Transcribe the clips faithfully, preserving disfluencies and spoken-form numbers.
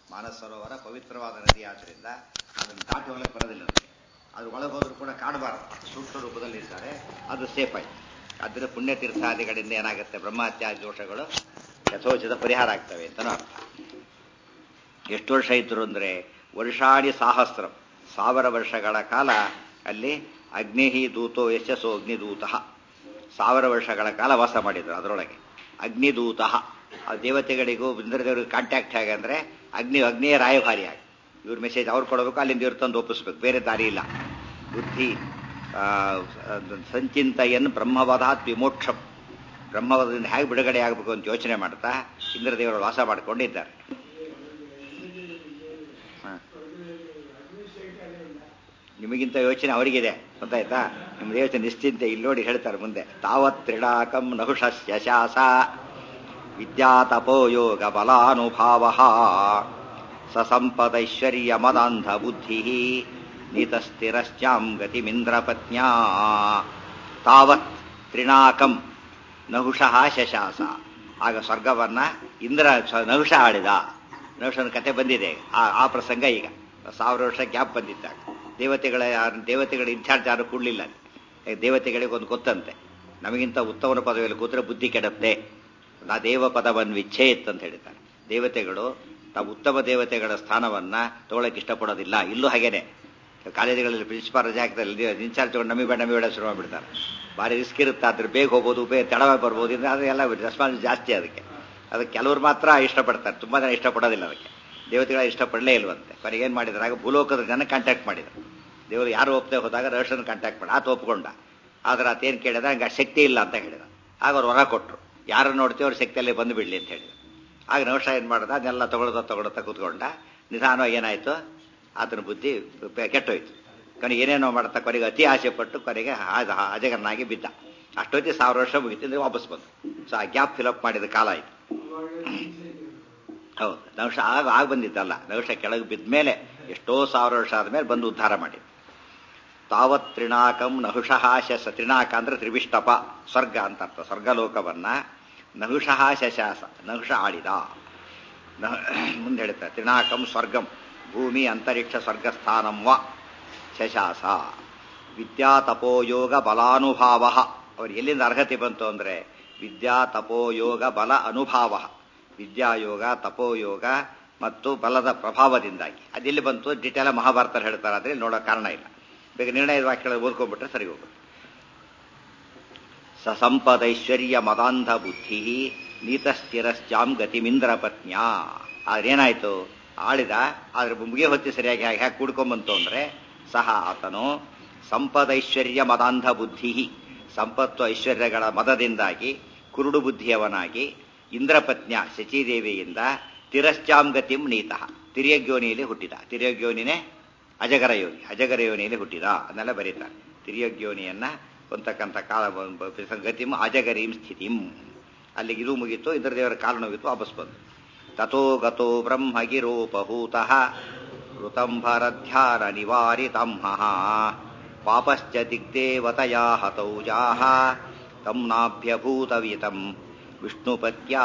ಮಾನಸ ಸರೋವರ ಪವಿತ್ರವಾದ ನದಿ ಆದ್ದರಿಂದ ಅದನ್ನು ದಾಟಿ ಹೋಗಲಿಕ್ಕೆ ಬರೋದಿಲ್ಲ ನಮಗೆ. ಅದ್ರ ಒಳಗೆ ಹೋದ್ರೂ ಕೂಡ ಕಾಡಬಾರದು, ಸೂಕ್ಷ್ಮ ರೂಪದಲ್ಲಿ ಇರ್ತಾರೆ, ಅದು ಸೇಫ್ ಆಯ್ತು. ಆದ್ದರಿಂದ ಪುಣ್ಯತೀರ್ಥಾದಿಗಳಿಂದ ಏನಾಗುತ್ತೆ, ಬ್ರಹ್ಮಹತ್ಯಾದಿ ದೋಷಗಳು ಯಥೋಚಿತ ಪರಿಹಾರ ಆಗ್ತವೆ ಅಂತನೂ ಅರ್ಥ. ಎಷ್ಟು ವರ್ಷ ಇದ್ರು ಅಂದರೆ ವರ್ಷಾಣಿ ಸಹಸ್ರಂ, ಸಾವಿರ ವರ್ಷಗಳ ಕಾಲ ಅಲ್ಲಿ ಅಗ್ನಿಹಿ ದೂತೋ ಯಶಸ್ಸೋ ಅಗ್ನಿದೂತ, ಸಾವಿರ ವರ್ಷಗಳ ಕಾಲ ವಾಸ ಮಾಡಿದ್ರು ಅದರೊಳಗೆ. ಅಗ್ನಿದೂತ ಆ ದೇವತೆಗಳಿಗೂ ಇಂದ್ರದೇವರಿಗೂ ಕಾಂಟ್ಯಾಕ್ಟ್ ಹೇಗೆ ಅಂದರೆ ಅಗ್ನಿ ಅಗ್ನಿಯ ರಾಯಭಾರಿಯಾಗಿ ಇವ್ರ ಮೆಸೇಜ್ ಅವ್ರು ಕೊಡಬೇಕು, ಅಲ್ಲಿಂದ ಇವ್ರು ತಂದು ಒಪ್ಪಿಸ್ಬೇಕು, ಬೇರೆ ದಾರಿ ಇಲ್ಲ. ಬುದ್ಧಿ ಸಂಚಿಂತಯನ್ ಬ್ರಹ್ಮವಧಾತ್ ವಿಮೋಕ್ಷಂ, ಬ್ರಹ್ಮವಧದಿಂದ ಹೇಗೆ ಬಿಡುಗಡೆ ಆಗಬೇಕು ಅಂತ ಯೋಚನೆ ಮಾಡ್ತಾ ಇಂದ್ರದೇವರು ವಾಸ ಮಾಡಿಕೊಂಡಿದ್ದಾರೆ. ನಿಮಗಿಂತ ಯೋಚನೆ ಅವರಿಗಿದೆ, ಗೊತ್ತಾಯ್ತಾ? ನಿಮ್ಮ ಯೋಚನೆ ನಿಶ್ಚಿಂತೆ ಇಲ್ಲಿ ನೋಡಿ ಹೇಳ್ತಾರೆ ಮುಂದೆ. ತಾವತ್ ತ್ರಿಡಾಕಂ ನಹುಷಸ್ಯ ಶಾಸ ವಿದ್ಯಾತಪೋ ಯೋಗ ಬಲಾನುಭಾವ ಸಸಂಪದೈಶ್ವರ್ಯ ಮದಾಂಧ ಬುದ್ಧಿ ನೀತಸ್ಥಿರಶ್ಚಾಂ ಗತಿಮಿಂದ್ರಪತ್ನ್ಯಾ. ತಾವತ್ ತ್ರಿಣಾಕಂ ನಹುಷಃ ಶಶಾಸ, ಆಗ ಸ್ವರ್ಗವನ್ನ ಇಂದ್ರ ನಹುಷ ಆಡಿದ. ನಹುಷನ ಕತೆ ಬಂದಿದೆ, ಆ ಆ ಪ್ರಸಂಗ ಈಗ ಸಾವಿರ ವರ್ಷ ಗ್ಯಾಪ್ ಬಂದಿದ್ದಾಗ ದೇವತೆಗಳ ದೇವತೆಗಳ ಇನ್ಚಾರ್ಜ್ ಯಾರು ಕೊಡಲಿಲ್ಲ. ದೇವತೆಗಳಿಗೆ ಒಂದು ಗೊತ್ತಂತೆ, ನಮಗಿಂತ ಉತ್ತಮನ ಪದವಿಯಲ್ಲಿ ಕೂತ್ರೆ ಬುದ್ಧಿ ಕೆಡುತ್ತೆ, ನಾ ದೇವ ಪದವನ್ನು ವಿಚ್ಛೇತ್ ಅಂತ ಹೇಳಿದ್ದಾರೆ. ದೇವತೆಗಳು ತಾವು ಉತ್ತಮ ದೇವತೆಗಳ ಸ್ಥಾನವನ್ನ ತಗೊಳಕ್ಕೆ ಇಷ್ಟಪಡೋದಿಲ್ಲ. ಇಲ್ಲೂ ಹಾಗೇನೆ, ಕಾಲೇಜುಗಳಲ್ಲಿ ಪ್ರಿನ್ಸಿಪಾಲ್ ರಜೆ ಹಾಕ್ತಾರೆ, ಇನ್ಚಾರ್ಜ್ ತಗೊಂಡು ನಮಗೆ ಬೇಡ ನಮಗೆ ಬೇಡ ಶುರು ಮಾಡಿಬಿಡ್ತಾರೆ. ಭಾರಿ ರಿಸ್ಕ್ ಇರುತ್ತೆ, ಅದ್ರ ಬೇಗ ಹೋಗ್ಬೋದು, ಬೇಗ ತಡವಾಗಿ ಬರ್ಬೋದು, ಆದರೆ ಎಲ್ಲ ರೆಸ್ಪಾನ್ಸ್ ಜಾಸ್ತಿ ಅದಕ್ಕೆ. ಅದಕ್ಕೆ ಕೆಲವರು ಮಾತ್ರ ಇಷ್ಟಪಡ್ತಾರೆ, ತುಂಬ ಜನ ಇಷ್ಟಪಡೋದಿಲ್ಲ ಅದಕ್ಕೆ. ದೇವತೆಗಳ ಇಷ್ಟಪಡಲೇ ಇಲ್ವಂತೆ. ಕೊನೆಗೆ ಏನು ಮಾಡಿದ್ರು, ಆಗ ಭೂಲೋಕದ ಜನ ಕಾಂಟ್ಯಾಕ್ಟ್ ಮಾಡಿದರು. ದೇವರು ಯಾರು ಒಪ್ಪದೆ ಹೋದಾಗ ರಹಸ್ಯನ ಕಾಂಟ್ಯಾಕ್ಟ್ ಮಾಡಿ ಆತ ಒಪ್ಕೊಂಡ. ಆದ್ರೆ ಆತೇನು ಕೇಳಿದ, ಹಂಗೆ ಶಕ್ತಿ ಇಲ್ಲ ಅಂತ ಹೇಳಿದ. ಆಗ ಅವ್ರು ಹೊರ ಕೊಟ್ಟರು, ಯಾರು ನೋಡ್ತೀವಿ ಅವ್ರ ಶಕ್ತಿಯಲ್ಲೇ ಬಂದು ಬಿಡಲಿ ಅಂತ ಹೇಳಿದ್ರು. ಆಗ ನವಶ ಏನು ಮಾಡ್ದ, ಅದನ್ನೆಲ್ಲ ತಗೊಳ್ದ ತಗೊಳ್ತಾ ಕೂತ್ಕೊಂಡ. ನಿಧಾನವಾಗಿ ಏನಾಯಿತು, ಆತನ ಬುದ್ಧಿ ಕೆಟ್ಟೋಯ್ತು. ಕೊನೆಗೆ ಏನೇನೋ ಮಾಡ್ತಾ ಕೊನೆಗೆ ಅತಿ ಆಸೆ ಪಟ್ಟು ಕೊನೆಗೆ ಅಜಗರನಾಗಿ ಬಿದ್ದ. ಅಷ್ಟೊತ್ತಿ ಸಾವಿರ ವರ್ಷ ಮುಗಿತಿದ್ರೆ ವಾಪಸ್ ಬಂದು. ಸೊ ಆ ಗ್ಯಾಪ್ ಫಿಲಪ್ ಮಾಡಿದ ಕಾಲ ಆಯಿತು. ಹೌದು, ನವಶ ಆಗ ಆಗ ಬಂದಿದ್ದಲ್ಲ, ನವಶ ಕೆಳಗೆ ಬಿದ್ದ ಮೇಲೆ ಎಷ್ಟೋ ಸಾವಿರ ವರ್ಷ ಆದಮೇಲೆ ಬಂದು ಉದ್ಧಾರ ಮಾಡಿದ್ದು. ತಾವತ್ ತ್ರಿಣಾಕಂ ನಹುಷಃ ಶಶ, ತ್ರಿಣಾಕ ಅಂದ್ರೆ ತ್ರಿವಿಷ್ಟಪ, ಸ್ವರ್ಗ ಅಂತ ಅರ್ಥ. ಸ್ವರ್ಗಲೋಕವನ್ನ ನಹುಷಃ ಶಶಾಸ, ನಹುಷ ಆಡಿದ. ಮುಂದೆ ಹೇಳ್ತಾರೆ, ತ್ರಿಣಾಕಂ ಸ್ವರ್ಗಂ ಭೂಮಿ ಅಂತರಿಕ್ಷ ಸ್ವರ್ಗಸ್ಥಾನಂ ವ ಶಶಾಸ ವಿದ್ಯಾ ತಪೋಯೋಗ ಬಲಾನುಭಾವ. ಅವ್ರು ಎಲ್ಲಿಂದ ಅರ್ಹತೆ ಬಂತು ಅಂದರೆ ವಿದ್ಯಾ ತಪೋಯೋಗ ಬಲ ಅನುಭಾವ, ವಿದ್ಯಾಯೋಗ ತಪೋಯೋಗ ಮತ್ತು ಬಲದ ಪ್ರಭಾವದಿಂದಾಗಿ. ಅದೆಲ್ಲಿ ಬಂತು ಡಿಟೇಲ್ ಮಹಾಭಾರತ ಹೇಳ್ತಾರೆ, ಆದರೆ ನೋಡೋ ಕಾರಣ ಇಲ್ಲ. ಬೇಗ ನಿರ್ಣಯದ ವಾಕ್ಯಗಳು ಓದ್ಕೊಂಡ್ಬಿಟ್ರೆ ಸರಿ ಹೋಗುತ್ತೆ. ಸಸಂಪದೈಶ್ವರ್ಯ ಮದಾಂಧ ಬುದ್ಧಿ ನೀತಸ್ಥಿರಶ್ಚಾಂ ಗತಿಮಿಂದ್ರ ಪತ್ನ್ಯಾ. ಆದ್ರೇನಾಯ್ತು, ಆಳಿದ, ಆದ್ರೆ ಮುಗಿಗೆ ಹೊತ್ತಿ ಸರಿಯಾಗಿ ಹೇಗೆ ಹೇಗೆ ಕೂಡ್ಕೊಂಬಂತು ಅಂದ್ರೆ ಸಹ ಆತನು ಸಂಪದೈಶ್ವರ್ಯ ಮದಾಂಧ ಬುದ್ಧಿ, ಸಂಪತ್ತು ಐಶ್ವರ್ಯಗಳ ಮದದಿಂದಾಗಿ ಕುರುಡು ಬುದ್ಧಿಯವನಾಗಿ ಇಂದ್ರಪತ್ನ್ಯ ಶಚೀದೇವಿಯಿಂದ ತಿರಶ್ಚಾಂ ಗತಿಂ ನೀತಃ, ತಿರ್ಯಗ್ಯೋನಿಯಲ್ಲಿ ಹುಟ್ಟಿದ. ತಿರ್ಯಗ್ಯೋನಿನೇ ಅಜಗರ ಯೋನಿ, ಅಜಗರ ಯೋನಿಯಲ್ಲಿ ಹುಟ್ಟಿದ ಅದನ್ನೆಲ್ಲ ಬರೀತಾರೆ. ತಿರ್ಯಗ್ಯೋನಿಯನ್ನ ಹೊಂದತಕ್ಕಂಥ ಕಾಲ ಗತಿಂ ಅಜಗರೀಂ ಸ್ಥಿತಿಂ. ಅಲ್ಲಿಗೆ ಇದು ಮುಗಿತು, ಇಂದ್ರದೇವರ ಕಾಲ ಮುಗಿತು, ವಾಪಸ್ ಬಂತು. ತಥೋ ಗತೋ ಬ್ರಹ್ಮಗಿರೋಪಹೂತಃ ಋತಂಭರಧ್ಯಾನ ನಿವಾರಿತಂಹಃ ಪಾಪಶ್ಚ ದಿಗ್ದೇವತಯಾ ಹತೌಜಾಃ ತಂ ನಾಭ್ಯಭೂತವಿತಂ ವಿಷ್ಣುಪತ್ಯಾ.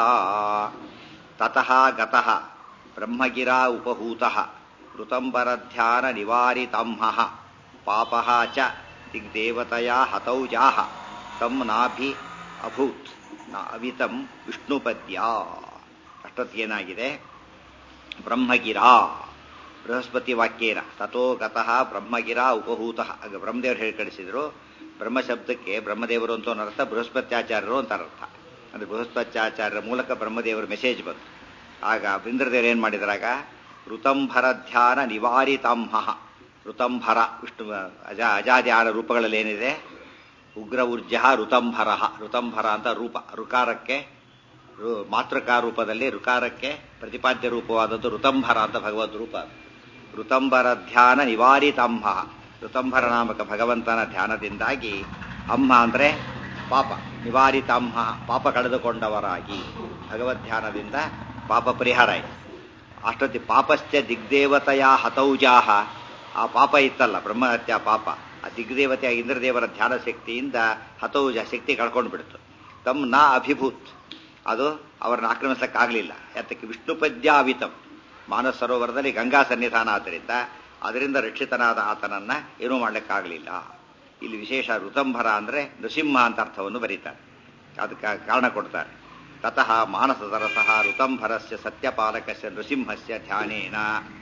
ತತಃ ಗತಃ ಬ್ರಹ್ಮಗಿರಾ ಉಪಹೂತಃ ಋತಂಬರಧ್ಯಾನ ನಿವಾರಿತಂಹಃ ಪಾಪಃ ಚ ದಿಗ್ದೇವತಯಾ ಹತೌಜಾಃ ತಂ ನಾಭಿ ಅಭೂತ್ ಅವಿತಂ ವಿಷ್ಣುಪದ್ಯಾ. ಅಷ್ಟೊತ್ತಿಗೇನಾಗಿದೆ, ಬ್ರಹ್ಮಗಿರಾ ಬೃಹಸ್ಪತಿ ವಾಕ್ಯೇನ ತಥೋ ಗತಃ ಬ್ರಹ್ಮಗಿರಾ ಉಪಹೂತಃ. ಆಗ ಬ್ರಹ್ಮದೇವರು ಹೇಳಿ ಕಳಿಸಿದ್ರು. ಬ್ರಹ್ಮಶಬ್ದಕ್ಕೆ ಬ್ರಹ್ಮದೇವರು ಅಂತ ಅರ್ಥ, ಬೃಹಸ್ಪತ್ಯಾಚಾರ್ಯರು ಅಂತ ಅರ್ಥ. ಅಂದ್ರೆ ಬೃಹಸ್ಪತ್ಯಾಚಾರ್ಯರ ಮೂಲಕ ಬ್ರಹ್ಮದೇವರ ಮೆಸೇಜ್ ಬಂತು. ಆಗ ಇಂದ್ರದೇವರು ಏನ್ ಮಾಡಿದ್ರಾಗ, ಋತಂಭರ ಧ್ಯಾನ ನಿವಾರಿತಾಂಹಃ. ಋತಂಭರ ವಿಷ್ಣು ಅಜ ಅಜಾದಿ ಆರ ರೂಪಗಳಲ್ಲಿ ಏನಿದೆ, ಉಗ್ರ ಊರ್ಜ ಋತಂಭರ. ಋತಂಭರ ಅಂತ ರೂಪ, ಋಕಾರಕ್ಕೆ ಮಾತೃಕಾ ರೂಪದಲ್ಲಿ ಋಕಾರಕ್ಕೆ ಪ್ರತಿಪಾದ್ಯ ರೂಪವಾದದ್ದು ಋತಂಭರ ಅಂತ ಭಗವದ್ ರೂಪ. ಋತಂಭರ ಧ್ಯಾನ ನಿವಾರಿತಾಂಹ, ಋತಂಭರ ನಾಮಕ ಭಗವಂತನ ಧ್ಯಾನದಿಂದಾಗಿ, ಅಮ್ಮ ಅಂದ್ರೆ ಪಾಪ, ನಿವಾರಿತಾಂಹ ಪಾಪ ಕಳೆದುಕೊಂಡವರಾಗಿ, ಭಗವದ್ಧ್ಯಾನದಿಂದ ಪಾಪ ಪರಿಹಾರ ಆಯಿತು. ಅಷ್ಟೊತ್ತಿ ಪಾಪಶ್ಚ ದಿಗ್ದೇವತೆಯ ಹತೌಜಾಹ, ಆ ಪಾಪ ಇತ್ತಲ್ಲ ಬ್ರಹ್ಮಹತ್ಯ ಪಾಪ, ಆ ದಿಗ್ದೇವತೆಯ ಇಂದ್ರದೇವರ ಧ್ಯಾನ ಶಕ್ತಿಯಿಂದ ಹತೌಜ ಶಕ್ತಿ ಕಳ್ಕೊಂಡು ಬಿಡ್ತು. ತಮ್ ನಾ ಅಭಿಭೂತ್, ಅದು ಅವರನ್ನು ಆಕ್ರಮಿಸಕ್ಕಾಗಲಿಲ್ಲ. ಯಾತಕ್ಕೆ ವಿಷ್ಣುಪದ್ಯಾವಿತಂ, ಮಾನಸ ಸರೋವರದಲ್ಲಿ ಗಂಗಾ ಸನ್ನಿಧಾನ ಆದ್ದರಿಂದ ಅದರಿಂದ ರಕ್ಷಿತನಾದ ಆತನನ್ನ ಏನೂ ಮಾಡಲಿಕ್ಕಾಗಲಿಲ್ಲ. ಇಲ್ಲಿ ವಿಶೇಷ ಋತಂಭರ ಅಂದರೆ ನೃಸಿಂಹ ಅಂತ ಅರ್ಥವನ್ನು ಬರೀತಾರೆ, ಅದಕ್ಕೆ ಕಾರಣ ಕೊಡ್ತಾರೆ. ತತಃ ಮಾನಸಸರಸಃ ಋತಂಭರಸ್ಯ ಸತ್ಯಪಾಲಕಸ್ಯ ನೃಸಿಂಹಸ್ಯ ಧ್ಯಾನೇನ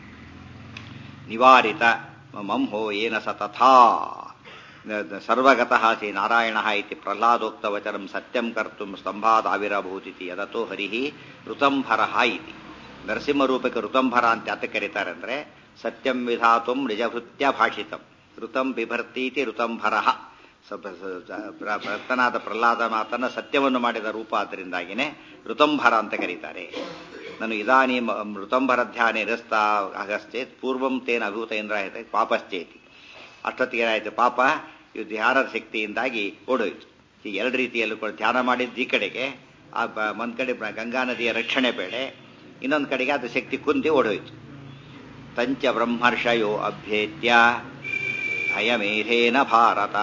ನಿವಾರಿತ ಮಂಹೋ ಏನ ಸ ತಥಾ ಸರ್ವಗತಃ ಶ್ರೀ ನಾರಾಯಣಃ ಇತಿ ಪ್ರಹ್ಲಾದೋಕ್ತವಚನಂ ಸತ್ಯಂ ಕರ್ತುಂ ಸ್ತಂಭಾದಾವಿರಭೂತಿತಿ ಯದತೋ ಹರಿಃ ಋತಂಭರಃ ಇತಿ. ನರಸಿಂಹರೂಪಕ್ಕೆ ಋತಂಭರ ಅಂತ ಯಾತ ಕರೀತಾರೆ ಅಂದರೆ ಸತ್ಯಂ ವಿಧಾತುಂ ನಿಜಭೃತ್ಯ ಭಾಷಿತಂ ಋತಂ ಬಿಭರ್ತೀತಿ ಋತಂಭರಃ. ಭಕ್ತನಾದ ಪ್ರಹ್ಲಾದ ಮಾತನ್ನ ಸತ್ಯವನ್ನು ಮಾಡಿದ ರೂಪ ಆದ್ದರಿಂದಾಗಿನೇ ಋತಂಭರ ಅಂತ ಕರೀತಾರೆ. ನಾನು ಇದಾನಿ ಋತಂಭರ ಧ್ಯಾನ ರಸ್ತಾ ಅಗಶ್ಚೇತ್ ಪೂರ್ವಂ ತೇನ ಅಭೂತ ಇಂದ್ರ ಪಾಪಶ್ಚೇತಿ. ಅಷ್ಟೊತ್ತಿಗೆ ಏನಾಯಿತು, ಪಾಪ ಇದು ಧ್ಯಾನದ ಶಕ್ತಿಯಿಂದಾಗಿ ಓಡೋಯ್ತು. ಈ ಎರಡು ರೀತಿಯಲ್ಲೂ ಕೂಡ ಧ್ಯಾನ ಮಾಡಿದ್ದು ಈ ಕಡೆಗೆ, ಆ ಒಂದ್ ಕಡೆ ಗಂಗಾ ನದಿಯ ರಕ್ಷಣೆ ಬೇಡ, ಇನ್ನೊಂದು ಕಡೆಗೆ ಅದು ಶಕ್ತಿ ಕುಂದಿ ಓಡೋಯ್ತು. ತಂಚ ಬ್ರಹ್ಮರ್ಷಯೋ ಅಭ್ಯೇತ್ಯ ಅಯಮೇಧೇನ ಭಾರತ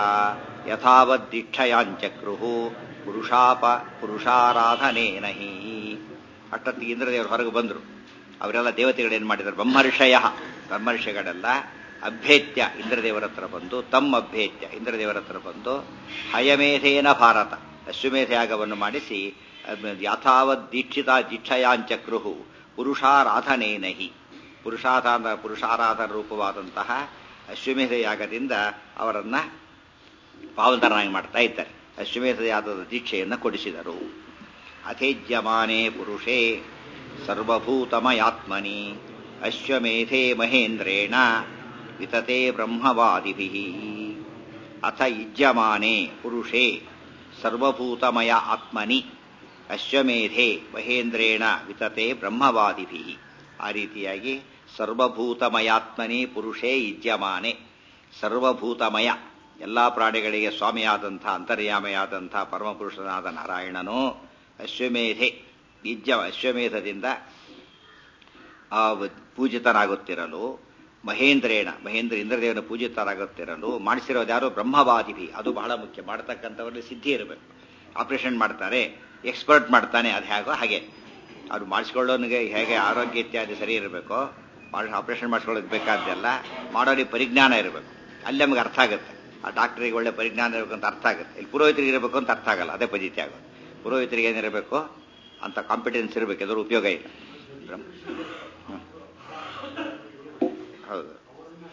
ಯಥಾವದ್ದೀಕ್ಷಯಾಂಚಕ್ರುಹು ಪುರುಷಾಪ ಪುರುಷಾರಾಧನೇನ ಹಿ. ಅಷ್ಟೊತ್ತಿಗೆ ಇಂದ್ರದೇವರು ಹೊರಗೆ ಬಂದರು. ಅವರೆಲ್ಲ ದೇವತೆಗಳೇನು ಮಾಡಿದರು, ಬ್ರಹ್ಮರ್ಷಯ ಬ್ರಹ್ಮರ್ಷಿಗಳೆಲ್ಲ ಅಭ್ಯೇತ್ಯ ಇಂದ್ರದೇವರ ಹತ್ರ ಬಂದು, ತಮ್ಮ ಅಭ್ಯೇತ್ಯ ಇಂದ್ರದೇವರ ಹತ್ರ ಬಂದು ಹಯಮೇಧೇನ ಭಾರತ ಅಶ್ವಮೇಧ ಯಾಗವನ್ನು ಮಾಡಿಸಿ ಯಥಾವತ್ ದೀಕ್ಷಿತ ದೀಕ್ಷಯಾಂಚಕ್ರುಹು ಪುರುಷಾರಾಧನೇನ ಹಿ. ಪುರುಷಾರಾಧನ ಪುರುಷಾರಾಧನ ರೂಪವಾದಂತಹ ಅಶ್ವಮೇಧ ಯಾಗದಿಂದ ಅವರನ್ನ ಪಾವನರಾಗಿ ಮಾಡ್ತಾ ಇದ್ದಾರೆ. ಅಶ್ವಮೇಧ ಯಾಗದ ದೀಕ್ಷೆಯನ್ನು ಕೊಡಿಸಿದರು. ಅಥೇಜ್ಯಮಾನೇ ಪುರುಷೇ ಸರ್ವಭೂತಮಯಾತ್ಮನಿ ಅಶ್ವಮೇಧೇ ಮಹೇಂದ್ರೇಣ ವಿತತೆ ಬ್ರಹ್ಮವಾದಿಭಿಃ. ಅಥ ಯುಜ್ಯಮಾನೇ ಪುರುಷೇ ಸರ್ವಭೂತಮಯ ಆತ್ಮನಿ ಅಶ್ವಮೇಧೇ ಮಹೇಂದ್ರೇಣ ವಿತತೆ ಬ್ರಹ್ಮವಾದಿಭಿಃ. ಆ ರೀತಿಯಾಗಿ ಸರ್ವಭೂತಮಯಾತ್ಮನಿ ಪುರುಷೇ ಯುಜ್ಯಮಾನೆ, ಸರ್ವಭೂತಮಯ ಎಲ್ಲ ಪ್ರಾಣಿಗಳಿಗೆ ಸ್ವಾಮಿಯಾದಂಥ ಅಂತರ್ಯಾಮೆಯಾದಂಥ ಪರಮಪುರುಷನಾದ ನಾರಾಯಣನು ಅಶ್ವಮೇಧೆ ಯುಜ್ಯ ಅಶ್ವಮೇಧದಿಂದ ಆ ಪೂಜಿತನಾಗುತ್ತಿರಲು, ಮಹೇಂದ್ರೇಣ ಮಹೇಂದ್ರ ಇಂದ್ರದೇವನ ಪೂಜಿತರಾಗುತ್ತಿರಲು ಮಾಡಿಸಿರೋದು ಯಾರು, ಬ್ರಹ್ಮವಾದಿಭಿ. ಅದು ಬಹಳ ಮುಖ್ಯ. ಮಾಡ್ತಕ್ಕಂಥವರಲ್ಲಿ ಸಿದ್ಧಿ ಇರಬೇಕು. ಆಪರೇಷನ್ ಮಾಡ್ತಾರೆ, ಎಕ್ಸ್ಪರ್ಟ್ ಮಾಡ್ತಾನೆ, ಅದು ಹೇಗೋ ಹಾಗೆ ಅವ್ರು ಮಾಡಿಸ್ಕೊಳ್ಳೋನಿಗೆ ಹೇಗೆ ಆರೋಗ್ಯ ಇತ್ಯಾದಿ ಸರಿ ಇರಬೇಕೋ, ಆಪರೇಷನ್ ಮಾಡಿಸ್ಕೊಳ್ಳೋಕೆ ಬೇಕಾದ್ದೆಲ್ಲ ಮಾಡೋರಿಗೆ ಪರಿಜ್ಞಾನ ಇರಬೇಕು. ಅಲ್ಲಿ ನಮಗೆ ಅರ್ಥ ಆಗುತ್ತೆ. ಆ ಡಾಕ್ಟರಿಗೆ ಒಳ್ಳೆ ಪರಿಜ್ಞಾನ ಇರಬೇಕು ಅಂತ ಅರ್ಥ ಆಗುತ್ತೆ. ಇಲ್ಲಿ ಪುರೋಹಿತರಿಗೆ ಇರಬೇಕು ಅಂತ ಅರ್ಥ ಆಗಲ್ಲ, ಅದೇ ಪದ್ಧತಿ ಆಗೋದು. ಪುರೋಹಿತರಿಗೆ ಏನಿರಬೇಕು ಅಂತ ಕಾಂಪಿಟೆನ್ಸ್ ಇರಬೇಕು, ಅದರ ಉಪಯೋಗ ಇಲ್ಲ. ಹೌದು,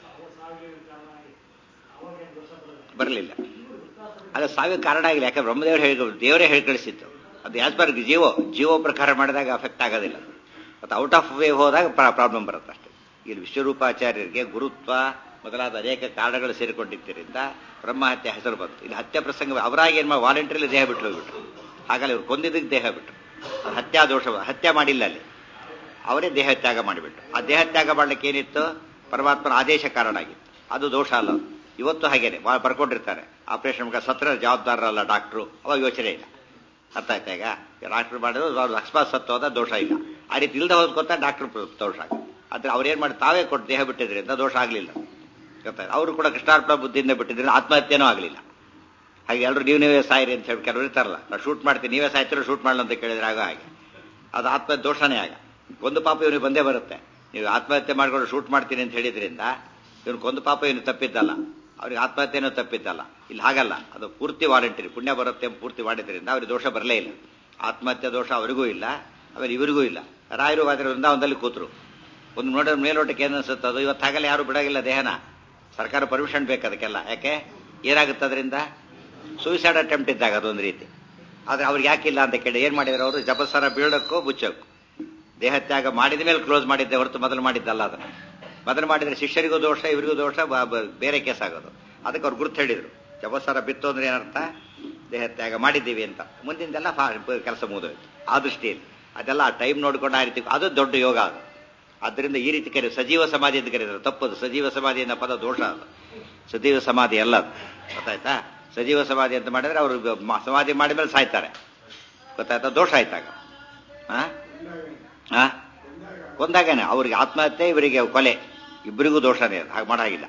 ಬರಲಿಲ್ಲ. ಅದು ಸಾವಿಗೆ ಕಾರಣ ಆಗಿಲ್ಲ. ಯಾಕೆ ಬ್ರಹ್ಮದೇವರು ಹೇಳಿ ದೇವರೇ ಹೇಳಿ ಕಳಿಸಿತ್ತು. ಅದು ಆಸ್ ಪರ್ ಜೀವೋ ಜೀವೋ ಪ್ರಕಾರ ಮಾಡಿದಾಗ ಅಫೆಕ್ಟ್ ಆಗೋದಿಲ್ಲ. ಮತ್ತು ಔಟ್ ಆಫ್ ವೇ ಹೋದಾಗ ಪ್ರಾಬ್ಲಮ್ ಬರುತ್ತೆ ಅಷ್ಟೇ. ಇಲ್ಲಿ ವಿಶ್ವರೂಪಾಚಾರ್ಯರಿಗೆ ಗುರುತ್ವ ಮೊದಲಾದ ಅನೇಕ ಕಾರಣಗಳು ಸೇರಿಕೊಂಡಿದ್ದರಿಂದ ಬ್ರಹ್ಮಹತ್ಯೆ ಹೆಸರು ಬಂತು. ಇಲ್ಲಿ ಹತ್ಯೆ ಪ್ರಸಂಗ ಅವರಾಗಿ ಏನು ಮಾಡಿ ವಾಲಂಟ್ರಿಲಿ ದೇಹ ಬಿಟ್ಟು ಹೋಗ್ಬಿಟ್ರು. ಹಾಗಲ್ಲ, ಇವ್ರು ಕೊಂದಿದ್ದಕ್ಕೆ ದೇಹ ಬಿಟ್ರು. ಅದು ಹತ್ಯಾ ದೋಷ, ಹತ್ಯೆ ಮಾಡಿಲ್ಲ ಅಲ್ಲಿ, ಅವರೇ ದೇಹ ತ್ಯಾಗ ಮಾಡಿಬಿಟ್ರು. ಆ ದೇಹ ತ್ಯಾಗ ಮಾಡ್ಲಿಕ್ಕೆ ಏನಿತ್ತು, ಪರಮಾತ್ಮನ ಆದೇಶ ಕಾರಣ ಆಗಿತ್ತು. ಅದು ದೋಷ ಅಲ್ಲ. ಇವತ್ತು ಹಾಗೇನೆ ಬರ್ಕೊಂಡಿರ್ತಾರೆ, ಆಪರೇಷನ್ ಸತ್ರ ಜವಾಬ್ದಾರರಲ್ಲ ಡಾಕ್ಟ್ರು, ಅವಾಗ ಯೋಚನೆ ಇಲ್ಲ. ಅರ್ಥ ಆಯ್ತಾ? ಈಗ ಡಾಕ್ಟರ್ ಮಾಡಿದ್ರು ಅವ್ರು ಅಕಸ್ಮಾತ್ ಸತ್ತು ಹೋದ ದೋಷ ಇಲ್ಲ. ಆ ರೀತಿ ಇಲ್ದ ಹೋದ್ ಗೊತ್ತಾ ಡಾಕ್ಟರ್ ದೋಷ ಆಗುತ್ತೆ. ಆದ್ರೆ ಅವ್ರೇನ್ ಮಾಡಿ ತಾವೇ ಕೊಟ್ಟು ದೇಹ ಬಿಟ್ಟಿದ್ರಿಂದ ದೋಷ ಆಗಲಿಲ್ಲ. ಗೊತ್ತಾಯ್ತು? ಅವರು ಕೂಡ ಕೃಷ್ಣಾರ್ಪಣ ಬುದ್ಧಿಯಿಂದ ಬಿಟ್ಟಿದ್ರಿಂದ ಆತ್ಮಹತ್ಯೆನೂ ಆಗಲಿಲ್ಲ. ಹಾಗೆ ಎಲ್ಲರೂ ನೀವು ನೀವೇ ಸಾಯಿರಿ ಅಂತ ಹೇಳಿ ಕೆಲವರು ಇರ್ತಾರಲ್ಲ, ನಾವು ಶೂಟ್ ಮಾಡ್ತೀವಿ, ನೀವೇ ಸಾಯ್ತಿರೋ ಶೂಟ್ ಮಾಡಲು ಅಂತ ಕೇಳಿದ್ರೆ ಆಗ ಹಾಗೆ ಅದು ಆತ್ಮಹತ್ಯೆ ದೋಷನೇ. ಆಗ ಒಂದು ಪಾಪ ಇವನಿಗೆ ಬಂದೇ ಬರುತ್ತೆ. ನೀವು ಆತ್ಮಹತ್ಯೆ ಮಾಡ್ಕೊಂಡು ಶೂಟ್ ಮಾಡ್ತೀನಿ ಅಂತ ಹೇಳಿದ್ರಿಂದ ಇವನು ಕೊಂದು ಪಾಪ ಇವನು ತಪ್ಪಿದ್ದಲ್ಲ, ಅವ್ರಿಗೆ ಆತ್ಮಹತ್ಯೆನೂ ತಪ್ಪಿದ್ದಲ್ಲ. ಇಲ್ಲಿ ಹಾಗಲ್ಲ, ಅದು ಪೂರ್ತಿ ವಾಲಂಟರಿ ಪುಣ್ಯ ಬರುತ್ತೆ ಪೂರ್ತಿ ಮಾಡಿದ್ರಿಂದ ಅವ್ರಿಗೆ ದೋಷ ಬರಲೇ ಇಲ್ಲ. ಆತ್ಮಹತ್ಯೆ ದೋಷ ಅವರಿಗೂ ಇಲ್ಲ, ಆಮೇಲೆ ಇವರಿಗೂ ಇಲ್ಲ. ರಾಯರು ಆದ್ರೆ ವೃಂದಾವನದಲ್ಲಿ ಕೂತರು. ಒಂದು ನೋಡಿದ ಮೇಲೋಟಕ್ಕೆ ಏನು ಅನ್ಸುತ್ತೆ, ಅದು ಇವತ್ತು ಹಾಗಲ್ಲ ಯಾರು ಬಿಡೋಗಿಲ್ಲ ದೇಹನ. ಸರ್ಕಾರ ಪರ್ಮಿಷನ್ ಬೇಕು ಅದಕ್ಕೆಲ್ಲ. ಯಾಕೆ ಏನಾಗುತ್ತೆ ಅದರಿಂದ? ಸೂಸೈಡ್ ಅಟೆಂಪ್ಟ್ ಇದ್ದಾಗ ಅದೊಂದು ರೀತಿ. ಆದ್ರೆ ಅವ್ರಿಗೆ ಯಾಕಿಲ್ಲ ಅಂತ ಕೇಳಿ ಏನ್ ಮಾಡಿದ್ರು ಅವರು, ಜಪಸ್ಸರ ಬೀಳಕ್ಕೂ ಮುಚ್ಚಕ್ಕೂ ದೇಹ ತ್ಯಾಗ ಮಾಡಿದ ಮೇಲೆ ಕ್ಲೋಸ್ ಮಾಡಿದ್ದೆ ಹೊರತು ಮೊದಲು ಮಾಡಿದ್ದಲ್ಲ. ಅದನ್ನ ಮೊದಲು ಮಾಡಿದ್ರೆ ಶಿಷ್ಯರಿಗೂ ದೋಷ, ಇವರಿಗೂ ದೋಷ, ಬೇರೆ ಕೇಸ್ ಆಗೋದು. ಅದಕ್ಕೆ ಅವ್ರು ಗುರುತು ಹೇಳಿದ್ರು, ಜಪಸ್ಸರ ಬಿತ್ತು ಅಂದ್ರೆ ಏನರ್ಥ, ದೇಹ ತ್ಯಾಗ ಮಾಡಿದ್ದೀವಿ ಅಂತ. ಮುಂದಿಂದೆಲ್ಲ ಕೆಲಸ ಮುಗಿದೋಯ್ತು. ಆ ದೃಷ್ಟಿಯಲ್ಲಿ ಅದೆಲ್ಲ ಆ ಟೈಮ್ ನೋಡ್ಕೊಂಡು ಆ ರೀತಿ, ಅದು ದೊಡ್ಡ ಯೋಗ ಅದು. ಆದ್ದರಿಂದ ಈ ರೀತಿ ಕರೀ ಸಜೀವ ಸಮಾಧಿ ಅಂತ ಕರೀತಾರೆ. ತಪ್ಪದು. ಸಜೀವ ಸಮಾಧಿ ಅನ್ನೋ ಪದ ದೋಷ ಅದು. ಸಜೀವ ಸಮಾಧಿ ಅಲ್ಲ ಅದು. ಗೊತ್ತಾಯ್ತಾ? ಸಜೀವ ಸಮಾಧಿ ಅಂತ ಮಾಡಿದ್ರೆ ಅವರು ಸಮಾಧಿ ಮಾಡಿದ್ಮೇಲೆ ಸಾಯ್ತಾರೆ. ಗೊತ್ತಾಯ್ತಾ? ದೋಷ ಆಯ್ತಾಗ. ಆ ಕೊಂದಾಗೇನೆ ಅವ್ರಿಗೆ ಆತ್ಮಹತ್ಯೆ, ಇವರಿಗೆ ಕೊಲೆ, ಇಬ್ಬರಿಗೂ ದೋಷನೇ ಅದು. ಹಾಗೆ ಮಾಡಾಗಿಲ್ಲ.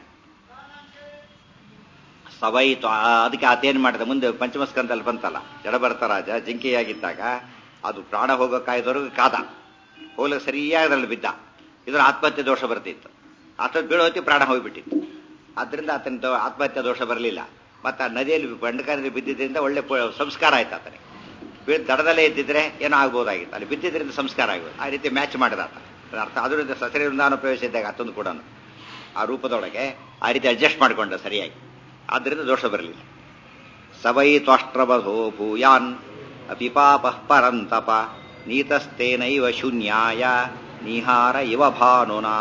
ಸವೈತು ಅದಕ್ಕೆ ಆತೇನು ಮಾಡಿದ ಮುಂದೆ ಪಂಚಮಸ್ಕಂದಲ್ಲಿ ಬಂತಲ್ಲ, ಜಡಭರತ ರಾಜ ಜಿಂಕೆಯಾಗಿದ್ದಾಗ ಅದು ಪ್ರಾಣ ಹೋಗೋ ಕಾಯ್ದವ್ರಿಗೆ ಕಾದ ಹೋಗ್ಲಿಕ್ಕೆ ಸರಿಯಾಗಿ ಅದರಲ್ಲಿ ಬಿದ್ದ. ಇದ್ರ ಆತ್ಮಹತ್ಯೆ ದೋಷ ಬರ್ತಿತ್ತು. ಆತ ಬೀಳೋತಿ ಪ್ರಾಣ ಹೋಗ್ಬಿಟ್ಟಿತ್ತು. ಆದ್ರಿಂದ ಆತನ ಆತ್ಮಹತ್ಯೆ ದೋಷ ಬರಲಿಲ್ಲ. ಮತ್ತೆ ಆ ನದಿಯಲ್ಲಿ ಬಂಡಕಾರದಲ್ಲಿ ಬಿದ್ದಿದ್ದರಿಂದ ಒಳ್ಳೆ ಸಂಸ್ಕಾರ ಆಯ್ತು ಆತನಿಗೆ. ದಡದಲ್ಲೇ ಇದ್ದಿದ್ರೆ ಏನೋ ಆಗ್ಬೋದಾಗಿತ್ತು, ಅಲ್ಲಿ ಬಿದ್ದಿದ್ರಿಂದ ಸಂಸ್ಕಾರ ಆಗ್ಬೋದು. ಆ ರೀತಿ ಮ್ಯಾಚ್ ಮಾಡಿದ ಆತ. ಅರ್ಥ ಅದರಿಂದ ಸಸರಿ ವೃಂದಾವನ ಪ್ರವೇಶ ಇದ್ದಾಗ ಅತ್ತೊಂದು ಕೂಡ ಆ ರೂಪದೊಳಗೆ ಆ ರೀತಿ ಅಡ್ಜಸ್ಟ್ ಮಾಡಿಕೊಂಡ ಸರಿಯಾಗಿ. ಆದ್ದರಿಂದ ದೋಷ ಬರಲಿಲ್ಲ. ಸವೈ ತ್ವಾಷ್ಟ್ರವಧೋ ಭೂಯಾನ್ ಅಪಿ ಪಾಪ ಪರಂತಪ ನೀತಸ್ತೇನೈವ ಶೂನ್ಯಾಯ ನಿಹಾರ ಇವ ಭಾನುನಾ.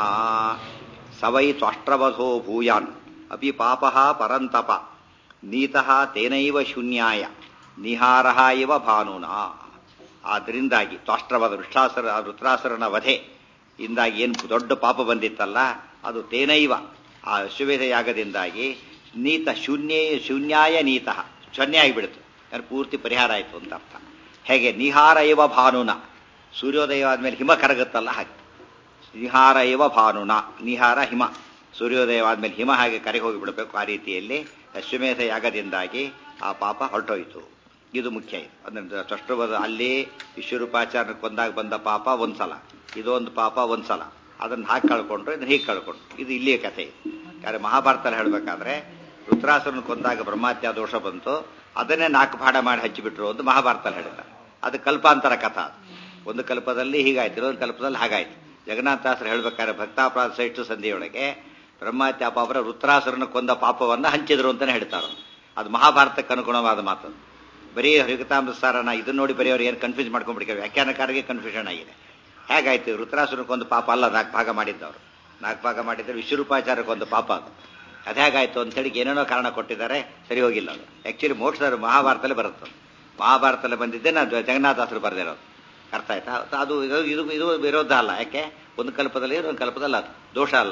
ಸವೈ ತ್ವಾಷ್ಟ್ರವಧೋ ಭೂಯಾನ್ ಅಪಿ ಪಾಪ ಪರಂತಪ ನೀತಃ ತೇನೈವ ಶೂನ್ಯಾಯ ನಿಹಾರ ಇವ ಭಾನುನಾ. ಆದ್ದರಿಂದಾಗಿ ತ್ವಾಷ್ಟ್ರವಾದ ವೃಷ್ಟಾಸುರ ವೃತ್ರಾಸುರನ ವಧೆ ಇಂದಾಗಿ ಏನು ದೊಡ್ಡ ಪಾಪ ಬಂದಿತ್ತಲ್ಲ, ಅದು ತೇನೈವ ಆ ಅಶ್ವಮೇಧ ಯಾಗದಿಂದಾಗಿ ನೀತ ಶೂನ್ಯ ಶೂನ್ಯಾಯ ನೀತಃ ಶೂನ್ಯ ಆಗಿಬಿಡ್ತು. ಯಾರು ಪೂರ್ತಿ ಪರಿಹಾರ ಆಯಿತು ಅಂತ ಅರ್ಥ. ಹೇಗೆ ನಿಹಾರ ಇವ ಭಾನುನ, ಸೂರ್ಯೋದಯ ಆದ್ಮೇಲೆ ಹಿಮ ಕರಗುತ್ತಲ್ಲ ಹಾಗೆ. ನಿಹಾರ ಇವ ಭಾನುನ, ನಿಹಾರ ಹಿಮ, ಸೂರ್ಯೋದಯವಾದ್ಮೇಲೆ ಹಿಮ ಹಾಗೆ ಕರಗಿ ಹೋಗಿಬಿಡಬೇಕು. ಆ ರೀತಿಯಲ್ಲಿ ಅಶ್ವಮೇಧ ಯಾಗದಿಂದಾಗಿ ಆ ಪಾಪ ಹೊರಟೋಯ್ತು. ಇದು ಮುಖ್ಯ. ಇದು ಅಂದ್ರೆ ತ್ವಷ್ಟೃವಧ ಅಲ್ಲಿ ವಿಶ್ವರೂಪಾಚಾರ್ಯ ಕೊಂದಾಗ ಬಂದ ಪಾಪ ಒಂದ್ಸಲ, ಇದೊಂದು ಪಾಪ ಒಂದ್ಸಲ. ಅದನ್ನ ಹಾಕಿ ಕಳ್ಕೊಂಡ್ರು, ಇದನ್ನ ಹೀಗೆ ಕಳ್ಕೊಂಡ್ರು. ಇದು ಇಲ್ಲಿಯ ಕಥೆ. ಯಾರು ಮಹಾಭಾರತದಲ್ಲಿ ಹೇಳಬೇಕಾದ್ರೆ ರುದ್ರಾಸುರನ ಕೊಂದಾಗ ಬ್ರಹ್ಮಹತ್ಯಾ ದೋಷ ಬಂತು, ಅದನ್ನೇ ನಾಲ್ಕು ಭಾಡ ಮಾಡಿ ಹಚ್ಚಿಬಿಟ್ರು ಅಂತ ಮಹಾಭಾರತದಲ್ಲಿ ಹೇಳ್ತಾರೆ. ಅದು ಕಲ್ಪಾಂತರ ಕಥಾ. ಒಂದು ಕಲ್ಪದಲ್ಲಿ ಹೀಗಾಯ್ತು, ಇನ್ನೊಂದು ಕಲ್ಪದಲ್ಲಿ ಹಾಗಾಯ್ತು. ಜಗನ್ನಾಥಾಸರು ಹೇಳ್ಬೇಕಾದ್ರೆ ಭಕ್ತಾಪರಾಧ ಸಹಿಷ್ಣು ಸಂಧಿಯೊಳಗೆ ಬ್ರಹ್ಮಹತ್ಯಾ ಪಾಪರ ರುದ್ರಾಸುರನ ಕೊಂದ ಪಾಪವನ್ನ ಹಂಚಿದ್ರು ಅಂತಾನೆ ಹೇಳ್ತಾರೆ. ಅದು ಮಹಾಭಾರತಕ್ಕೆ ಅನುಗುಣವಾದ ಮಾತು. ಬರೀ ಹರಿಕತಾಮೃತಸಾರನ ಇದನ್ನ ನೋಡಿ ಬರೀ ಅವ್ರು ಏನು ಕನ್ಫ್ಯೂಸ್ ಮಾಡ್ಕೊಂಡ್ಬಿಡ್ತಾರೆ. ವ್ಯಾಖ್ಯಾನಕಾರರಿಗೆ ಕನ್ಫ್ಯೂಷನ್ ಆಗಿದೆ. ಹೇಗಾಯ್ತು? ರುದ್ರಾಸುರಕ್ಕೊಂದು ಪಾಪ ಅಲ್ಲ, ನಾಲ್ಕು ಭಾಗ ಮಾಡಿದ್ದವರು. ನಾಲ್ಕು ಭಾಗ ಮಾಡಿದ್ರೆ ವಿಶ್ವರೂಪಾಚಾರಕ್ಕೊಂದು ಪಾಪ ಅದು. ಅದು ಹೇಗಾಯ್ತು ಅಂತೇಳಿ ಏನೇನೋ ಕಾರಣ ಕೊಟ್ಟಿದ್ದಾರೆ, ಸರಿ ಹೋಗಿಲ್ಲ ಅದು. ಆಕ್ಚುಲಿ ಮೋಕ್ಷ ಮಹಾಭಾರತಲ್ಲೇ ಬರುತ್ತೆ. ಮಹಾಭಾರತದಲ್ಲಿ ಬಂದಿದ್ದೆ ನಾನು ಜಗನ್ನಾಥಾಸರು ಬರೆದಿರೋದು. ಅರ್ಥ ಆಯ್ತಾ? ಅದು ಇದು ಇದು ವಿರೋಧ ಅಲ್ಲ. ಯಾಕೆ? ಒಂದು ಕಲ್ಪದಲ್ಲಿ ಒಂದು ಕಲ್ಪದಲ್ಲ, ಅದು ದೋಷ ಅಲ್ಲ.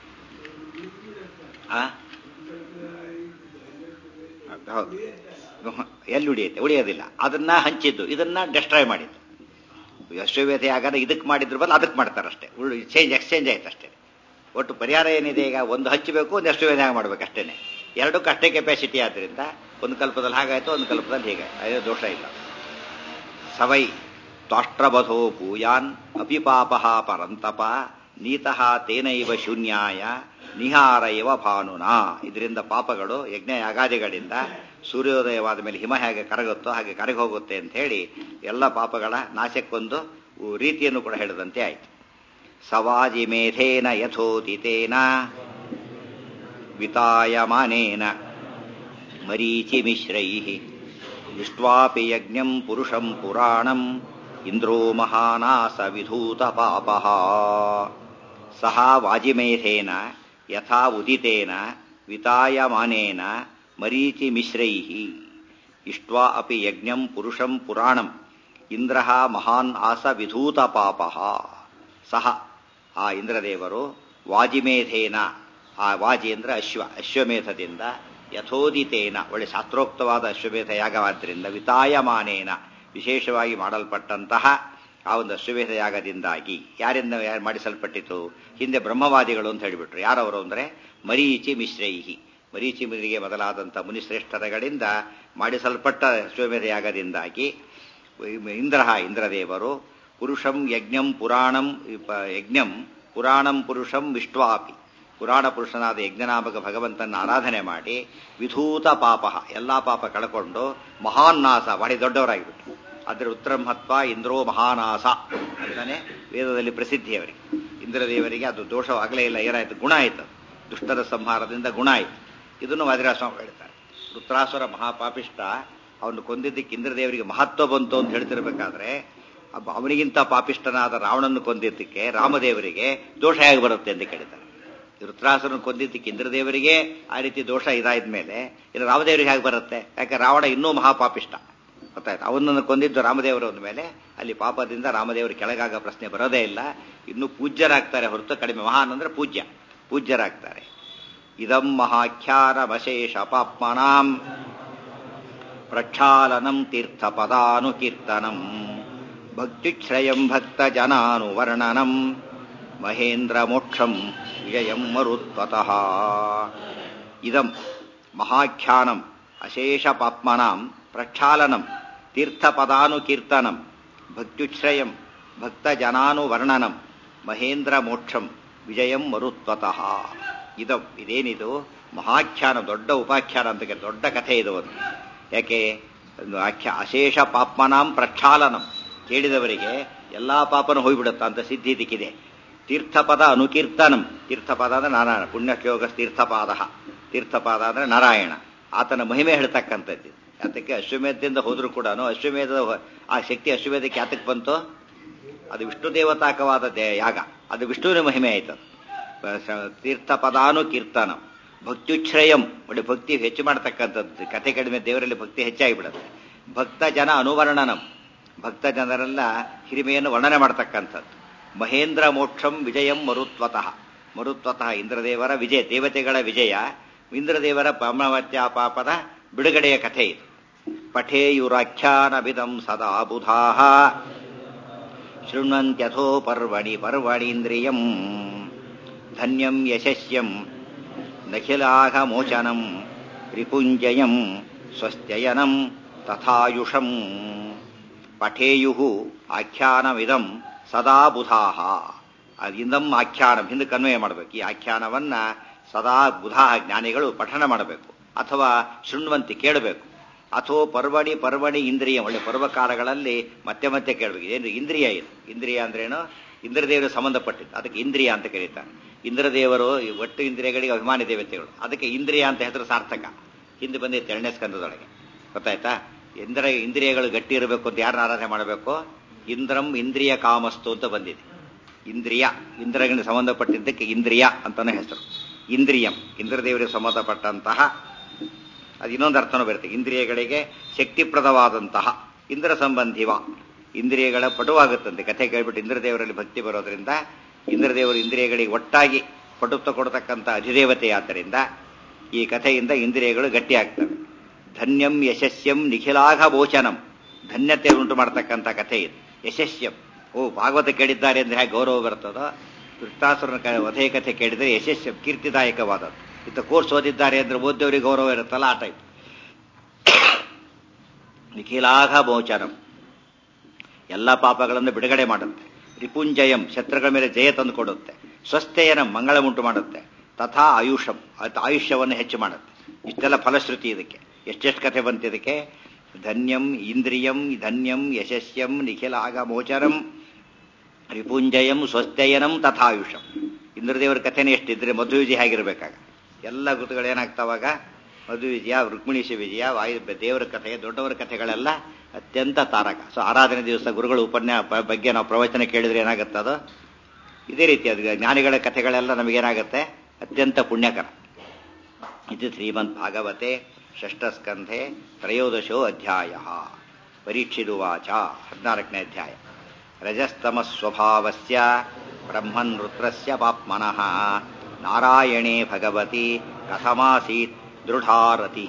ಹೌದು, ಎಲ್ಲಿ ಉಳಿಯುತ್ತೆ? ಉಳಿಯೋದಿಲ್ಲ. ಅದನ್ನ ಹಂಚಿದ್ದು, ಇದನ್ನ ಡೆಸ್ಟ್ರಾಯ್ ಮಾಡಿದ್ದು. ಅಶ್ವಮೇಧ ಯಾಗ ಇದಕ್ಕೆ ಮಾಡಿದ್ರು ಬದಲು ಅದಕ್ಕೆ ಮಾಡ್ತಾರೆ ಅಷ್ಟೇ. ಉಳ್ಳು ಚೇಂಜ್ ಎಕ್ಸ್ಚೇಂಜ್ ಆಯ್ತು ಅಷ್ಟೇ. ಒಟ್ಟು ಪರಿಹಾರ ಏನಿದೆ, ಈಗ ಒಂದು ಹಚ್ಚಬೇಕು, ಒಂದು ಅಶ್ವಮೇಧ ಯಾಗ ಮಾಡ್ಬೇಕು ಅಷ್ಟೇನೆ. ಎರಡಕ್ಕೂ ಅಷ್ಟೇ ಕೆಪಾಸಿಟಿ ಆದ್ರಿಂದ ಒಂದು ಕಲ್ಪದಲ್ಲಿ ಹಾಗಾಯ್ತು, ಒಂದು ಕಲ್ಪದಲ್ಲಿ ಹೀಗೆ. ಅದೇ ದೋಷ ಇಲ್ಲ. ಸವೈ ತ್ವಾಷ್ಟ್ರವಧೋ ಭೂಯಾನ್ ಅಪಿ ಪಾಪ ಪರಂತಪ ನೀತಃ ತೇನೈವ ಶೂನ್ಯಾಯ ನಿಹಾರ ಇವ ಭಾನುನಾ. ಇದರಿಂದ ಪಾಪಗಳು ಯಜ್ಞ ಯಾಗಾದಿಗಳಿಂದ ಸೂರ್ಯೋದಯವಾದ ಮೇಲೆ ಹಿಮ ಹೇಗೆ ಕರಗುತ್ತೋ ಹಾಗೆ ಕರಗಿ ಹೋಗುತ್ತೆ ಅಂತ ಹೇಳಿ ಎಲ್ಲ ಪಾಪಗಳ ನಾಶಕ್ಕೊಂದು ರೀತಿಯನ್ನು ಕೂಡ ಹೇಳಿದಂತೆ ಆಯಿತು. ಸವಾಜಿ ಮೇಧೇನ ಯಥೋದಿತೇನ ವಿತಾಯಮಾನೇನ ಮರೀಚಿ ಮಿಶ್ರೈಃ ದೃಷ್ಟ್ವಾಪಿ ಯಜ್ಞಂ ಪುರುಷಂ ಪುರಾಣಂ ಇಂದ್ರೋ ಮಹಾನಾಸ ವಿಧೂತ ಪಾಪಃ. ಸಹ ವಾಜಿಮೇಧೇನ ಯಥಾ ಉದಿತೇನ ವಿತಾಯಮಾನೇನ ಮರೀಚಿ ಮಿಶ್ರೈಃ ಇಷ್ಟ್ವಾ ಅಪಿ ಯಜ್ಞಂ ಪುರುಷಂ ಪುರಾಣಂ ಇಂದ್ರಃ ಮಹಾನ್ ಆಸ ವಿಧೂತ ಪಾಪಃ. ಸಹ ಆ ಇಂದ್ರದೇವರು ವಾಜಿಮೇಧೇನ, ಆ ವಾಜಿ ಅಂದ್ರೆ ಅಶ್ವ, ಅಶ್ವಮೇಧದಿಂದ ಯಥೋದಿತೇನ ಒಳ್ಳೆ ಶಾಸ್ತ್ರೋಕ್ತವಾದ ಅಶ್ವಮೇಧ ಯಾಗವಾದ್ದರಿಂದ ವಿತಾಯಮಾನೇನ ವಿಶೇಷವಾಗಿ ಮಾಡಲ್ಪಟ್ಟಂತಹ ಆ ಒಂದು ಅಶ್ವಮೇಧ ಯಾಗದಿಂದಾಗಿ ಯಾರಿಂದ ಯಾರು ಮಾಡಿಸಲ್ಪಟ್ಟಿತು? ಹಿಂದೆ ಬ್ರಹ್ಮವಾದಿಗಳು ಅಂತ ಹೇಳಿಬಿಟ್ರು. ಯಾರವರು ಅಂದ್ರೆ ಮರೀಚಿ ಮಿಶ್ರೈಹಿ, ಮರೀಚಿ ಮುನಿಗೆ ಮೊದಲಾದಂಥ ಮುನಿಶ್ರೇಷ್ಠರಗಳಿಂದ ಮಾಡಿಸಲ್ಪಟ್ಟ ಅಶ್ವಮೇಧ ಯಾಗದಿಂದಾಗಿ ಇಂದ್ರ ಇಂದ್ರದೇವರು ಪುರುಷಂ ಯಜ್ಞಂ ಪುರಾಣಂ ಯಜ್ಞಂ ಪುರಾಣಂ ಪುರುಷಂ ವಿಷ್ಟ್ವಾಪಿ ಪುರಾಣ ಪುರುಷನಾದ ಯಜ್ಞನಾಮಕ ಭಗವಂತನ ಆರಾಧನೆ ಮಾಡಿ ವಿಧೂತ ಪಾಪ ಎಲ್ಲಾ ಪಾಪ ಕಳ್ಕೊಂಡು ಮಹಾನ್ನಾಸ ಬಹಳ ದೊಡ್ಡವರಾಗಿಬಿಟ್ರು. ಅದರ ಉತ್ತರಮಹತ್ವ ಇಂದ್ರೋ ಮಹಾನಾಸ ಅಂತಾನೆ ವೇದದಲ್ಲಿ ಪ್ರಸಿದ್ಧಿ ಅವರಿಗೆ. ಇಂದ್ರದೇವರಿಗೆ ಅದು ದೋಷವಾಗಲೇ ಇಲ್ಲ, ಏನಾಯ್ತು? ಗುಣ ಆಯ್ತು. ದುಷ್ಟರ ಸಂಹಾರದಿಂದ ಗುಣ ಆಯ್ತು. ಇದನ್ನು ವಜ್ರಾಸ್ವಾಮಿ ಹೇಳ್ತಾರೆ. ವೃತ್ರಾಸುರ ಮಹಾಪಾಪಿಷ್ಟ, ಅವನು ಕೊಂದಿದ್ದಕ್ಕೆ ಇಂದ್ರದೇವರಿಗೆ ಮಹತ್ವ ಬಂತು ಅಂತ ಹೇಳ್ತಿರ್ಬೇಕಾದ್ರೆ ಅವನಿಗಿಂತ ಪಾಪಿಷ್ಟನಾದ ರಾವಣನ್ನು ಕೊಂದಿದ್ದಕ್ಕೆ ರಾಮದೇವರಿಗೆ ದೋಷ ಹೇಗೆ ಬರುತ್ತೆ ಅಂತ ಕೇಳ್ತಾರೆ. ವೃತ್ರಾಸುರನ್ನು ಕೊಂದಿದ್ದಕ್ಕೆ ಇಂದ್ರದೇವರಿಗೆ ಆ ರೀತಿ ದೋಷ ಇದಾದ ಮೇಲೆ ಇನ್ನು ರಾಮದೇವರಿಗೆ ಹೇಗೆ ಬರುತ್ತೆ? ಯಾಕೆ ರಾವಣ ಇನ್ನೂ ಮಹಾಪಾಪಿಷ್ಟ, ಗೊತ್ತಾಯ್ತು. ಅವನನ್ನು ಕೊಂದಿದ್ದು ರಾಮದೇವರ ಒಂದ ಮೇಲೆ ಅಲ್ಲಿ ಪಾಪದಿಂದ ರಾಮದೇವರು ಕೆಳಗಾಗ ಪ್ರಶ್ನೆ ಬರೋದೇ ಇಲ್ಲ. ಇನ್ನೂ ಪೂಜ್ಯರಾಗ್ತಾರೆ ಹೊರತು ಕಡಿಮೆ. ಮಹಾನ್ ಅಂದ್ರೆ ಪೂಜ್ಯ, ಪೂಜ್ಯರಾಗ್ತಾರೆ. ಇದಂ ಮಹಾಖ್ಯಾನಮಶೇಷ ಪಾಪ್ಮನಾಂ ಪ್ರಕ್ಷಾಲನಂ ತೀರ್ಥ ಪದಾನುಕೀರ್ತನಂ ಭಕ್ತಿಶ್ರಯಂ ಭಕ್ತ ಜನಾನುವರ್ಣನಂ ಮಹೇಂದ್ರ ಮೋಕ್ಷಂ ವಿಜಯಂ ಮರುತ್ವತಃ. ಇದಂ ಮಹಾಖ್ಯಾನಂ ಅಶೇಷ ಪಾಪ್ಮನಾಂ ಪ್ರಕ್ಷಾಲನಂ ತೀರ್ಥ ಪದಾನುಕೀರ್ತನಂ ಭಕ್ತ್ಯುಚ್ಛ್ರಯಂ ಭಕ್ತ ಜನಾನುವರ್ಣನಂ ಮಹೇಂದ್ರ ಮೋಕ್ಷಂ ವಿಜಯಂ ಮರುತ್ವತಃ. ಇದು ಇದೇನಿದು ಮಹಾಖ್ಯಾನ, ದೊಡ್ಡ ಉಪಾಖ್ಯಾನ ಅಂತ ದೊಡ್ಡ ಕಥೆ ಇದು ಒಂದು. ಯಾಕೆ ಆಖ್ಯ ಅಶೇಷ ಪಾಪ್ಮನಾಂ ಪ್ರಕ್ಷಾಲನಂ, ಕೇಳಿದವರಿಗೆ ಎಲ್ಲಾ ಪಾಪನೂ ಹೋಗ್ಬಿಡುತ್ತ ಅಂತ ಸಿದ್ಧಿ ದಿಕ್ಕಿದೆ. ತೀರ್ಥಪದ ಅನುಕೀರ್ತನಂ, ತೀರ್ಥಪದ ಅಂದ್ರೆ ನಾರಾಯಣ, ಪುಣ್ಯಯೋಗ ತೀರ್ಥಪಾದ, ತೀರ್ಥಪಾದ ಅಂದ್ರೆ ನಾರಾಯಣ, ಆತನ ಮಹಿಮೆ ಹೇಳ್ತಕ್ಕಂಥದ್ದು. ಅದಕ್ಕೆ ಅಶ್ವಮೇಧದಿಂದ ಹೋದ್ರೂ ಕೂಡ ಅಶ್ವಮೇಧದ ಆ ಶಕ್ತಿ ಅಶ್ವಮೇಧಕ್ಕೆ ಯಾತಕ್ಕೆ ಬಂತು? ಅದು ವಿಷ್ಣು ದೇವತಾಕವಾದ ಯಾಗ, ಅದು ವಿಷ್ಣುವಿನ ಮಹಿಮೆ ಆಯ್ತು. ತೀರ್ಥಪದಾನು ಕೀರ್ತನಂ ಭಕ್ತ್ಯುಚ್ಛ್ರಯಂ, ಒಳ್ಳೆ ಭಕ್ತಿ ಹೆಚ್ಚು ಮಾಡತಕ್ಕಂಥದ್ದು. ಕಥೆ ಕಡಿಮೆ, ದೇವರಲ್ಲಿ ಭಕ್ತಿ ಹೆಚ್ಚಾಗಿಬಿಡುತ್ತೆ. ಭಕ್ತ ಜನ ಅನುವರ್ಣನಂ, ಭಕ್ತ ಜನರೆಲ್ಲ ಹಿರಿಮೆಯನ್ನು ವರ್ಣನೆ ಮಾಡತಕ್ಕಂಥದ್ದು. ಮಹೇಂದ್ರ ಮೋಕ್ಷಂ ವಿಜಯಂ ಮರುತ್ವತಃ, ಮರುತ್ವತಃ ಇಂದ್ರದೇವರ ವಿಜಯ, ದೇವತೆಗಳ ವಿಜಯ, ಇಂದ್ರದೇವರ ಬ್ರಹ್ಮವತ್ಯ ಪಾಪದ ಬಿಡುಗಡೆಯ ಕಥೆ ಇದು. ಪಠೇಯುರಾಖ್ಯಾನವಿದಂ ಸದಾ ಬುಧಾಃ ಶೃಣ್ವಂತ್ಯಥೋ ಪರ್ವಣಿ ಪರ್ವಣೀಂದ್ರಿಯಂ ಧನ್ಯಂ ಯಶಸ್ಯಂ ನಖಿಲಾಘಮೋಚನಂ ರಿಪುಂಜಯಂ ಸ್ವಸ್ತ್ಯಯನಂ ತಥಾಯುಷಂ. ಪಠೇಯುಃ ಆಖ್ಯಾನವಿದಂ ಸದಾ ಬುಧಾಃ, ಅದರಿಂದಂ ಆಖ್ಯಾನ ಹಿಂದೆ ಕನ್ವಯ ಮಾಡಬೇಕು. ಈ ಆಖ್ಯಾನವನ್ನ ಸದಾ ಬುಧಾಃ ಜ್ಞಾನಿಗಳು ಪಠಣ ಮಾಡಬೇಕು, ಅಥವಾ ಶೃಣ್ವಂತಿ ಕೇಳಬೇಕು. ಅಥೋ ಪರ್ವಣಿ ಪರ್ವಣಿ ಇಂದ್ರಿಯ, ಒಳ್ಳೆ ಪರ್ವಕಾಲಗಳಲ್ಲಿ ಮತ್ತೆ ಮತ್ತೆ ಕೇಳಬೇಕು. ಏನು ಇಂದ್ರಿಯ? ಇದು ಇಂದ್ರಿಯ ಅಂದ್ರೇನು? ಇಂದ್ರದೇವರು ಸಂಬಂಧಪಟ್ಟಿದ್ದು, ಅದಕ್ಕೆ ಇಂದ್ರಿಯ ಅಂತ ಕರೀತಾರೆ. ಇಂದ್ರದೇವರು ಒಟ್ಟು ಇಂದ್ರಿಯಗಳಿಗೆ ಅಭಿಮಾನಿ ದೇವತೆಗಳು, ಅದಕ್ಕೆ ಇಂದ್ರಿಯ ಅಂತ ಹೆಸರು ಸಾರ್ಥಕ. ಹಿಂದೆ ಬಂದಿತ್ತು ಎರಡನೇ ಸ್ಕಂದದೊಳಗೆ, ಗೊತ್ತಾಯ್ತಾ? ಇಂದ್ರ ಇಂದ್ರಿಯಗಳು ಗಟ್ಟಿ ಇರಬೇಕು ಅಂತ ಯಾರನ್ನ ಆರಾಧನೆ ಮಾಡಬೇಕು? ಇಂದ್ರಂ ಇಂದ್ರಿಯ ಕಾಮಸ್ತು ಅಂತ ಬಂದಿದೆ. ಇಂದ್ರಿಯ, ಇಂದ್ರಗಳಿಗೆ ಸಂಬಂಧಪಟ್ಟಿದ್ದಕ್ಕೆ ಇಂದ್ರಿಯ ಅಂತಾನೆ ಹೆಸರು. ಇಂದ್ರಿಯಂ ಇಂದ್ರದೇವರಿಗೆ ಸಂಬಂಧಪಟ್ಟಂತಹ, ಅದು ಇನ್ನೊಂದು ಅರ್ಥನೂ ಬರುತ್ತೆ. ಇಂದ್ರಿಯಗಳಿಗೆ ಶಕ್ತಿಪ್ರದವಾದಂತಹ, ಇಂದ್ರ ಸಂಬಂಧಿವ, ಇಂದ್ರಿಯಗಳ ಪಟುವಾಗುತ್ತಂತೆ. ಕಥೆ ಕೇಳ್ಬಿಟ್ಟು ಇಂದ್ರದೇವರಲ್ಲಿ ಭಕ್ತಿ ಬರೋದ್ರಿಂದ ಇಂದ್ರದೇವರು ಇಂದ್ರಿಯಗಳಿಗೆ ಒಟ್ಟಾಗಿ ಪಟುತ್ವ ಕೊಡತಕ್ಕಂಥ ಅಧಿದೇವತೆ. ಆದ್ದರಿಂದ ಈ ಕಥೆಯಿಂದ ಇಂದ್ರಿಯಗಳು ಗಟ್ಟಿಯಾಗ್ತವೆ. ಧನ್ಯಂ ಯಶಸ್ಯಂ ನಿಖಿಲಾಘ ಭೋಚನಂ, ಧನ್ಯತೆ ಉಂಟು ಮಾಡತಕ್ಕಂಥ ಕಥೆ ಇದು. ಯಶಸ್ಯಂ, ಓ ಭಾಗವತ ಕೇಳಿದ್ದಾರೆ ಅಂದ್ರೆ ಹೇಗೆ ಗೌರವ ಬರ್ತದೋ, ವೃತ್ತಾಸುರನ ವಧೆ ಕಥೆ ಕೇಳಿದರೆ ಯಶಸ್ಸು ಕೀರ್ತಿದಾಯಕವಾದದ್ದು. ಇತ್ತ ಕೋರ್ಸ್ ಓದಿದ್ದಾರೆ ಅಂದ್ರೆ ಓದ್ದವರಿಗೆ ಗೌರವ ಇರುತ್ತಲ್ಲ, ಆ ಟೈಪ್. ನಿಖಿಲಾಘ ಮೋಚನಂ, ಎಲ್ಲ ಪಾಪಗಳನ್ನು ಬಿಡುಗಡೆ ಮಾಡುತ್ತೆ. ರಿಪುಂಜಯಂ, ಶತ್ರುಗಳ ಮೇಲೆ ಜಯ ತಂದು ಕೊಡುತ್ತೆ. ಸ್ವಸ್ಥೆಯನಂ, ಮಂಗಳ ಉಂಟು ಮಾಡುತ್ತೆ. ತಥಾ ಆಯುಷಂ, ಆಯುಷ್ಯವನ್ನು ಹೆಚ್ಚು ಮಾಡುತ್ತೆ. ಇಷ್ಟೆಲ್ಲ ಫಲಶ್ರುತಿ ಇದಕ್ಕೆ. ಎಷ್ಟೆಷ್ಟು ಕಥೆ ಬಂತು ಇದಕ್ಕೆ? ಧನ್ಯಂ ಇಂದ್ರಿಯಂ ಧನ್ಯಂ ಯಶಸ್ಯಂ ನಿಖಿಲಾಘ ಮೋಚನಂ ರಿಪುಂಜಯಂ ಸ್ವಸ್ಥಯನಂ ತಥಾಯುಷಂ. ಇಂದ್ರದೇವರ ಕಥೆನೇ ಎಷ್ಟಿದ್ರೆ ಮಧು ವಿಜಯ ಆಗಿರ್ಬೇಕಾಗ ಎಲ್ಲ ಗುರುತುಗಳು ಏನಾಗ್ತಾವಾಗ? ಮಧು ವಿಜಯ, ರುಕ್ಮಿಣೀಶ ವಿಜಯ, ವಾಯು ದೇವರ ಕಥೆ, ದೊಡ್ಡವರ ಕಥೆಗಳೆಲ್ಲ ಅತ್ಯಂತ ತಾರಕ. ಸೊ ಆರಾಧನೆ ದಿವಸ ಗುರುಗಳ ಉಪನ್ಯಾಸ ಬಗ್ಗೆ ನಾವು ಪ್ರವಚನ ಕೇಳಿದ್ರೆ ಏನಾಗುತ್ತೆ? ಅದು ಇದೇ ರೀತಿ. ಅದು ಜ್ಞಾನಿಗಳ ಕಥೆಗಳೆಲ್ಲ ನಮಗೇನಾಗುತ್ತೆ? ಅತ್ಯಂತ ಪುಣ್ಯಕರ. ಇದು ಶ್ರೀಮದ್ ಭಾಗವತೆ ಷಷ್ಠಸ್ಕಂಧೆ ತ್ರಯೋದಶೋ ಅಧ್ಯಾಯ. ಪರೀಕ್ಷಿದುವಾಚ, ಹದಿನಾಲ್ಕನೇ ಅಧ್ಯಾಯ. ರಜಸ್ತಮಸ್ವಭಾವಸ್ಯ ಬ್ರಹ್ಮನ್ ರುದ್ರಸ್ಯ ಪಾಪ್ಮನಃ ನಾರಾಯಣೇ ಭಗವತಿ ಕಥಮಾಸೀತ್ ದೃಢಾರತಿ.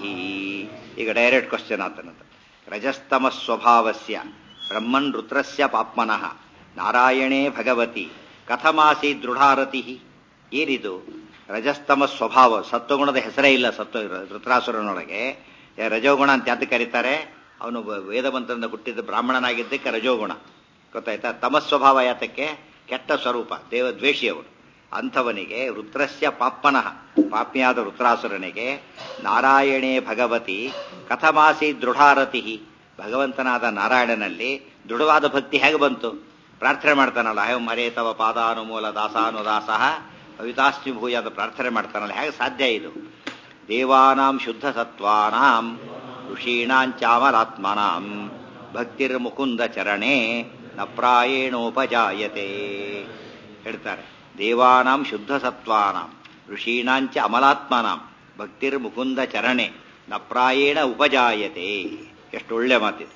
ಈಗ ಡೈರೆಕ್ಟ್ ಕ್ವಶನ್ ಆತನಂತ. ರಜಸ್ತಮಸ್ವಭಾವಸ್ಯ ಬ್ರಹ್ಮನ್ ರುದ್ರಸ್ಯ ಪಾಪ್ಮನಃ ನಾರಾಯಣೇ ಭಗವತಿ ಕಥಮಾಸೀತ್ ದೃಢಾರತಿ. ಏನಿದು ರಜಸ್ತಮ ಸ್ವಭಾವ? ಸತ್ವಗುಣದ ಹೆಸರೇ ಇಲ್ಲ ಸತ್ವ ಋತ್ರಾಸುರನೊಳಗೆ. ರಜೋಗುಣ ಅಂತ ಯಾತ ಕರೀತಾರೆ? ಅವನು ವೇದಮಂತ್ರದಿಂದ ಹುಟ್ಟಿದ ಬ್ರಾಹ್ಮಣನಾಗಿದ್ದಕ್ಕೆ ರಜೋಗುಣ, ಗೊತ್ತಾಯ್ತಾ? ತಮಸ್ವಭಾವ ಯಾತಕ್ಕೆ? ಕೆಟ್ಟ ಸ್ವರೂಪ, ದೇವ ದ್ವೇಷಿಯವನು. ಅಂಥವನಿಗೆ ರುದ್ರಸ್ಯ ಪಾಪ್ಮನಃ, ಪಾಪ್ಮಿಯಾದ ಋತ್ರಾಸುರನಿಗೆ ನಾರಾಯಣೇ ಭಗವತಿ ಕಥಮಾಸಿ ದೃಢಾರತಿ, ಭಗವಂತನಾದ ನಾರಾಯಣನಲ್ಲಿ ದೃಢವಾದ ಭಕ್ತಿ ಹೇಗೆ ಬಂತು? ಪ್ರಾರ್ಥನೆ ಮಾಡ್ತಾನಲ್ಲ, ಹೇ ಮರೇ ತವ ಪಾದಾನುಮೂಲ ದಾಸಾನುದಾಸಃ ಅವಿತಾಸ್ತಿ ಭೂಯ ಅಂತ ಪ್ರಾರ್ಥನೆ ಮಾಡ್ತಾನಲ್ಲ, ಹೇಗೆ ಸಾಧ್ಯ ಇದು? ದೇವಾನಾಂ ಶುದ್ಧ ಸತ್ವಾನಾಂ ಋಷೀಣಾಂಚಾಮಲಾತ್ಮನಾಂ ಭಕ್ತಿರ್ ಮುಕುಂದ ಚರಣೆ ನ ಪ್ರಾಯೇಣೋಪಜಾಯತೆ ಹೇಳ್ತಾರೆ. ದೇವಾನಾಂ ಶುದ್ಧ ಸತ್ವಾನಾಂ ಋಷೀಣಾಂಚ ಅಮಲಾತ್ಮನಾಂ ಭಕ್ತಿರ್ ಮುಕುಂದ ಚರಣೆ ನ ಪ್ರಾಯೇಣ ಉಪಜಾಯತೆ. ಎಷ್ಟು ಒಳ್ಳೆ ಮಾತಿದೆ.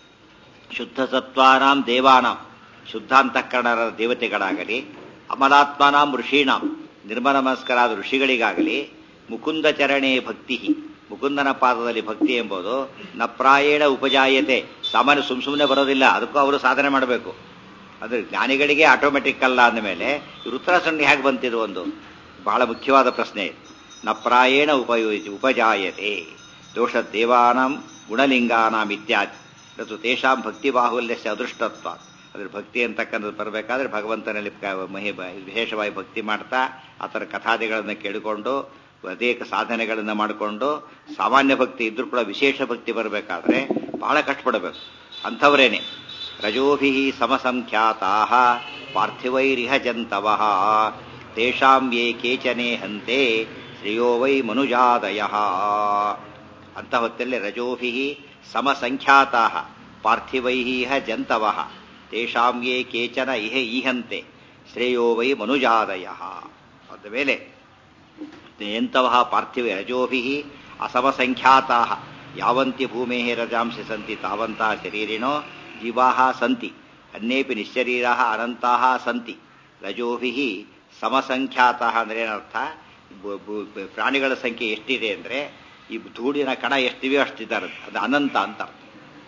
ಶುದ್ಧ ಸತ್ವಾನಾಂ ದೇವಾನಾಂ, ಶುದ್ಧಾಂತಃಕರಣರ ದೇವತೆಗಳಾಗಲಿ, ಅಮಲಾತ್ಮನಾಂ ಋಷೀಣಾಂ, ನಿರ್ಮಲಮಸ್ಕರಾದ ಋಷಿಗಳಿಗಾಗಲಿ, ಮುಕುಂದ ಚರಣೆ ಭಕ್ತಿ, ಮುಕುಂದನ ಪಾದದಲ್ಲಿ ಭಕ್ತಿ ಎಂಬುದು ನ ಪ್ರಾಯೇಣ ಉಪಜಾಯತೆ, ಸಾಮಾನ್ಯ ಸುಮ್ ಸುಮ್ಮನೆ ಬರೋದಿಲ್ಲ, ಅದಕ್ಕೂ ಅವರು ಸಾಧನೆ ಮಾಡಬೇಕು. ಅದು ಜ್ಞಾನಿಗಳಿಗೆ ಆಟೋಮೆಟಿಕ್ ಅಲ್ಲ ಅಂದಮೇಲೆ ಋತ್ರಾಸುರನಿಗೆ ಹೇಗೆ ಬಂತಿದ್ದು? ಒಂದು ಬಹಳ ಮುಖ್ಯವಾದ ಪ್ರಶ್ನೆ ಇದು. ನ ಪ್ರಾಯೇಣ ಉಪಯೋಜಿ ಉಪಜಾಯತೆ ದೋಷ ದೇವಾನಾಂ ಗುಣಲಿಂಗಾನಾಂ ಇತ್ಯಾದಿ. ಅದು ತೇಷಾಂ ಭಕ್ತಿ ಬಾಹುಲ್ಯಸ್ಯ ಅದೃಷ್ಟತ್ವ. ಅದ್ರ ಭಕ್ತಿ ಅಂತಕ್ಕಂಥದ್ದು ಬರಬೇಕಾದ್ರೆ ಭಗವಂತನಲ್ಲಿ ಮಹಿ ವಿಶೇಷವಾಗಿ ಭಕ್ತಿ ಮಾಡ್ತಾ ಆ ಥರ ಕಥಾದಿಗಳನ್ನು ಕೇಳಿಕೊಂಡು ಅನೇಕ ಸಾಧನೆಗಳನ್ನು ಮಾಡಿಕೊಂಡು ಸಾಮಾನ್ಯ ಭಕ್ತಿ ಇದ್ರೂ ಕೂಡ ವಿಶೇಷ ಭಕ್ತಿ ಬರಬೇಕಾದ್ರೆ ಬಹಳ ಕಷ್ಟಪಡಬೇಕು. ಅಂಥವರೇನೆ ರಜೋಭಿ ಸಮಸಂಖ್ಯಾತಾ ಪಾರ್ಥಿವೈರಿಹ ಜಂತವಃ ತೇಷಾಂ ಯೇ ಕೇಚನೆ ಹಂತೆ ಶ್ರೇಯೋ ವೈ ಮನುಜಾದಯ. ಅಂತ ಹೊತ್ತಲ್ಲಿ ರಜೋಭಿ ಸಮಸಂಖ್ಯಾತಾ ಪಾರ್ಥಿವೈಹ ಜಂತವಃ ತೇಷಾಂ ಯೇ ಕೇಚನ ಇಹ ಈಹಂತೆ ಶ್ರೇಯೋ ವೈ ಮನುಜಾದಯ. ಅದ ಮೇಲೆ ಎಂತವಃ ಪಾರ್ಥಿವ ರಜೋಭಿ ಅಸಮಸಂಖ್ಯಾತಾ ಯಾವಂತಿ ಭೂಮೇ ರಜಾಂಸಿ ಸಂತಿ ತಾವಂತಹ ಶರೀರಿಣೋ ಜೀವಾಹ ಸಂತಿ ಅನ್ಯೇಪಿ ನಿಶ್ಶರೀರಾಹ ಅನಂತಾಹ ಸಂತಿ. ರಜೋಭಿ ಸಮಸಂಖ್ಯಾತಃ ಅಂದ್ರೆ ಏನರ್ಥ? ಪ್ರಾಣಿಗಳ ಸಂಖ್ಯೆ ಎಷ್ಟಿದೆ ಅಂದ್ರೆ ಈ ಧೂಳಿನ ಕಣ ಎಷ್ಟಿವೆ ಅಷ್ಟಿದ್ದಾರೆ, ಅದು ಅನಂತ ಅಂತ ಅರ್ಥ.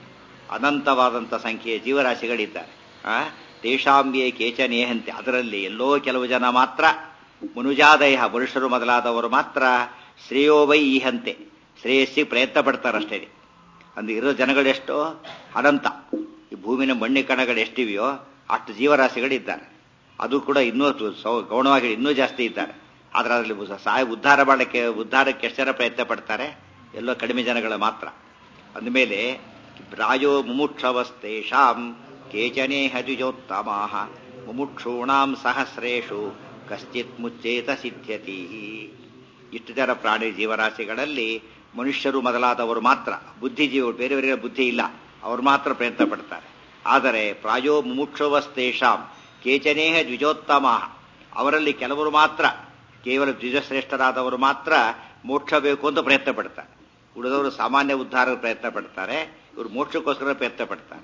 ಅನಂತವಾದಂಥ ಸಂಖ್ಯೆಯ ಜೀವರಾಶಿಗಳಿದ್ದಾರೆ. ಆ ತೇಷಾಂಬೆ ಕೇಚನೇಹಂತೆ, ಅದರಲ್ಲಿ ಎಲ್ಲೋ ಕೆಲವು ಜನ ಮಾತ್ರ ಮನುಜಾದಯ ಮನುಷ್ಯರು ಮೊದಲಾದವರು ಮಾತ್ರ ಶ್ರೇಯೋವೈ ಈಹಂತೆ ಶ್ರೇಯಸ್ಸಿ ಪ್ರಯತ್ನ ಪಡ್ತಾರಷ್ಟೇ. ಅಂದ್ರೆ ಇರೋ ಜನಗಳೆಷ್ಟೋ ಅನಂತ. ಈ ಭೂಮಿನ ಮಣ್ಣಿ ಕಣಗಳು ಎಷ್ಟಿವೆಯೋ ಅಷ್ಟು ಜೀವರಾಶಿಗಳಿದ್ದಾರೆ. ಅದು ಕೂಡ ಇನ್ನೂ ಗೌಣವಾಗಿ ಇನ್ನೂ ಜಾಸ್ತಿ ಇದ್ದಾರೆ. ಆದ್ರೆ ಅದರಲ್ಲಿ ಸಹಾಯ ಉದ್ಧಾರ ಮಾಡಲಿಕ್ಕೆ ಉದ್ಧಾರಕ್ಕೆ ಎಷ್ಟು ಜನ ಪ್ರಯತ್ನ ಪಡ್ತಾರೆ? ಎಲ್ಲೋ ಕಡಿಮೆ ಜನಗಳು ಮಾತ್ರ. ಅಂದಮೇಲೆ ರಾಜೋ ಮುಮುಕ್ಷವಸ್ತೇಷಾಂ ಕೇಚನೇಹ ದ್ವಿಜೋತ್ತಮಾಃ ಮುಮುಕ್ಷೂಣಾಂ ಸಹಸ್ರೇಷು ಕಶ್ಚಿತ್ ಮುಚ್ಚೇತ ಸಿದ್ಧ್ಯತಿ. ಇಷ್ಟು ಜನ ಪ್ರಾಣಿ ಜೀವರಾಶಿಗಳಲ್ಲಿ ಮನುಷ್ಯರು ಮೊದಲಾದವರು ಮಾತ್ರ, ಬುದ್ಧಿಜೀವಿಗಳು ಬೇರೆಯವರಿಗೆ ಬುದ್ಧಿ ಇಲ್ಲ, ಅವರು ಮಾತ್ರ ಪ್ರಯತ್ನ ಪಡ್ತಾರೆ. ಆದರೆ ಪ್ರಾಯೋ ಮುಮುಕ್ಷವಸ್ತೇಷಾಂ ಕೇಚನೇಹ ದ್ವಿಜೋತ್ತಮಾಃ, ಅವರಲ್ಲಿ ಕೆಲವರು ಮಾತ್ರ, ಕೇವಲ ದ್ವಿಜಶ್ರೇಷ್ಠರಾದವರು ಮಾತ್ರ ಮೋಕ್ಷ ಬೇಕು ಅಂತ ಪ್ರಯತ್ನ ಪಡ್ತಾರೆ. ಉಳಿದವರು ಸಾಮಾನ್ಯ ಉದ್ಧಾರ ಪ್ರಯತ್ನ ಪಡ್ತಾರೆ, ಇವರು ಮೋಕ್ಷಕ್ಕೋಸ್ಕರ ಪ್ರಯತ್ನ ಪಡ್ತಾರೆ.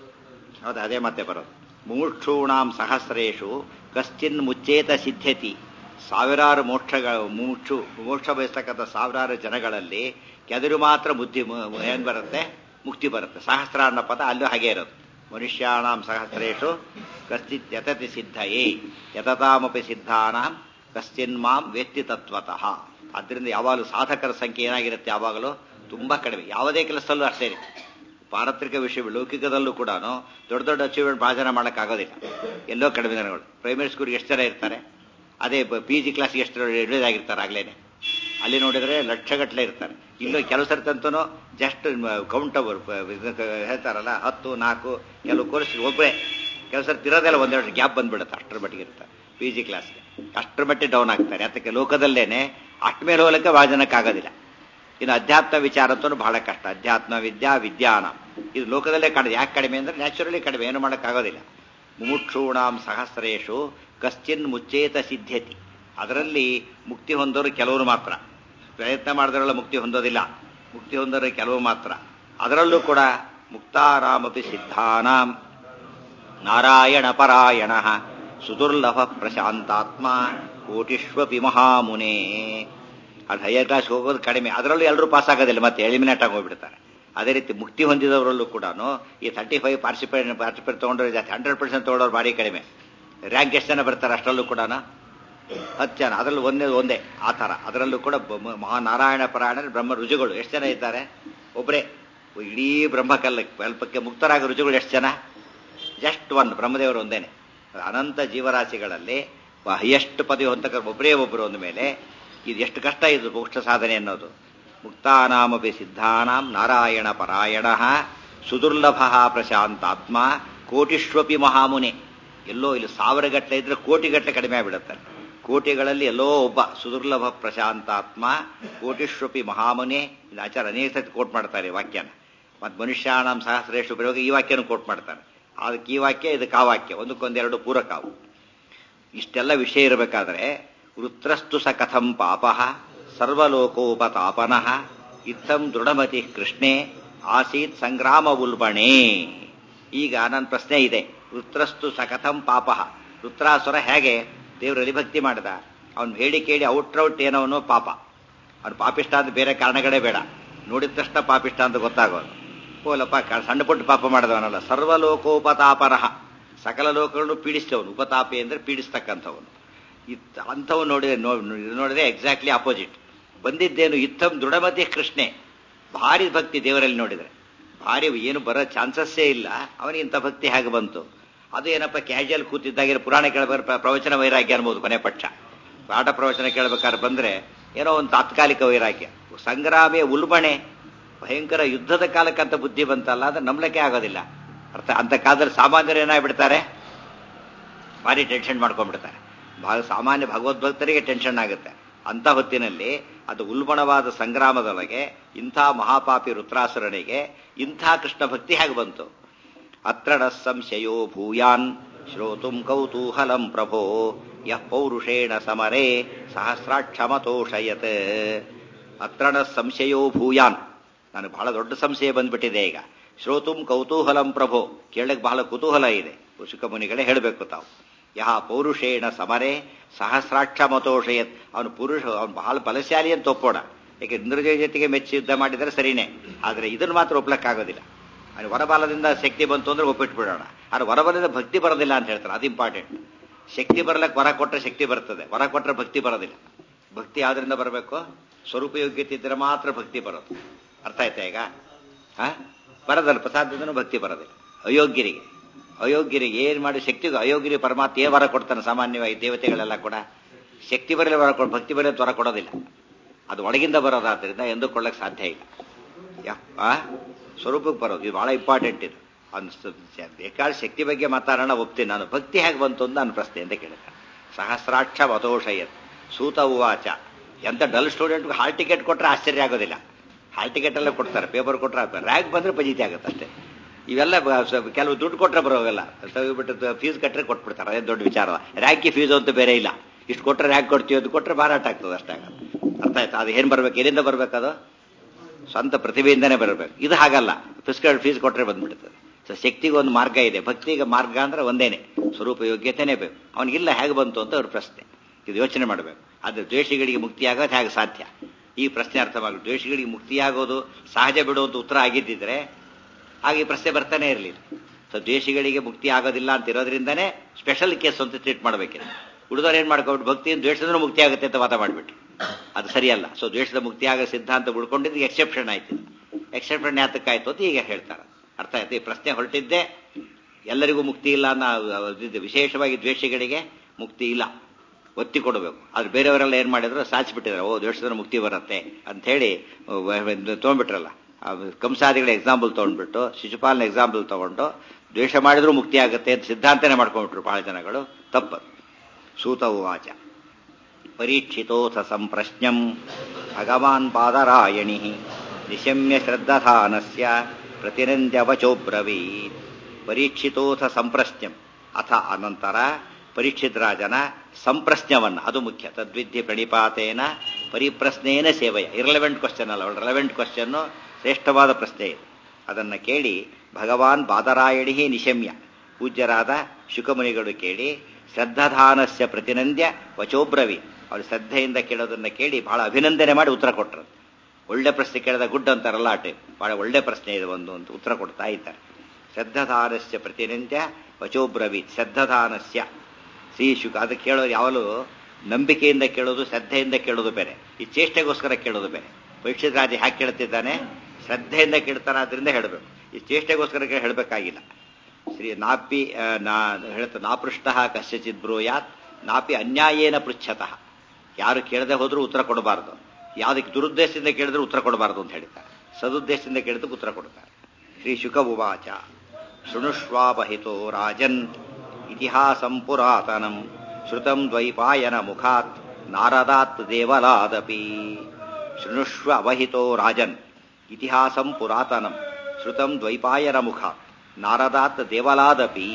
ಹೌದು, ಅದೇ ಮತ್ತೆ ಬರೋದು. ಮುಮುಕ್ಷೂಣಾಂ ಸಹಸ್ರೇಷು ಕಶ್ಚಿನ್ ಮುಚ್ಚೇತ ಸಿದ್ಧ್ಯತಿ. ಸಾವಿರಾರು ಮೋಕ್ಷಗಳ ಮುಮುಕ್ಷು ಮೋಕ್ಷ ಬಯಸ್ತಕ್ಕಂಥ ಸಾವಿರಾರು ಜನಗಳಲ್ಲಿ ಕೆದರು ಮಾತ್ರ ಬುದ್ಧಿ ಏನ್ ಬರುತ್ತೆ? ಮುಕ್ತಿ ಬರುತ್ತೆ. ಸಹಸ್ರ ಅನ್ನೋ ಪದ ಅಲ್ಲೂ ಹಾಗೆ ಇರೋದು. ಮನುಷ್ಯಾಣಾಂ ಸಹಸ್ರೇಷು ಕಶ್ಚಿತ್ ಯತತಿ ಸಿದ್ಧಯೇ ಯತತಾಮಪಿ ಸಿದ್ಧಾನಾಂ ಕಶ್ಚಿನ್ ಮಾಂ ವೇತ್ತಿ ತತ್ವತಃ. ಅದರಿಂದ ಯಾವಾಗಲೂ ಸಾಧಕರ ಸಂಖ್ಯೆ ಏನಾಗಿರುತ್ತೆ? ಯಾವಾಗಲೂ ತುಂಬಾ ಕಡಿಮೆ. ಯಾವುದೇ ಕೆಲಸದಲ್ಲೂ ಅಷ್ಟೇ. ಪಾರತ್ರಿಕ ವಿಷಯ ಲೌಕಿಕದಲ್ಲೂ ಕೂಡ ದೊಡ್ಡ ದೊಡ್ಡ ಅಚೀವ್ಮೆಂಟ್ ಭಾಳ ಜನ ಮಾಡೋಕ್ಕಾಗೋದಿಲ್ಲ. ಎಲ್ಲೋ ಕಡಿಮೆ ಜನಗಳು. ಪ್ರೈಮರಿ ಸ್ಕೂಲ್ಗೆ ಎಷ್ಟು ಜನ ಇರ್ತಾರೆ? ಅದೇ ಪಿ ಜಿ ಕ್ಲಾಸ್ಗೆ ಎಷ್ಟು ಎಡ್ವೇದಾಗಿರ್ತಾರೆ ಆಗ್ಲೇನೆ. ಅಲ್ಲಿ ನೋಡಿದ್ರೆ ಲಕ್ಷಗಟ್ಟಲೆ ಇರ್ತಾರೆ. ಇಲ್ಲೂ ಕೆಲವು ಸರ್ತಂತೂ ಜಸ್ಟ್ ಕೌಂಟ್ ಅವರು ಹೇಳ್ತಾರಲ್ಲ, ಹತ್ತು ನಾಲ್ಕು ಕೆಲವು ಕೋರ್ಸ್ ಒಬ್ಬರೇ ಕೆಲವು ಸರ್ತಿ ಇರೋದೆಲ್ಲ ಒಂದೆರಡು ಗ್ಯಾಪ್ ಬಂದ್ಬಿಡುತ್ತೆ. ಅಷ್ಟರ ಮಟ್ಟಿಗೆ ಇರ್ತಾರೆ ಪಿ ಜಿ ಕ್ಲಾಸ್ಗೆ. ಅಷ್ಟರ ಮಟ್ಟಿಗೆ ಡೌನ್ ಆಗ್ತಾರೆ. ಅದಕ್ಕೆ ಲೋಕದಲ್ಲೇನೆ ಅಷ್ಟ ಮೇಲೆ ಹೋಗಲಿಕ್ಕೆ ಭಾಳ ಜನಕ್ಕಾಗೋದಿಲ್ಲ. ಇನ್ನು ಅಧ್ಯಾತ್ಮ ವಿಚಾರ ಅಂತೂ ಬಹಳ ಕಷ್ಟ. ಅಧ್ಯಾತ್ಮ ವಿದ್ಯಾ ವಿದ್ಯಾನ ಇದು ಲೋಕದಲ್ಲೇ ಕಡಿಮೆ. ಯಾಕೆ ಕಡಿಮೆ ಅಂದ್ರೆ ನ್ಯಾಚುರಲಿ ಕಡಿಮೆ, ಏನು ಮಾಡೋಕ್ಕಾಗೋದಿಲ್ಲ. ಮುಮುಕ್ಷೂಣಾಂ ಸಹಸ್ರೇಷು ಕಶ್ಚಿನ್ ಮುಚ್ಚೇತ ಸಿದ್ಧ್ಯತಿ. ಅದರಲ್ಲಿ ಮುಕ್ತಿ ಹೊಂದೋರು ಕೆಲವರು ಮಾತ್ರ, ಪ್ರಯತ್ನ ಮಾಡಿದವರೆಲ್ಲ ಮುಕ್ತಿ ಹೊಂದೋದಿಲ್ಲ. ಮುಕ್ತಿ ಹೊಂದೋರು ಕೆಲವು ಮಾತ್ರ. ಅದರಲ್ಲೂ ಕೂಡ ಮುಕ್ತಾರಾಮಪಿ ಸಿದ್ಧಾನಾಂ ನಾರಾಯಣ ಪರಾಯಣ ಸುದುರ್ಲಭ ಪ್ರಶಾಂತಾತ್ಮ ಕೋಟಿಷ್ವಪಿ ಮಹಾಮುನೇ. ಅದು ಹೈಯರ್ ಕ್ಲಾಸ್ಗೆ ಹೋಗೋದು ಕಡಿಮೆ. ಅದರಲ್ಲೂ ಎಲ್ಲರೂ ಪಾಸ್ ಆಗೋದಿಲ್ಲ, ಮತ್ತೆ ಎಲಿಮಿನೇಟ್ ಆಗಿ ಹೋಗ್ಬಿಡ್ತಾರೆ. ಅದೇ ರೀತಿ ಮುಕ್ತಿ ಹೊಂದಿದವರಲ್ಲೂ ಕೂಡ ಈ ತರ್ಟಿ ಫೈವ್ ಪಾರ್ಟಿಸಿಪೇಟ್ ಪಾರ್ಟಿಸಿಪೇಟ್ ತೊಗೊಂಡ್ರೆ ಜಾಸ್ತಿ, ಹಂಡ್ರೆಡ್ ಪರ್ಸೆಂಟ್ ತೊಗೊಂಡವ್ರು ಭಾರಿ ಕಡಿಮೆ. ರ್ಯಾಂಕ್ ಎಷ್ಟು ಜನ ಬರ್ತಾರೆ? ಅಷ್ಟರಲ್ಲೂ ಕೂಡ ಹತ್ತು ಜನ. ಅದರಲ್ಲೂ ಒಂದೇ ಒಂದೇ ಆ ಥರ. ಅದರಲ್ಲೂ ಕೂಡ ಮಹಾನಾರಾಯಣ ಪರಾಯಣ ಬ್ರಹ್ಮ ರುಜುಗಳು ಎಷ್ಟು ಜನ ಇದ್ದಾರೆ? ಒಬ್ಬರೇ. ಇಡೀ ಬ್ರಹ್ಮಕಲ್ಲ ಕಲ್ಪಕ್ಕೆ ಮುಕ್ತರಾಗ ರುಜುಗಳು ಎಷ್ಟು ಜನ? ಜಸ್ಟ್ ಒನ್, ಬ್ರಹ್ಮದೇವರು ಒಂದೇನೆ. ಅನಂತ ಜೀವರಾಶಿಗಳಲ್ಲಿ ಹೈಯೆಸ್ಟ್ ಪದವಿ ಹೊಂದಕ ಒಬ್ಬರೇ ಒಬ್ಬರು ಅಂದ ಮೇಲೆ ಇದು ಎಷ್ಟು ಕಷ್ಟ ಇದು ಮೋಕ್ಷ ಸಾಧನೆ ಅನ್ನೋದು. ಮುಕ್ತಾನಾಮಪಿ ಸಿದ್ಧಾನಾಂ ನಾರಾಯಣ ಪರಾಯಣ ಸುದುರ್ಲಭ ಪ್ರಶಾಂತಾತ್ಮ ಕೋಟಿಷ್ವಪಿ ಮಹಾಮುನೆ. ಎಲ್ಲೋ ಇಲ್ಲಿ ಸಾವಿರ ಗಟ್ಟಲೆ ಇದ್ರೆ ಕೋಟಿಗಟ್ಟಲೆ ಕಡಿಮೆ ಆಗಿಬಿಡುತ್ತಾರೆ. ಕೋಟಿಗಳಲ್ಲಿ ಎಲ್ಲೋ ಒಬ್ಬ ಸುದುರ್ಲಭ ಪ್ರಶಾಂತಾತ್ಮ ಕೋಟಿಷ್ವಪಿ ಮಹಾಮುನೆ. ಇಲ್ಲಿ ಆಚಾರ ಅನೇಕ ಸತಿ ಕೋಟ್ ಮಾಡ್ತಾರೆ ವಾಕ್ಯನ. ಮತ್ತು ಮನುಷ್ಯಾಣಂ ಸಹಸ್ರೇಷು ಬರುವಾಗ ಈ ವಾಕ್ಯನ ಕೋಟ್ ಮಾಡ್ತಾರೆ. ಅದಕ್ಕೆ ಈ ವಾಕ್ಯ, ಇದಕ್ಕೆ ಆ ವಾಕ್ಯ, ಒಂದಕ್ಕೊಂದೆರಡು ಪೂರಕವು. ಇಷ್ಟೆಲ್ಲ ವಿಷಯ ಇರಬೇಕಾದ್ರೆ ವೃತ್ರಸ್ತು ಸ ಕಥಂ ಪಾಪಃ ಸರ್ವಲೋಕೋಪತಾಪನಃ ಇತ್ತಂ ದೃಢಮತಿ ಕೃಷ್ಣೇ ಆಸೀತ್ ಸಂಗ್ರಾಮ ಉಲ್ಬಣೆ. ಈಗ ನನ್ನ ಪ್ರಶ್ನೆ ಇದೆ, ವೃತ್ರಸ್ತು ಸ ಕಥಂ ಪಾಪಃ. ವೃತ್ರಾಸುರ ಹೇಗೆ ದೇವರಲ್ಲಿ ಭಕ್ತಿ ಮಾಡಿದ? ಅವನು ಹೇಳಿ ಕೇಳಿ ಔಟ್ರೌಟ್ ಏನವನು ಪಾಪ. ಅವನು ಪಾಪಿಷ್ಟ ಅಂತ ಬೇರೆ ಕಾರಣಗಳೇ ಬೇಡ, ನೋಡಿದ ತಕ್ಷಣ ಪಾಪಿಷ್ಟ ಅಂತ ಗೊತ್ತಾಗೋದು. ಓಲಪ್ಪ ಸಣ್ಣ ಪುಟ್ಟ ಪಾಪ ಮಾಡಿದವನಲ್ಲ. ಸರ್ವಲೋಕೋಪತಾಪನಃ, ಸಕಲ ಲೋಕಗಳನ್ನು ಪೀಡಿಸ್ತವನು. ಉಪತಾಪಿ ಅಂದ್ರೆ ಪೀಡಿಸ್ತಕ್ಕಂಥವನು. ಇತ್ ಅಂಥವು ನೋಡಿ ನೋಡಿದ್ರೆ ಎಕ್ಸಾಕ್ಟ್ಲಿ ಅಪೋಸಿಟ್ ಬಂದಿದ್ದೇನು. ಇತ್ತಂ ದೃಢಮತಿ ಕೃಷ್ಣೆ, ಭಾರಿ ಭಕ್ತಿ ದೇವರಲ್ಲಿ ನೋಡಿದ್ರೆ. ಭಾರಿ ಏನು ಬರೋ ಚಾನ್ಸಸ್ಸೇ ಇಲ್ಲ. ಅವನಿಗೆ ಇಂಥ ಭಕ್ತಿ ಹೇಗೆ ಬಂತು? ಅದು ಏನಪ್ಪ ಕ್ಯಾಶುಯಲ್ ಕೂತಿದ್ದಾಗಿರೋ ಪುರಾಣ ಕೇಳಬೇಕಾದ್ರೆ ಪ್ರವಚನ ವೈರಾಗ್ಯ ಅನ್ಬೋದು ಕೊನೆ ಪಕ್ಷ. ಪಾಠ ಪ್ರವಚನ ಕೇಳಬೇಕಾದ್ರೆ ಬಂದ್ರೆ ಏನೋ ಒಂದು ತಾತ್ಕಾಲಿಕ ವೈರಾಗ್ಯ. ಸಂಗ್ರಾಮೇ ಉಲ್ಬಣೆ, ಭಯಂಕರ ಯುದ್ಧದ ಕಾಲಕ್ಕಂತ ಬುದ್ಧಿ ಬಂತಲ್ಲ, ಅದು ನಂಬಲಿಕ್ಕೆ ಆಗೋದಿಲ್ಲ. ಅರ್ಥ ಅಂತ ಕಾಲದಲ್ಲಿ ಸಾಮಾನ್ಯರು ಏನಾಗ್ಬಿಡ್ತಾರೆ, ಭಾರಿ ಟೆನ್ಷನ್ ಮಾಡ್ಕೊಂಡ್ಬಿಡ್ತಾರೆ. ಭಾಳ ಸಾಮಾನ್ಯ ಭಗವದ್ಭಕ್ತರಿಗೆ ಟೆನ್ಷನ್ ಆಗುತ್ತೆ. ಅಂಥ ಹೊತ್ತಿನಲ್ಲಿ ಅದು ಉಲ್ಬಣವಾದ ಸಂಗ್ರಾಮದೊಳಗೆ ಇಂಥ ಮಹಾಪಾಪಿ ವೃತ್ರಾಸುರನಿಗೆ ಇಂಥ ಕೃಷ್ಣ ಭಕ್ತಿ ಹೇಗೆ ಬಂತು? ಅತ್ರಣ ಸಂಶಯೋ ಭೂಯಾನ್ ಶ್ರೋತುಂ ಕೌತೂಹಲಂ ಪ್ರಭೋ ಯಃ ಪೌರುಷೇಣ ಸಮರೇ ಸಹಸ್ರಾಕ್ಷಮತೋಷಯತ್. ಅತ್ರಣ ಸಂಶಯೋ ಭೂಯಾನ್, ನನಗೆ ಬಹಳ ದೊಡ್ಡ ಸಂಶಯ ಬಂದ್ಬಿಟ್ಟಿದೆ ಈಗ. ಶ್ರೋತುಂ ಕೌತೂಹಲಂ ಪ್ರಭೋ, ಕೇಳಕ್ಕೆ ಬಹಳ ಕುತೂಹಲ ಇದೆ. ಋಷಿಕಮುನಿಗಳೇ ಹೇಳಬೇಕು ತಾವು. ಯಹ ಪೌರುಷೇಣ ಸಮರೇ ಸಹಸ್ರಾಕ್ಷ ಮತೋಷಯತ್. ಅವನು ಪುರುಷ, ಅವನು ಬಹಳ ಬಲಶಾಲಿ ಅಂತ ಒಪ್ಪೋಣ. ಯಾಕೆ ಇಂದ್ರಜಯ ಜೊತೆಗೆ ಮೆಚ್ಚಿ ಯುದ್ಧ ಮಾಡಿದರೆ ಸರಿನೇ, ಆದರೆ ಇದನ್ನು ಮಾತ್ರ ಒಪ್ಲಕ್ಕಾಗೋದಿಲ್ಲ. ಅವನು ವರಬಲದಿಂದ ಶಕ್ತಿ ಬಂತು ಅಂದ್ರೆ ಒಪ್ಪಿಟ್ಬಿಡೋಣ. ಆದರೆ ವರಬಲದಿಂದ ಭಕ್ತಿ ಬರೋದಿಲ್ಲ ಅಂತ ಹೇಳ್ತಾರೆ. ಅದು ಇಂಪಾರ್ಟೆಂಟ್. ಶಕ್ತಿ ಬರಲಕ್ಕೆ ವರ ಕೊಟ್ಟರೆ ಶಕ್ತಿ ಬರ್ತದೆ, ವರ ಕೊಟ್ಟರೆ ಭಕ್ತಿ ಬರೋದಿಲ್ಲ. ಭಕ್ತಿ ಯಾವ್ದ್ರಿಂದ ಬರಬೇಕು? ಸ್ವರೂಪ ಯೋಗ್ಯತೆ ಇದ್ದರೆ ಮಾತ್ರ ಭಕ್ತಿ ಬರೋದು. ಅರ್ಥ ಆಯ್ತಾ ಈಗ? ಹಾ, ಬರೋದಲ್ಲ, ಪ್ರಸಾದದಿಂದನೂ ಭಕ್ತಿ ಬರೋದಿಲ್ಲ. ಅಯೋಗ್ಯರಿಗೆ ಅಯೋಗ್ಯರಿಗೆ ಏನು ಮಾಡಿ ಶಕ್ತಿಗೂ ಅಯೋಗ್ಯರಿಗೆ ಪರಮಾತ್ಮ ಏ ವರ ಕೊಡ್ತಾನೆ? ಸಾಮಾನ್ಯವಾಗಿ ದೇವತೆಗಳೆಲ್ಲ ಕೂಡ ಶಕ್ತಿ ಬರಲಿ ವರ ಕೊಡ, ಭಕ್ತಿ ಬರಲಿ ವರ ಕೊಡೋದಿಲ್ಲ. ಅದು ಒಳಗಿಂದ ಬರೋದಾದ್ರಿಂದ ಎಂದುಕೊಳ್ಳಕ್ಕೆ ಸಾಧ್ಯ ಇಲ್ಲ. ಯಪ್ಪ ಸ್ವರೂಪಕ್ಕೆ ಬರೋದು ಇದು ಬಹಳ ಇಂಪಾರ್ಟೆಂಟ್. ಇದು ಅನ್ಸ ಬೇಕಾದ ಶಕ್ತಿ ಬಗ್ಗೆ ಮಾತಾಡೋಣ, ಒಪ್ತೀನಿ ನಾನು. ಭಕ್ತಿ ಹೇಗೆ ಬಂತು ಅಂತ ನಾನು ಪ್ರಶ್ನೆ ಅಂತ ಕೇಳ್ತಾನೆ. ಸಹಸ್ರಾಕ್ಷ ಮತೋಷಯತ್ ಸೂತ ಉವಾಚ. ಎಂತ ಡಲ್ ಸ್ಟೂಡೆಂಟ್ಗೆ ಹಾಲ್ ಟಿಕೆಟ್ ಕೊಟ್ಟರೆ ಆಶ್ಚರ್ಯ ಆಗೋದಿಲ್ಲ. ಹಾಲ್ ಟಿಕೆಟ್ ಎಲ್ಲ ಕೊಡ್ತಾರೆ, ಪೇಪರ್ ಕೊಟ್ಟರೆ ರ್ಯಾಂಕ್ ಬಂದರೆ ಪಜಿತಿ ಆಗುತ್ತೆ ಅಷ್ಟೇ. ಇವೆಲ್ಲ ಕೆಲವು ದುಡ್ಡು ಕೊಟ್ಟರೆ ಬರೋಲ್ಲ, ಬಿಟ್ಟು ಫೀಸ್ ಕಟ್ಟರೆ ಕೊಟ್ಬಿಡ್ತಾರೆ. ಅದೇ ದೊಡ್ಡ ವಿಚಾರ. ರ್ಯಾಂಕಿ ಫೀಸು ಅಂತ ಬೇರೆ ಇಲ್ಲ. ಇಷ್ಟು ಕೊಟ್ಟರೆ ರ್ಯಾಂಕ್ ಕೊಡ್ತೀವಿ ಅಂತ ಕೊಟ್ಟರೆ ಮಾರಾಟ ಆಗ್ತದೆ ಅಷ್ಟೇ. ಅರ್ಥ ಆಯ್ತಾ? ಅದು ಏನು ಬರಬೇಕು, ಎಲ್ಲಿಂದ ಬರಬೇಕದು? ಸ್ವಂತ ಪ್ರತಿಭೆಯಿಂದನೇ ಬರಬೇಕು. ಇದು ಹಾಗಲ್ಲ, ಫಿಸ್ಕಲ್ ಫೀಸ್ ಕೊಟ್ಟರೆ ಬಂದ್ಬಿಡ್ತದೆ. ಸೊ ಶಕ್ತಿಗೆ ಒಂದು ಮಾರ್ಗ ಇದೆ, ಭಕ್ತಿಗೆ ಮಾರ್ಗ ಅಂದ್ರೆ ಒಂದೇನೆ, ಸ್ವರೂಪ ಯೋಗ್ಯತೆನೇ ಬೇಕು. ಅವನಿಗಿಲ್ಲ, ಹೇಗೆ ಬಂತು ಅಂತ ಅವ್ರ ಪ್ರಶ್ನೆ. ಇದು ಯೋಚನೆ ಮಾಡಬೇಕು. ಆದರೆ ದ್ವೇಷಿಗಳಿಗೆ ಮುಕ್ತಿಯಾಗೋದು ಹೇಗೆ ಸಾಧ್ಯ? ಈ ಪ್ರಶ್ನೆ ಅರ್ಥವಾಗಲಿ. ದ್ವೇಷಿಗಳಿಗೆ ಮುಕ್ತಿಯಾಗೋದು ಸಹಜ ಬಿಡುವಂತ ಉತ್ತರ ಆಗಿದ್ದಿದ್ರೆ ಹಾಗೆ ಈ ಪ್ರಶ್ನೆ ಬರ್ತಾನೆ ಇರಲಿಲ್ಲ. ಸೊ ದ್ವೇಷಿಗಳಿಗೆ ಮುಕ್ತಿ ಆಗೋದಿಲ್ಲ ಅಂತ ಇರೋದ್ರಿಂದನೇ ಸ್ಪೆಷಲ್ ಕೇಸ್ ಅಂತ ಟ್ರೀಟ್ ಮಾಡಬೇಕಿದೆ. ಹುಡುಗರು ಏನು ಮಾಡ್ಕೊಬಿಟ್ಟು ಭಕ್ತಿಯಿಂದ ದ್ವೇಷದಿಂದ ಮುಕ್ತಿ ಆಗುತ್ತೆ ಅಂತ ವಾದ ಮಾಡಿಬಿಟ್ಟು ಅದು ಸರಿಯಲ್ಲ. ಸೊ ದ್ವೇಷದ ಮುಕ್ತಿ ಆಗೋ ಸಿದ್ಧಾಂತ ಉಳ್ಕೊಂಡಿದ್ದು ಎಕ್ಸೆಪ್ಷನ್ ಆಯ್ತು. ಎಕ್ಸೆಪ್ಷನ್ ಯಾತಕ್ಕಾಯ್ತು ಅಂತ ಈಗ ಹೇಳ್ತಾರೆ. ಅರ್ಥ ಆಯ್ತು? ಈ ಪ್ರಶ್ನೆ ಹೊರಟಿದ್ದೆ ಎಲ್ಲರಿಗೂ ಮುಕ್ತಿ ಇಲ್ಲ ಅನ್ನೋ, ವಿಶೇಷವಾಗಿ ದ್ವೇಷಿಗಳಿಗೆ ಮುಕ್ತಿ ಇಲ್ಲ ಒತ್ತಿ ಕೊಡಬೇಕು. ಆದ್ರೆ ಬೇರೆಯವರೆಲ್ಲ ಏನ್ ಮಾಡಿದ್ರು, ಸಾಚಿಬಿಟ್ಟಿದ್ದಾರೆ. ಓ ದ್ವೇಷದ ಮುಕ್ತಿ ಬರುತ್ತೆ ಅಂತ ಹೇಳಿ ತೊಗೊಂಡ್ಬಿಟ್ರಲ್ಲ. ಕಂಸಾದಿಗಳ ಎಕ್ಸಾಂಪಲ್ ತಗೊಂಡ್ಬಿಟ್ಟು, ಶಿಶುಪಾಲನ ಎಕ್ಸಾಂಪಲ್ ತಗೊಂಡು ದ್ವೇಷ ಮಾಡಿದ್ರೂ ಮುಕ್ತಿ ಆಗುತ್ತೆ ಅಂತ ಸಿದ್ಧಾಂತನೇ ಮಾಡ್ಕೊಂಡ್ಬಿಟ್ರು ಬಹಳ ಜನಗಳು. ತಪ್ಪದು. ಸೂತ ಉವಾಚ ಪರೀಕ್ಷಿತೋಥ ಸಂಪ್ರಶ್ನಂ ಭಗವಾನ್ ಪಾದರಾಯಣಿ ನಿಶಮ್ಯ ಶ್ರದ್ಧಾನಸ್ಯ ಪ್ರತಿನಂದ್ಯವಚೋಬ್ರವೀತ್. ಪರೀಕ್ಷಿತೋಥ ಸಂಪ್ರಶ್ನಂ, ಅಥ ಅನಂತರ ಪರೀಕ್ಷಿತ್ ರಾಜನ ಸಂಪ್ರಶ್ನವನ್ನ, ಅದು ಮುಖ್ಯ. ತದ್ವಿದ್ಯೆ ಪ್ರಣಿಪಾತೇನ ಪರಿಪ್ರಶ್ನೇನ ಸೇವೆಯ. ಇರಲೆವೆಂಟ್ ಕ್ವಶನ್ ಅಲ್ಲ, ರೆಲೆವೆಂಟ್ ಕ್ವಶನ್ನು, ಶ್ರೇಷ್ಠವಾದ ಪ್ರಶ್ನೆ ಇದೆ. ಅದನ್ನ ಕೇಳಿ ಭಗವಾನ್ ಬಾದರಾಯಣಿ ನಿಶಮ್ಯ, ಪೂಜ್ಯರಾದ ಶುಕಮುನಿಗಳು ಕೇಳಿ ಶ್ರದ್ಧಾಧಾನಸ್ಯ ಪ್ರತಿನಂದ್ಯ ವಚೋಬ್ರವಿ, ಅವರು ಶ್ರದ್ಧೆಯಿಂದ ಕೇಳೋದನ್ನ ಕೇಳಿ ಬಹಳ ಅಭಿನಂದನೆ ಮಾಡಿ ಉತ್ತರ ಕೊಟ್ಟರು. ಒಳ್ಳೆ ಪ್ರಶ್ನೆ ಕೇಳಿದ ಗುಡ್ ಅಂತಾರಲ್ಲ ಆ ಟೈಪ್, ಬಹಳ ಒಳ್ಳೆ ಪ್ರಶ್ನೆ ಇದೆ ಒಂದು ಅಂತ ಉತ್ತರ ಕೊಡ್ತಾ ಇದ್ದಾರೆ. ಶ್ರದ್ಧಾಧಾನಸ್ಯ ಪ್ರತಿನಂದ್ಯ ವಚೋಬ್ರವಿ. ಶ್ರದ್ಧಾಧಾನಸ್ಯ ಶ್ರೀ ಶುಕ, ಅದು ಕೇಳೋದು ಯಾವಲು ನಂಬಿಕೆಯಿಂದ ಕೇಳೋದು, ಶ್ರದ್ಧೆಯಿಂದ ಕೇಳೋದು ಬೇರೆ, ಈ ಚೇಷ್ಟೆಗೋಸ್ಕರ ಕೇಳೋದು ಬೇರೆ. ಪರೀಕ್ಷಿತ ರಾಜ ಹ್ಯಾಕೆ ಕೇಳ್ತಿದ್ದಾನೆ? ಶ್ರದ್ಧೆಯಿಂದ ಕೇಳ್ತಾನೆ, ಆದ್ರಿಂದ ಹೇಳಬೇಕು. ಈ ಚೇಷ್ಟೆಗೋಸ್ಕರ ಹೇಳಬೇಕಾಗಿಲ್ಲ. ಶ್ರೀ ನಾಪಿ ನಾ ಹೇಳ್ತ ನಾಪೃಷ್ಟ ಕಶ್ಯಚಿತ್ ಬ್ರೂಯಾತ್ ನಾಪಿ ಅನ್ಯಾಯೇನ ಪೃಚ್ಛತಃ. ಯಾರು ಕೇಳದೆ ಹೋದ್ರೂ ಉತ್ತರ ಕೊಡಬಾರದು, ಯಾವುದಕ್ಕೆ ದುರುದ್ದೇಶದಿಂದ ಕೇಳಿದ್ರು ಉತ್ತರ ಕೊಡಬಾರದು ಅಂತ ಹೇಳ್ತಾರೆ. ಸದುದ್ದೇಶದಿಂದ ಕೇಳಿದ್ರು ಉತ್ತರ ಕೊಡ್ತಾರೆ. ಶ್ರೀ ಶುಕ ಉವಾಚ ಶೃಣುಷ್ವಾಪಹಿತೋ ರಾಜನ್ ಇತಿಹಾಸಂ ಪುರಾತನಂ ಶ್ರುತಂ ದ್ವೈಪಾಯನ ಮುಖಾತ್ ನಾರದಾತ್ ದೇವಲಾದಪಿ. ಶೃಣುಷ್ವ ಅವಹಿತೋ ರಾಜನ್ ಇತಿಹಾಸಂ ಪುರಾತನಂ ಶ್ರುತಂ ದ್ವೈಪಾಯನ ಮುಖಾತ್ ನಾರದಾತ್ ದೇವಲಾದಪಿ.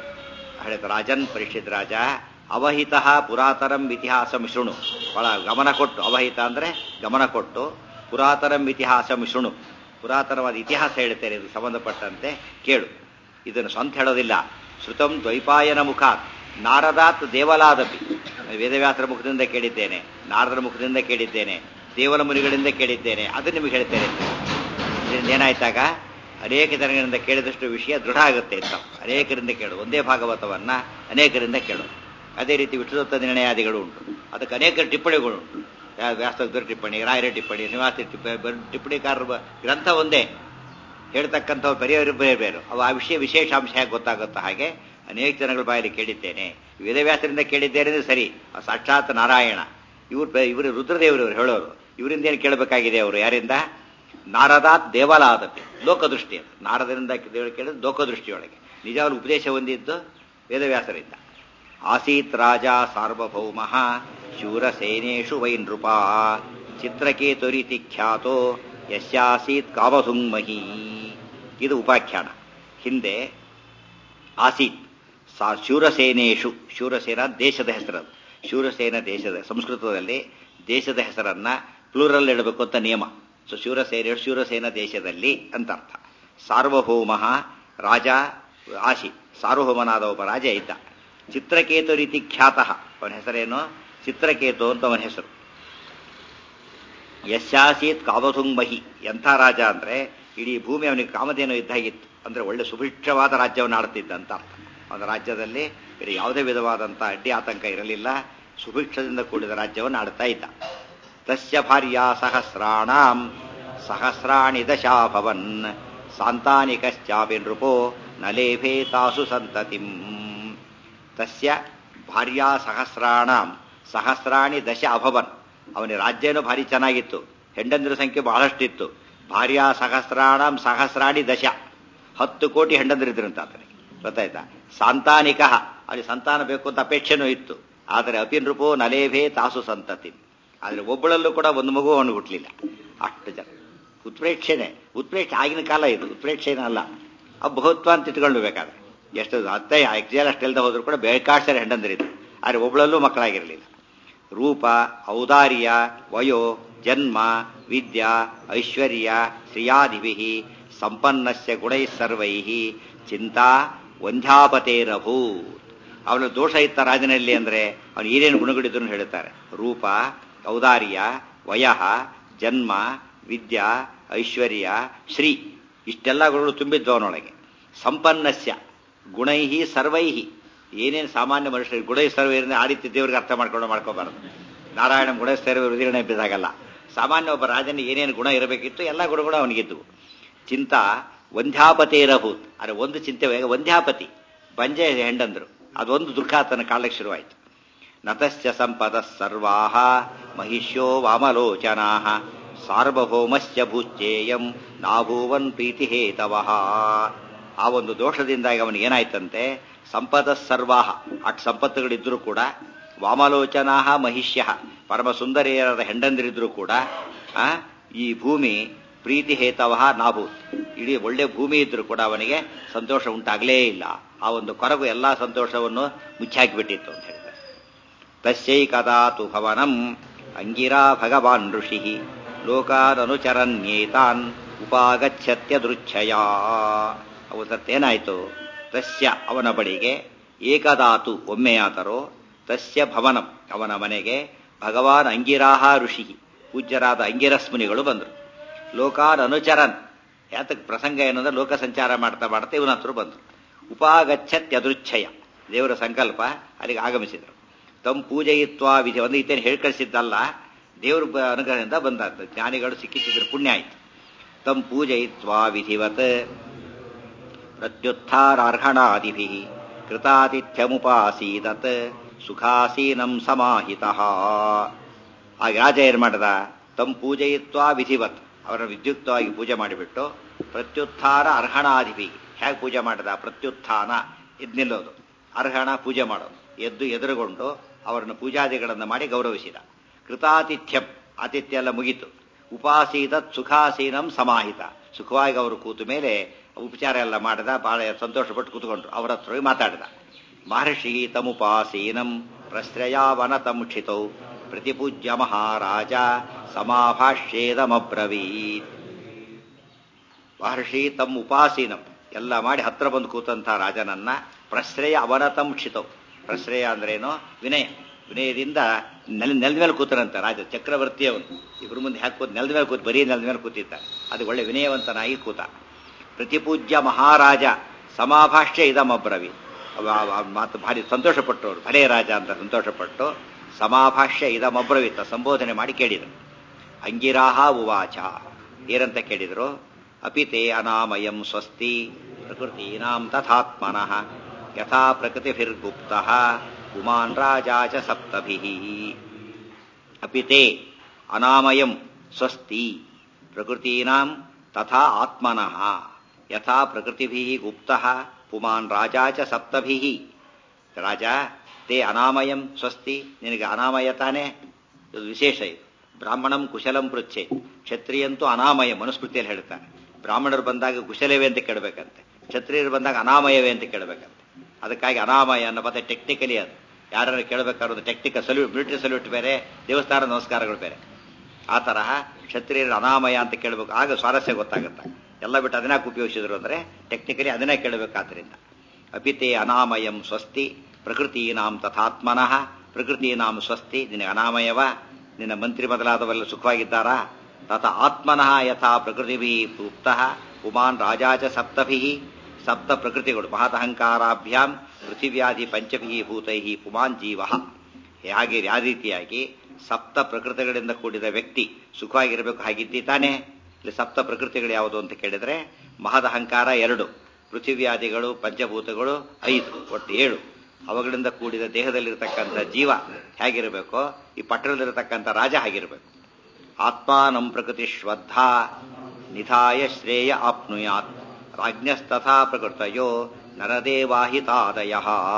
ಹೇಳಿದ ರಾಜನ್, ಪರೀಕ್ಷಿತ್ ರಾಜ, ಅವಹಿತ ಪುರಾತನಂ ಇತಿಹಾಸಂ ಶೃಣು. ಬಹಳ ಗಮನ ಕೊಟ್ಟು, ಅವಹಿತ ಅಂದ್ರೆ ಗಮನ ಕೊಟ್ಟು, ಪುರಾತನಂ ಇತಿಹಾಸಂ ಶೃಣು, ಪುರಾತನವಾದ ಇತಿಹಾಸ ಹೇಳ್ತೇನೆ, ಇದು ಸಂಬಂಧಪಟ್ಟಂತೆ ಕೇಳು. ಇದನ್ನು ಸ್ವಂತ ಹೇಳೋದಿಲ್ಲ. ಶ್ರುತಂ ದ್ವೈಪಾಯನ ಮುಖಾತ್ ನಾರದಾತ್ ದೇವಲಾದಪಿ. ವೇದವ್ಯಾಸರ ಮುಖದಿಂದ ಕೇಳಿದ್ದೇನೆ, ನಾರದರ ಮುಖದಿಂದ ಕೇಳಿದ್ದೇನೆ, ದೇವಲ ಮುನಿಗಳಿಂದ ಕೇಳಿದ್ದೇನೆ, ಅದು ನಿಮಗೆ ಹೇಳ್ತೇನೆ. ಇದರಿಂದ ಏನಾಯ್ತಾಗ ಅನೇಕ ಜನಗಳಿಂದ ಕೇಳಿದಷ್ಟು ವಿಷಯ ದೃಢ ಆಗುತ್ತೆ ಅಂತ. ಅನೇಕರಿಂದ ಕೇಳು, ಒಂದೇ ಭಾಗವತವನ್ನ ಅನೇಕರಿಂದ ಕೇಳು. ಅದೇ ರೀತಿ ವಿಷ್ಣುದತ್ತ ನಿರ್ಣಯಾದಿಗಳು ಉಂಟು, ಅದಕ್ಕೆ ಅನೇಕ ಟಿಪ್ಪಣಿಗಳು ಉಂಟು. ವ್ಯಾಸರ ಟಿಪ್ಪಣಿ, ರಾಯರ ಟಿಪ್ಪಣಿ, ಶ್ರೀನಿವಾಸ ಟಿಪ್ಪಣಿ, ಟಿಪ್ಪಣಿಕಾರರ ಗ್ರಂಥ ಒಂದೇ, ಹೇಳ್ತಕ್ಕಂಥವ್ರು ಬರೆಯೋರು ಬೇರೆ ಬೇರೆ. ಅವು ಆ ವಿಷಯ ವಿಶೇಷಾಂಶ ಹೇಗೆ ಗೊತ್ತಾಗುತ್ತೋ ಹಾಗೆ ಅನೇಕ ಜನಗಳ ಬಾಯಲ್ಲಿ ಕೇಳಿದ್ದೇನೆ. ವೇದವ್ಯಾಸರಿಂದ ಕೇಳಿದ್ದೇನೆ ಅಂದ್ರೆ ಸರಿ, ಸಾಕ್ಷಾತ್ ನಾರಾಯಣ. ಇವ್ರು ಇವರು ರುದ್ರದೇವರು ಇವರು ಹೇಳೋರು. ಇವರಿಂದ ಏನು ಕೇಳಬೇಕಾಗಿದೆ ಅವರು? ಯಾರಿಂದ? ನಾರದಾತ್ ದೇವಲಾದತೆ, ಲೋಕದೃಷ್ಟಿ. ಅದು ನಾರದರಿಂದ ಕೇಳಿದ ಲೋಕದೃಷ್ಟಿಯೊಳಗೆ. ನಿಜವಾದ ಉಪದೇಶ ಹೊಂದಿದ್ದು ವೇದವ್ಯಾಸರಿಂದ. ಆಸೀತ್ ರಾಜ ಸಾರ್ವಭೌಮ ಶೂರಸೇನೇಶು ವೈ ನೃಪ ಚಿತ್ರಕೇತುರಿತಿ ಖ್ಯಾತೋ ಯಸ್ಯಾಸೀತ್ ಕಾಮಧುಂಮಹಿ. ಇದು ಉಪಾಖ್ಯಾನ. ಹಿಂದೆ ಆಸೀತ್ ಸಾ ಶೂರಸೇನೇಶು, ಶೂರಸೇನ ದೇಶದ ಹೆಸರದು. ಶೂರಸೇನ ದೇಶದ ಸಂಸ್ಕೃತದಲ್ಲಿ ದೇಶದ ಹೆಸರನ್ನ ಪ್ಲೂರಲ್ ಇಡಬೇಕು ಅಂತ ನಿಯಮ. ಸೊ ಶೂರಸೇನ ಶೂರಸೇನ ದೇಶದಲ್ಲಿ ಅಂತ ಅರ್ಥ. ಸಾರ್ವಭೌಮ ರಾಜ ಆಸೀತ್, ಸಾರ್ವಭೌಮನಾದ ಒಬ್ಬ ರಾಜ ಇದ್ದ. ಚಿತ್ರಕೇತು ರೀತಿ ಖ್ಯಾತ, ಅವನ ಹೆಸರೇನು? ಚಿತ್ರಕೇತು ಅಂತ ಅವನ ಹೆಸರು. ಯಶಾಸೀತ್ ಕಾಮಧುಂಮಹಿ, ಎಂಥ ರಾಜ ಅಂದ್ರೆ ಇಡೀ ಭೂಮಿ ಅವನಿಗೆ ಕಾಮಧೇನು ಇದ್ದಾಗಿತ್ತು. ಅಂದ್ರೆ ಒಳ್ಳೆ ಸುಭಿಕ್ಷವಾದ ರಾಜ್ಯವನ್ನು ಆಡ್ತಿದ್ದ ಅಂತ ಅರ್ಥ. ಅವನ ರಾಜ್ಯದಲ್ಲಿ ಬೇರೆ ಯಾವುದೇ ವಿಧವಾದಂಥ ಅಡ್ಡಿ ಆತಂಕ ಇರಲಿಲ್ಲ. ಸುಭಿಕ್ಷದಿಂದ ಕೂಡಿದ ರಾಜ್ಯವನ್ನು ಆಡ್ತಾ ಇದ್ದ. ತಸ್ಯ ಭಾರ್ಯ ಸಹಸ್ರಾಣಾಂ ಸಹಸ್ರಾಣಿ ದಶಾಭವನ್ ಸಾಂತಾನಿಕಶ್ಚಾಪಿ ನೃಪೋ ನಲೇಭೇ ತಾಸು ಸಂತತಿಂ. ತಸ್ಯ ಭಾರ್ಯ ಸಹಸ್ರಾಣಾಂ ಸಹಸ್ರಾಣಿ ದಶ ಅಭವನ್. ಅವನ ರಾಜ್ಯನೂ ಭಾರಿ ಚೆನ್ನಾಗಿತ್ತು, ಹೆಂಡಂದಿರ ಸಂಖ್ಯೆ ಬಹಳಷ್ಟಿತ್ತು. ಭಾರ್ಯ ಸಹಸ್ರಾಣಾಂ ಸಹಸ್ರಾಣಿ ದಶ, ಹತ್ತು ಕೋಟಿ ಹೆಂಡಂದಿರಿದ್ರಂತ ಆತನಿಗೆ. ಗೊತ್ತಾಯ್ತಾ? ಸಾಂತಾನಿಕ, ಅಲ್ಲಿ ಸಂತಾನ ಬೇಕು ಅಂತ ಅಪೇಕ್ಷೆನೂ ಇತ್ತು. ಆದರೆ ಅಪಿ ನೃಪೋ ನಲೇಭೇ ತಾಸು ಸಂತತಿ. ಆದರೆ ಒಬ್ಬಳಲ್ಲೂ ಕೂಡ ಒಂದು ಮಗು ಅವನು ಹುಟ್ಟಲಿಲ್ಲ. ಅಷ್ಟು ಜನ ಉತ್ಪ್ರೇಕ್ಷೆನೆ. ಉತ್ಪ್ರೇಕ್ಷೆ ಆಗಿನ ಕಾಲ ಇದು, ಉತ್ಪ್ರೇಕ್ಷೆನೇ ಅಲ್ಲ. ಆ ಬಹುತ್ವ ಅಂತ ಇಟ್ಕೊಳ್ಬೇಕಾದ್ರೆ ಎಷ್ಟು ಹತ್ತೈ ಎಕ್ಸೇಲ್ ಅಷ್ಟೆಲ್ದ ಹೋದ್ರು ಕೂಡ ಬೇಕಾಡ್ಸರೆ ಹೆಂಡಂದಿರಿದ್ರು. ಆದರೆ ಒಬ್ಬಳಲ್ಲೂ ಮಕ್ಕಳಾಗಿರಲಿಲ್ಲ. ರೂಪ ಔದಾರ್ಯ ವಯೋ ಜನ್ಮ ವಿದ್ಯಾ ಐಶ್ವರ್ಯ ಶ್ರಿಯಾದಿಭಿ ಸಂಪನ್ನಸ್ಯ ಗುಣೈ ಸರ್ವೈ ಚಿಂತಾ ವಂಧ್ಯಾಪತೇರಭೂತ್. ಅವನ ದೋಷ ಇತ್ತ ರಾಜನಲ್ಲಿ ಅಂದ್ರೆ ಅವನು ಏನೇನು ಗುಣಗಳಿದ್ರು ಹೇಳ್ತಾರೆ. ರೂಪ ಔದಾರ್ಯ ವಯಃ ಜನ್ಮ ವಿದ್ಯಾ ಐಶ್ವರ್ಯ ಶ್ರೀ, ಇಷ್ಟೆಲ್ಲ ಗುಣಗಳು ತುಂಬಿದ್ವು ಅವನೊಳಗೆ. ಸಂಪನ್ನಸ್ಯ ಗುಣೈಹಿ ಸರ್ವೈಹಿ, ಏನೇನು ಸಾಮಾನ್ಯ ಮನುಷ್ಯರಿಗೆ ಗುಣೈ ಸರ್ವೈರನ್ನ ಆ ರೀತಿ ದೇವರಿಗೆ ಅರ್ಥ ಮಾಡ್ಕೊಂಡು ಮಾಡ್ಕೋಬಾರದು. ನಾರಾಯಣ ಗುಣ ಸರ್ವ ಉದೀರ್ಣ ಬಿದ್ದಾಗಲ್ಲ. ಸಾಮಾನ್ಯ ಒಬ್ಬ ರಾಜನಿಗೆ ಏನೇನು ಗುಣ ಇರಬೇಕಿತ್ತು ಎಲ್ಲ ಗುಣಗಳು ಅವನಿಗಿದ್ದವು. ಚಿಂತಾ ವಂಧ್ಯಾಪತೇರಭೂತ್, ಆದರೆ ಒಂದು ಚಿಂತೆ ವಂಧ್ಯಾಪತಿ, ಬಂಜೆ ಹೆಂಡಂದ್ರು, ಅದೊಂದು ದುಃಖ ತನ್ನ ಕಾಲಕ್ಕೆ ಶುರುವಾಯಿತು. ನತಶ್ಚ ಸಂಪದ ಸರ್ವಾಹ ಮಹಿಷ್ಯೋ ವಾಮಲೋಚನಾಹ ಸಾರ್ವಭೌಮಶ್ಚ ಭೂಚೇಯಂ ನಾಭೂವನ್ ಪ್ರೀತಿ ಹೇತವಃ. ಆ ಒಂದು ದೋಷದಿಂದಾಗಿ ಅವನಿಗೆ ಏನಾಯ್ತಂತೆ? ಸಂಪದ ಸರ್ವಾಹ, ಅಟ್ ಸಂಪತ್ತುಗಳಿದ್ರೂ ಕೂಡ, ವಾಮಲೋಚನಾಹ ಮಹಿಷ್ಯ, ಪರಮ ಸುಂದರಿಯರಾದ ಹೆಂಡಂದಿರಿದ್ರೂ ಕೂಡ ಆ ಈ ಭೂಮಿ ಪ್ರೀತಿ ಹೇತವಃ ನಾಭೂತ್, ಇಡೀ ಒಳ್ಳೆ ಭೂಮಿ ಇದ್ರೂ ಕೂಡ ಅವನಿಗೆ ಸಂತೋಷ ಉಂಟಾಗಲೇ ಇಲ್ಲ. ಆ ಒಂದು ಕೊರಗು ಎಲ್ಲಾ ಸಂತೋಷವನ್ನು ಮುಚ್ಚಾಕಿಬಿಟ್ಟಿತ್ತು ಅಂತ ಹೇಳ್ತಾರೆ. ತಸ್ಯೈಕದಾತು ಭವನಂ ಅಂಗಿರಾ ಭಗವಾನ್ ಋಷಿ ಲೋಕಾನನುಚರನ್ಯೇತಾನ್ ಉಪಾಗಚ್ಛತ್ಯದೃಚ್ಛಯ. ಅವು ಸತ್ತೇನಾಯಿತು? ತಸ್ಯ ಅವನ ಬಳಿಗೆ ಏಕದಾತು ಒಮ್ಮೆಯಾತರೋ, ತಸ್ಯ ಭವನಂ ಅವನ ಮನೆಗೆ ಭಗವಾನ್ ಅಂಗಿರಾಹ ಋಷಿ ಪೂಜ್ಯರಾದ ಅಂಗಿರಸ್ ಮುನಿಗಳು ಬಂದರು. ಲೋಕಾನ್ ಅನುಚರನ್, ಯಾತಕ್ಕೆ ಪ್ರಸಂಗ ಏನಂದ್ರೆ ಲೋಕ ಸಂಚಾರ ಮಾಡ್ತಾ ಮಾಡ್ತಾ ಇವನ ಹತ್ರ ಬಂದರು. ಉಪಾಗಚ್ಛತ್ಯದೃಚ್ಛಯ, ದೇವರ ಸಂಕಲ್ಪ, ಅಲ್ಲಿಗೆ ಆಗಮಿಸಿದರು. ತಮ್ಮ ಪೂಜೆಯಿತ್ವ ವಿಧಿ, ಒಂದು ಇತ್ತೇನು ಹೇಳಿ ಕಳಿಸಿದ್ದಲ್ಲ, ದೇವ್ರ ಅನುಗ್ರಹದಿಂದ ಬಂದದ್ದು. ಜ್ಞಾನಿಗಳು ಸಿಕ್ಕಿಸಿದ್ರು, ಪುಣ್ಯ ಆಯಿತು. ತಮ್ಮ ಪೂಜಯಿತ್ವ ವಿಧಿವತ್ ಪ್ರತ್ಯುತ್ಥಾರಾರ್ಹಣಾದಿಭಿ ಕೃತಾತಿಥ್ಯಮುಪಾಸೀದತ್ ಸುಖಾಸೀನಂ ಸಮಾಹಿತಃ. ಆಗ ರಾಜ ಏನ್ ಮಾಡದ? ತಮ್ಮ ಪೂಜಯಿತ್ವ ವಿಧಿವತ್, ಅವರನ್ನು ವಿದ್ಯುಕ್ತವಾಗಿ ಪೂಜೆ ಮಾಡಿಬಿಟ್ಟು ಪ್ರತ್ಯುತ್ಥಾನ ಅರ್ಹಣಾದಿಭಿ, ಹೇಗೆ ಪೂಜೆ ಮಾಡದ? ಪ್ರತ್ಯುತ್ಥಾನ ಎದ್ದು ನಿಲ್ಲೋದು, ಅರ್ಹಣ ಪೂಜೆ ಮಾಡೋದು, ಎದ್ದು ಎದುರುಗೊಂಡು ಅವರನ್ನು ಪೂಜಾದಿಗಳನ್ನು ಮಾಡಿ ಗೌರವಿಸಿದ. ಕೃತಾತಿಥ್ಯಂ, ಆತಿಥ್ಯ ಎಲ್ಲ ಮುಗಿತು. ಉಪಾಸೀದತ್ ಸುಖಾಸೀನಂ ಸಮಾಹಿತ, ಸುಖವಾಗಿ ಅವರು ಕೂತು ಮೇಲೆ ಉಪಚಾರ ಎಲ್ಲ ಮಾಡಿದ, ಬಹಳ ಸಂತೋಷಪಟ್ಟು ಕೂತ್ಕೊಂಡ್ರು. ಅವರ ಹತ್ರ ಮಾತಾಡಿದ. ಮಹರ್ಷಿ ತಮುಪಾಸೀನಂ ಪ್ರಶ್ರಯಾವನತಂ ಕ್ಷಿತೌ ಪ್ರತಿಪೂಜ್ಯ ಮಹಾರಾಜ ಸಮಾಭಾಷ್ಯೇದಮಬ್ರವೀತ್. ಮಹರ್ಷಿ ತಮ್ಮ ಉಪಾಸೀನಂ ಎಲ್ಲ ಮಾಡಿ ಹತ್ರ ಬಂದು ಕೂತಂಥ ರಾಜನನ್ನ ಪ್ರಶ್ರಯ ಅವನತಂ ಕ್ಷಿತೌ, ಪ್ರಶ್ರಯ ಅಂದ್ರೇನು? ವಿನಯ. ವಿನಯದಿಂದ ನೆಲ ನೆಲದ ಮೇಲೆ ಕೂತರಂತೆ ರಾಜ ಚಕ್ರವರ್ತಿ. ಅವನು ಇಬ್ಬರು ಮುಂದೆ ಹ್ಯಾಕ್ ಕೂತ್ ನೆಲದ ಮೇಲೆ ಕೂತ್, ಬರೀ ನೆಲದ ಮೇಲೆ ಕೂತಿದ್ದಾರೆ. ಅದು ಒಳ್ಳೆ ವಿನಯವಂತನಾಗಿ ಕೂತ. ಪ್ರತಿಪೂಜ್ಯ ಮಹಾರಾಜ ಸಮಾಭಾಷ್ಯ ಇದಮಬ್ರವಿ, ಮಾತು ಭಾರಿ ಸಂತೋಷಪಟ್ಟವರು. ಭಲೇ ರಾಜ ಅಂತ ಸಂತೋಷಪಟ್ಟು ಸಮಾಭಾಷ್ಯ ಇದಮಬ್ರವಿತ ಸಂಬೋಧನೆ ಮಾಡಿ ಕೇಳಿದರು. ಅಂಗಿರಾಹ ಉವಾಚ, ಏನಂತ ಕೇಳಿದರು? ಅಪಿತೇ ಅನಾಮಯಂ ಸ್ವಸ್ತಿ ಪ್ರಕೃತೀನಾಂ ತಥಾತ್ಮನಃ ಯಥಾ ಪ್ರಕೃತಿಭಿರ್ಗುಪ್ತಃ ಪುಮಾನ್ ರಾಜಾ ಚ ಸಪ್ತಭಿಃ ಅಪಿತೇ ಅನಾಮಯಂ ಸ್ವಸ್ತಿ ಪ್ರಕೃತೀನಾಂ ತಥಾ ಆತ್ಮನಃ ಯಥಾ ಪ್ರಕೃತಿಭಿಃ ಗುಪ್ತಃ ಪುಮಾನ್ ರಾಜಾ ಚ ಸಪ್ತಭಿಃ. ರಾಜ ತೇ ಅನಾಮಯಂ ಸ್ವಸ್ತಿ, ನಿನಗೆ ಅನಾಮಯ ತಾನೇ, ಇದು ವಿಶೇಷ. ಇದು ಬ್ರಾಹ್ಮಣಂ ಕುಶಲಂ ಪೃಚ್ಛೆ, ಕ್ಷತ್ರಿಯಂತೂ ಅನಾಮಯ ಮನುಸ್ಮೃತಿಯಲ್ಲಿ ಹೇಳ್ತಾನೆ. ಬ್ರಾಹ್ಮಣರು ಬಂದಾಗ ಕುಶಲವೇ ಅಂತ ಕೇಳಬೇಕಂತೆ, ಕ್ಷತ್ರಿಯರು ಬಂದಾಗ ಅನಾಮಯವೇ ಅಂತ ಕೇಳಬೇಕಂತೆ. ಅದಕ್ಕಾಗಿ ಅನಾಮಯ ಅನ್ನೋ ಪದ ಟೆಕ್ನಿಕಲಿ ಅದು ಯಾರು ಕೇಳಬೇಕಾದ್ರೆ ಟೆಕ್ನಿಕಲ್ ಸಲ್ಯೂಟ್, ಮಿಲಿಟರಿ ಸಲ್ಯೂಟ್ ಬೇರೆ, ದೇವಸ್ಥಾನ ನಮಸ್ಕಾರಗಳು ಬೇರೆ. ಆ ತರಹ ಕ್ಷತ್ರಿಯರು ಅನಾಮಯ ಅಂತ ಕೇಳಬೇಕು, ಆಗ ಸ್ವಾರಸ್ಯ ಗೊತ್ತಾಗುತ್ತೆ. ಎಲ್ಲ ಬಿಟ್ಟು ಅದನ್ನಾಕೆ ಉಪಯೋಗಿಸಿದ್ರು ಅಂದರೆ ಟೆಕ್ನಿಕಲಿ ಅದನ್ನೇ ಕೇಳಬೇಕಾದ್ರಿಂದ. ಅಪಿತೇ ಅನಾಮಯಂ ಸ್ವಸ್ತಿ ಪ್ರಕೃತೀನಾಂ ತಥಾತ್ಮನಃ, ಪ್ರಕೃತೀನಾಂ ಸ್ವಸ್ತಿ, ನಿನಗೆ ಅನಾಮಯವ, ನಿನ್ನ ಮಂತ್ರಿ ಮೊದಲಾದವೆಲ್ಲ ಸುಖವಾಗಿದ್ದಾರಾ? ತಥ ಆತ್ಮನಃ ಯಥಾ ಪ್ರಕೃತಿಭಿ ಉಕ್ತಃ ಪುಮಾನ್ ರಾಜಾ ಚ ಸಪ್ತಭಿಃ. ಸಪ್ತ ಪ್ರಕೃತಿಗಳು ಮಹದಹಂಕಾರಾಭ್ಯಾಂ ಪೃಥಿವ್ಯಾಧಿ ಪಂಚಭಿ ಭೂತೈ ಪುಮಾನ್ ಜೀವ. ಹಾಗೆ ಯಾವ ರೀತಿಯಾಗಿ ಸಪ್ತ ಪ್ರಕೃತಿಗಳಿಂದ ಕೂಡಿದ ವ್ಯಕ್ತಿ ಸುಖವಾಗಿರಬೇಕು ಹಾಗಿದ್ದಿ ತಾನೇ. ಇಲ್ಲಿ ಸಪ್ತ ಪ್ರಕೃತಿಗಳು ಯಾವುದು ಅಂತ ಕೇಳಿದ್ರೆ ಮಹದಹಂಕಾರ ಎರಡು, ಪೃಥಿವ್ಯಾದಿಗಳು ಪಂಚಭೂತಗಳು ಐದು, ಒಟ್ಟು ಏಳು. ಅವುಗಳಿಂದ ಕೂಡಿದ ದೇಹದಲ್ಲಿರತಕ್ಕಂಥ ಜೀವ ಹೇಗಿರಬೇಕೋ ಈ ಪಟ್ಟಣದಲ್ಲಿರತಕ್ಕಂಥ ರಾಜ ಹಾಗಿರಬೇಕು. ಆತ್ಮಾನಂ ಪ್ರಕೃತಿ ಶ್ರದ್ಧಾ ನಿಧಾಯ ಶ್ರೇಯ ಆಪ್ನುಯಾತ್ ರಾಜ್ಞಸ್ತಥಾ ಪ್ರಕೃತಯೋ ನರದೇವಾಹಿತಾದಯ.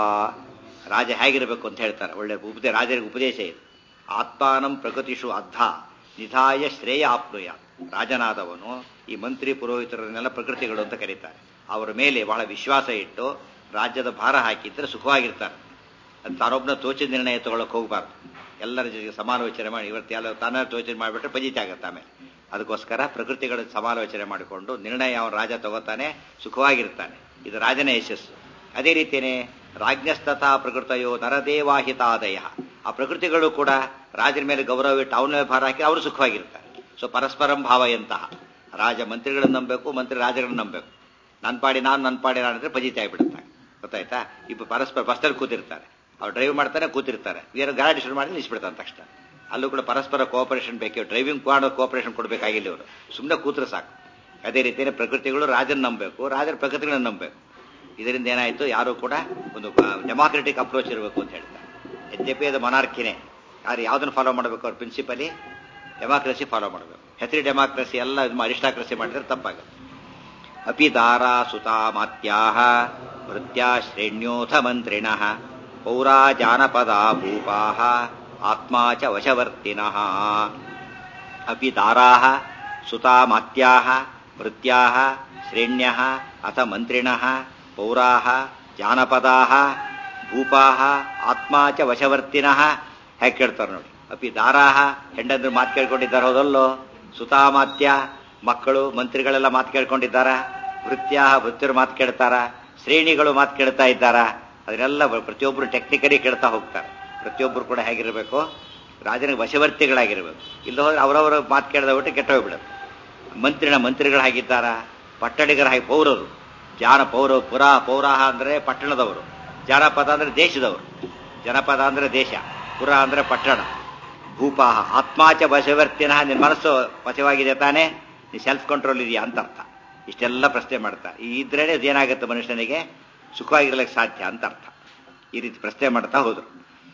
ರಾಜ ಹೇಗಿರಬೇಕು ಅಂತ ಹೇಳ್ತಾರೆ, ಒಳ್ಳೆ ಉಪದೇ ರಾಜರಿಗೆ ಉಪದೇಶ ಇದೆ. ಆತ್ಮಾನಂ ಪ್ರಕೃತಿಷು ಅದ್ಧ ನಿಧಾಯ ಶ್ರೇಯ ಆಪ್ನುಯಾತ್. ರಾಜನಾದವನು ಈ ಮಂತ್ರಿ ಪುರೋಹಿತರನ್ನೆಲ್ಲ ಪ್ರಕೃತಿಗಳು ಅಂತ ಕರೀತಾರೆ. ಅವರ ಮೇಲೆ ಬಹಳ ವಿಶ್ವಾಸ ಇಟ್ಟು ರಾಜ್ಯದ ಭಾರ ಹಾಕಿದ್ರೆ ಸುಖವಾಗಿರ್ತಾರೆ. ಅದು ತಾನೊಬ್ಬನ ತೋಚಿದ ನಿರ್ಣಯ ತಗೊಳಕ್ ಹೋಗಬಾರ್ದು, ಎಲ್ಲರ ಜೊತೆಗೆ ಸಮಾಲೋಚನೆ ಮಾಡಿ. ಇವತ್ತು ಎಲ್ಲ ತಾನೇ ತೋಚನೆ ಮಾಡಿಬಿಟ್ರೆ ಪಜಿತ ಆಗುತ್ತೆ ಆಮೇಲೆ. ಅದಕ್ಕೋಸ್ಕರ ಪ್ರಕೃತಿಗಳ ಸಮಾಲೋಚನೆ ಮಾಡಿಕೊಂಡು ನಿರ್ಣಯ ಅವನ ರಾಜ ತಗೋತಾನೆ, ಸುಖವಾಗಿರ್ತಾನೆ. ಇದು ರಾಜನ ಯಶಸ್ಸು. ಅದೇ ರೀತಿಯೇ ರಾಜ್ಞಸ್ತಥಾ ಪ್ರಕೃತಯೋ ನರದೇವಾಹಿತಾದಯ. ಆ ಪ್ರಕೃತಿಗಳು ಕೂಡ ರಾಜನ ಮೇಲೆ ಗೌರವ ಇಟ್ಟು ಅವನ ಮೇಲೆ ಭಾರ ಹಾಕಿ ಅವರು ಸುಖವಾಗಿರ್ತಾರೆ. ಸೊ ಪರಸ್ಪರಂ ಭಾವಯಂತಹ. ರಾಜ ಮಂತ್ರಿಗಳನ್ನು ನಂಬಬೇಕು, ಮಂತ್ರಿ ರಾಜಗಳನ್ನು ನಂಬಬೇಕು. ನನ್ನ ಪಾಡಿ ನಾನು ನನ್ನ ಪಾಡಿ ನಾನು ಅಂದ್ರೆ ಪಜಿತ ಆಗಿಬಿಡುತ್ತಾರೆ. ಗೊತ್ತಾಯ್ತಾ? ಇಬ್ಬರು ಪರಸ್ಪರ ಬಸ್ಸಲ್ಲಿ ಕೂತಿರ್ತಾರೆ, ಅವ್ರು ಡ್ರೈವ್ ಮಾಡ್ತಾನೆ ಕೂತಿರ್ತಾರೆ, ಏನೋ ಗಾಡಿ ಶುರು ಮಾಡಿ ನಿಲ್ಲಿಸ್ಬಿಡ್ತಾನೆ ತಕ್ಷಣ. ಅಲ್ಲೂ ಕೂಡ ಪರಸ್ಪರ ಕೋಆಪರೇಷನ್ ಬೇಕೇ, ಡ್ರೈವಿಂಗ್ ಮಾಡೋ ಕೋಆಪರೇಷನ್ ಕೊಡಬೇಕಾಗಿಲ್ಲ ಇವರು, ಸುಮ್ಮನೆ ಕೂತ್ರೆ ಸಾಕು. ಅದೇ ರೀತಿಯೇ ಪ್ರಕೃತಿಗಳು ರಾಜನ ನಂಬಬೇಕು, ರಾಜನ ಪ್ರಕೃತಿಗಳನ್ನು ನಂಬಬೇಕು. ಇದರಿಂದ ಏನಾಯಿತು, ಯಾರು ಕೂಡ ಒಂದು ಡೆಮಾಕ್ರೆಟಿಕ್ ಅಪ್ರೋಚ್ ಇರಬೇಕು ಅಂತ ಹೇಳ್ತಾರೆ. ಯದ್ಯಪಿ ಅದು ಮೊನಾರ್ಕಿನೇ, ಯಾರು ಯಾವುದನ್ನು ಫಾಲೋ ಮಾಡಬೇಕು, ಅವ್ರ ಪ್ರಿನ್ಸಿಪಲಿ ಡೆಮಾಕ್ರಸಿ ಫಾಲೋ ಮಾಡಬೇಕು. ಹೆಸರಿ ಡೆಮಾಕ್ರಸಿ ಎಲ್ಲ ಅರಿಸ್ಟಾಕ್ರಸಿ ಮಾಡಿದ್ರೆ ತಪ್ಪಾಗುತ್ತೆ. ಅಪಿ ದಾರಾ ಸುತಾ ಮಾತ್ಯಾಹ ಭೃತ್ಯಾ ಶ್ರೇಣ್ಯೋಥ ಮಂತ್ರಿಣಃ ಪೌರಾ ಜಾನಪದಾ ಭೂಪಾಃ ಆತ್ಮಾ ಚ ವಶವರ್ತಿನಃ. ಅಪಿ ದಾರಾಃ ಸುತಾ ಮಾತ್ಯಾಹ ಭೃತ್ಯಾಃ ಶ್ರೇಣ್ಯಃ ಅಥ ಮಂತ್ರಿಣಃ ಪೌರಾಃ ಜಾನಪದಾಃ ಭೂಪಾಃ ಆತ್ಮಾ ಚ ವಶವರ್ತಿನಃ. ಹೇಗೆ ಕೇಳ್ತಾರೆ ನೋಡಿ. ಅಪಿ ದಾರಾಹ, ಹೆಂಡಂದ್ರು ಮಾತು ಕೇಳ್ಕೊಂಡಿದ್ದಾರೆ ಹೌದಲ್ಲೋ. ಸುತಾಮಾತ್ಯ, ಮಕ್ಕಳು ಮಂತ್ರಿಗಳೆಲ್ಲ ಮಾತು ಕೇಳ್ಕೊಂಡಿದ್ದಾರ. ಭೃತ್ಯ, ಭೃತ್ಯರು ಮಾತು ಕೇಳ್ತಾರ. ಶ್ರೇಣಿಗಳು ಮಾತು ಕೇಳ್ತಾ ಇದ್ದಾರ. ಅದನ್ನೆಲ್ಲ ಪ್ರತಿಯೊಬ್ಬರು ಟೆಕ್ನಿಕಲಿ ಕೇಳ್ತಾ ಹೋಗ್ತಾರೆ. ಪ್ರತಿಯೊಬ್ಬರು ಕೂಡ ಹೇಗಿರಬೇಕು, ರಾಜನಿಗೆ ವಶವರ್ತಿಗಳಾಗಿರ್ಬೇಕು. ಇಲ್ಲ ಹೋದ್ರೆ ಅವರವರ ಮಾತು ಕೇಳದ ಬಿಟ್ಟು ಕೆಟ್ಟ ಹೋಗ್ಬಿಡುತ್ತೆ. ಮಂತ್ರಿನ ಮಂತ್ರಿಗಳಾಗಿದ್ದಾರ. ಪಟ್ಟಣಿಗರ ಹಾಗೆ ಪೌರರು, ಜಾನ ಪೌರ ಪುರ ಪೌರಾಹ ಅಂದ್ರೆ ಪಟ್ಟಣದವರು, ಜಾನಪದ ಅಂದ್ರೆ ದೇಶದವರು. ಜನಪದ ಅಂದ್ರೆ ದೇಶ, ಪುರ ಅಂದ್ರೆ ಪಟ್ಟಣ. ಭೂಪಾಹ ಆತ್ಮಾಚ ವಶವರ್ತಿನ, ನಿನ್ನ ಮನಸ್ಸು ವಶವಾಗಿದೆ ತಾನೇ, ನೀ ಸೆಲ್ಫ್ ಕಂಟ್ರೋಲ್ ಇದೆಯಾ ಅಂತ ಅರ್ಥ. ಇಷ್ಟೆಲ್ಲ ಪ್ರಶ್ನೆ ಮಾಡ್ತಾರೆ. ಇದ್ರೇನೆ ಏನಾಗುತ್ತೆ, ಮನುಷ್ಯನಿಗೆ ಸುಖವಾಗಿರ್ಲಿಕ್ಕೆ ಸಾಧ್ಯ ಅಂತ ಅರ್ಥ. ಈ ರೀತಿ ಪ್ರಶ್ನೆ ಮಾಡ್ತಾ ಹೋದ್ರು.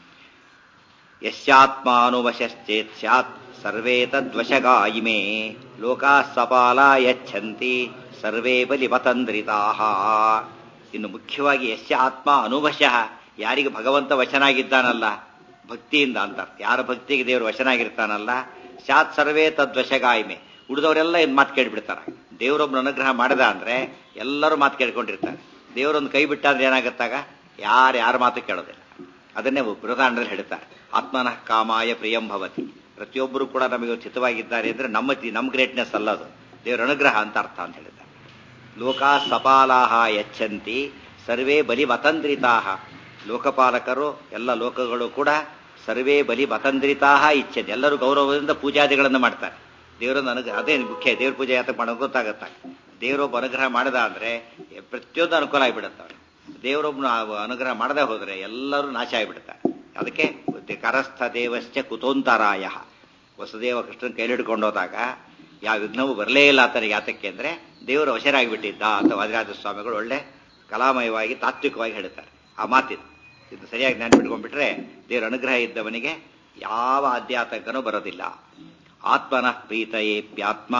ಯಶ್ಚಾತ್ಮಾನುವಶಶ್ಚೇತ್ ಸ್ಯಾತ್ ಸರ್ವೇ ತದ್ವಶಗಾ ಇಮೇ ಲೋಕಾ ಸಪಾಲ ಯಚ್ಛಂತಿ ಸರ್ವೇ ಬಲಿವತಂದ್ರಿತಾಃ. ಇನ್ನು ಮುಖ್ಯವಾಗಿ ಯಶ್ಚ ಆತ್ಮ ಅನುವಶಃ, ಯಾರಿಗೆ ಭಗವಂತ ವಶನಾಗಿದ್ದಾನಲ್ಲ ಭಕ್ತಿಯಿಂದ ಅಂತ ಅರ್ಥ. ಯಾರ ಭಕ್ತಿಗೆ ದೇವರು ವಶನಾಗಿರ್ತಾನಲ್ಲ, ಸ್ಯಾತ್ ಸರ್ವೇ ತದ್ವಶಗಾಯಿಮೆ, ಉಳಿದವರೆಲ್ಲ ಇದ್ ಮಾತು ಕೇಳಿಬಿಡ್ತಾರೆ. ದೇವರೊಬ್ಬನ ಅನುಗ್ರಹ ಮಾಡದ ಅಂದ್ರೆ ಎಲ್ಲರೂ ಮಾತು ಕೇಳ್ಕೊಂಡಿರ್ತಾರೆ. ದೇವರೊಂದು ಕೈ ಬಿಟ್ಟಾದ್ರೆ ಏನಾಗತ್ತಾಗ, ಯಾರು ಯಾರ ಮಾತು ಕೇಳೋದಿಲ್ಲ. ಅದನ್ನೇ ಬೃಹದಾಂಡದಲ್ಲಿ ಹೇಳ್ತಾರೆ, ಆತ್ಮನಃ ಕಾಮಾಯ ಪ್ರಿಯಂ ಭವತಿ. ಪ್ರತಿಯೊಬ್ಬರು ಕೂಡ ನಮಗೆ ಚಿತ್ತವಾಗಿದ್ದಾರೆ ಅಂದ್ರೆ ನಮ್ಮ ನಮ್ಮ ಗ್ರೇಟ್ನೆಸ್ ಅಲ್ಲದು, ದೇವರ ಅನುಗ್ರಹ ಅಂತ ಅರ್ಥ ಅಂತ ಹೇಳಿದ್ದಾರೆ. ಲೋಕಾ ಸಪಾಲಾಹ ಯಚ್ಛಂತಿ ಸರ್ವೇ ಬಲಿ ವತಂದ್ರಿತಾಹ. ಲೋಕಪಾಲಕರು ಎಲ್ಲ ಲೋಕಗಳು ಕೂಡ ಸರ್ವೇ ಬಲಿ ವತಂದ್ರಿತಾಹ ಇಚ್ಛಂತಿ, ಎಲ್ಲರೂ ಗೌರವದಿಂದ ಪೂಜಾದಿಗಳನ್ನು ಮಾಡ್ತಾರೆ. ದೇವರೊಂದು ಅನುಗ್ರಹ, ಅದೇ ಮುಖ್ಯ. ದೇವ್ರ ಪೂಜೆ ಯಾತಕ್ಕೆ ಮಾಡೋದು ಗೊತ್ತಾಗತ್ತ. ದೇವರೊಬ್ಬ ಅನುಗ್ರಹ ಮಾಡದ ಅಂದ್ರೆ ಪ್ರತಿಯೊಂದು ಅನುಕೂಲ ಆಗಿಬಿಡುತ್ತವೆ. ದೇವರೊಬ್ಬನ ಅನುಗ್ರಹ ಮಾಡದೆ ಹೋದ್ರೆ ಎಲ್ಲರೂ ನಾಶ ಆಗಿಬಿಡ್ತಾರೆ. ಅದಕ್ಕೆ ಕರಸ್ಥ ದೇವಶ್ಚ ಕುತೋಂತರಾಯ. ವಸುದೇವ ಕೃಷ್ಣನ್ ಕೈಲಿ ಹಿಡ್ಕೊಂಡು ಹೋದಾಗ ಯಾವ ವಿಘ್ನವೂ ಬರಲೇ ಇಲ್ಲ ಆತನಿಗೆ. ಯಾತಕ್ಕೆ ಅಂದ್ರೆ ದೇವರು ವಶರಾಗಿಬಿಟ್ಟಿದ್ದ ಅಂತ ವಾದಿರಾಜ ಸ್ವಾಮಿಗಳು ಒಳ್ಳೆ ಕಲಾಮಯವಾಗಿ ತಾತ್ವಿಕವಾಗಿ ಹೇಳ್ತಾರೆ ಆ ಮಾತಿದು. ಇದು ಸರಿಯಾಗಿ ನೆನಪಿಟ್ಕೊಂಡ್ಬಿಟ್ರೆ ದೇವರ ಅನುಗ್ರಹ ಇದ್ದವನಿಗೆ ಯಾವ ಆಧ್ಯಾತ್ಮಕನೂ ಬರೋದಿಲ್ಲ. ಆತ್ಮನಃ ಪ್ರೀತಯೇಪ್ಯಾತ್ಮ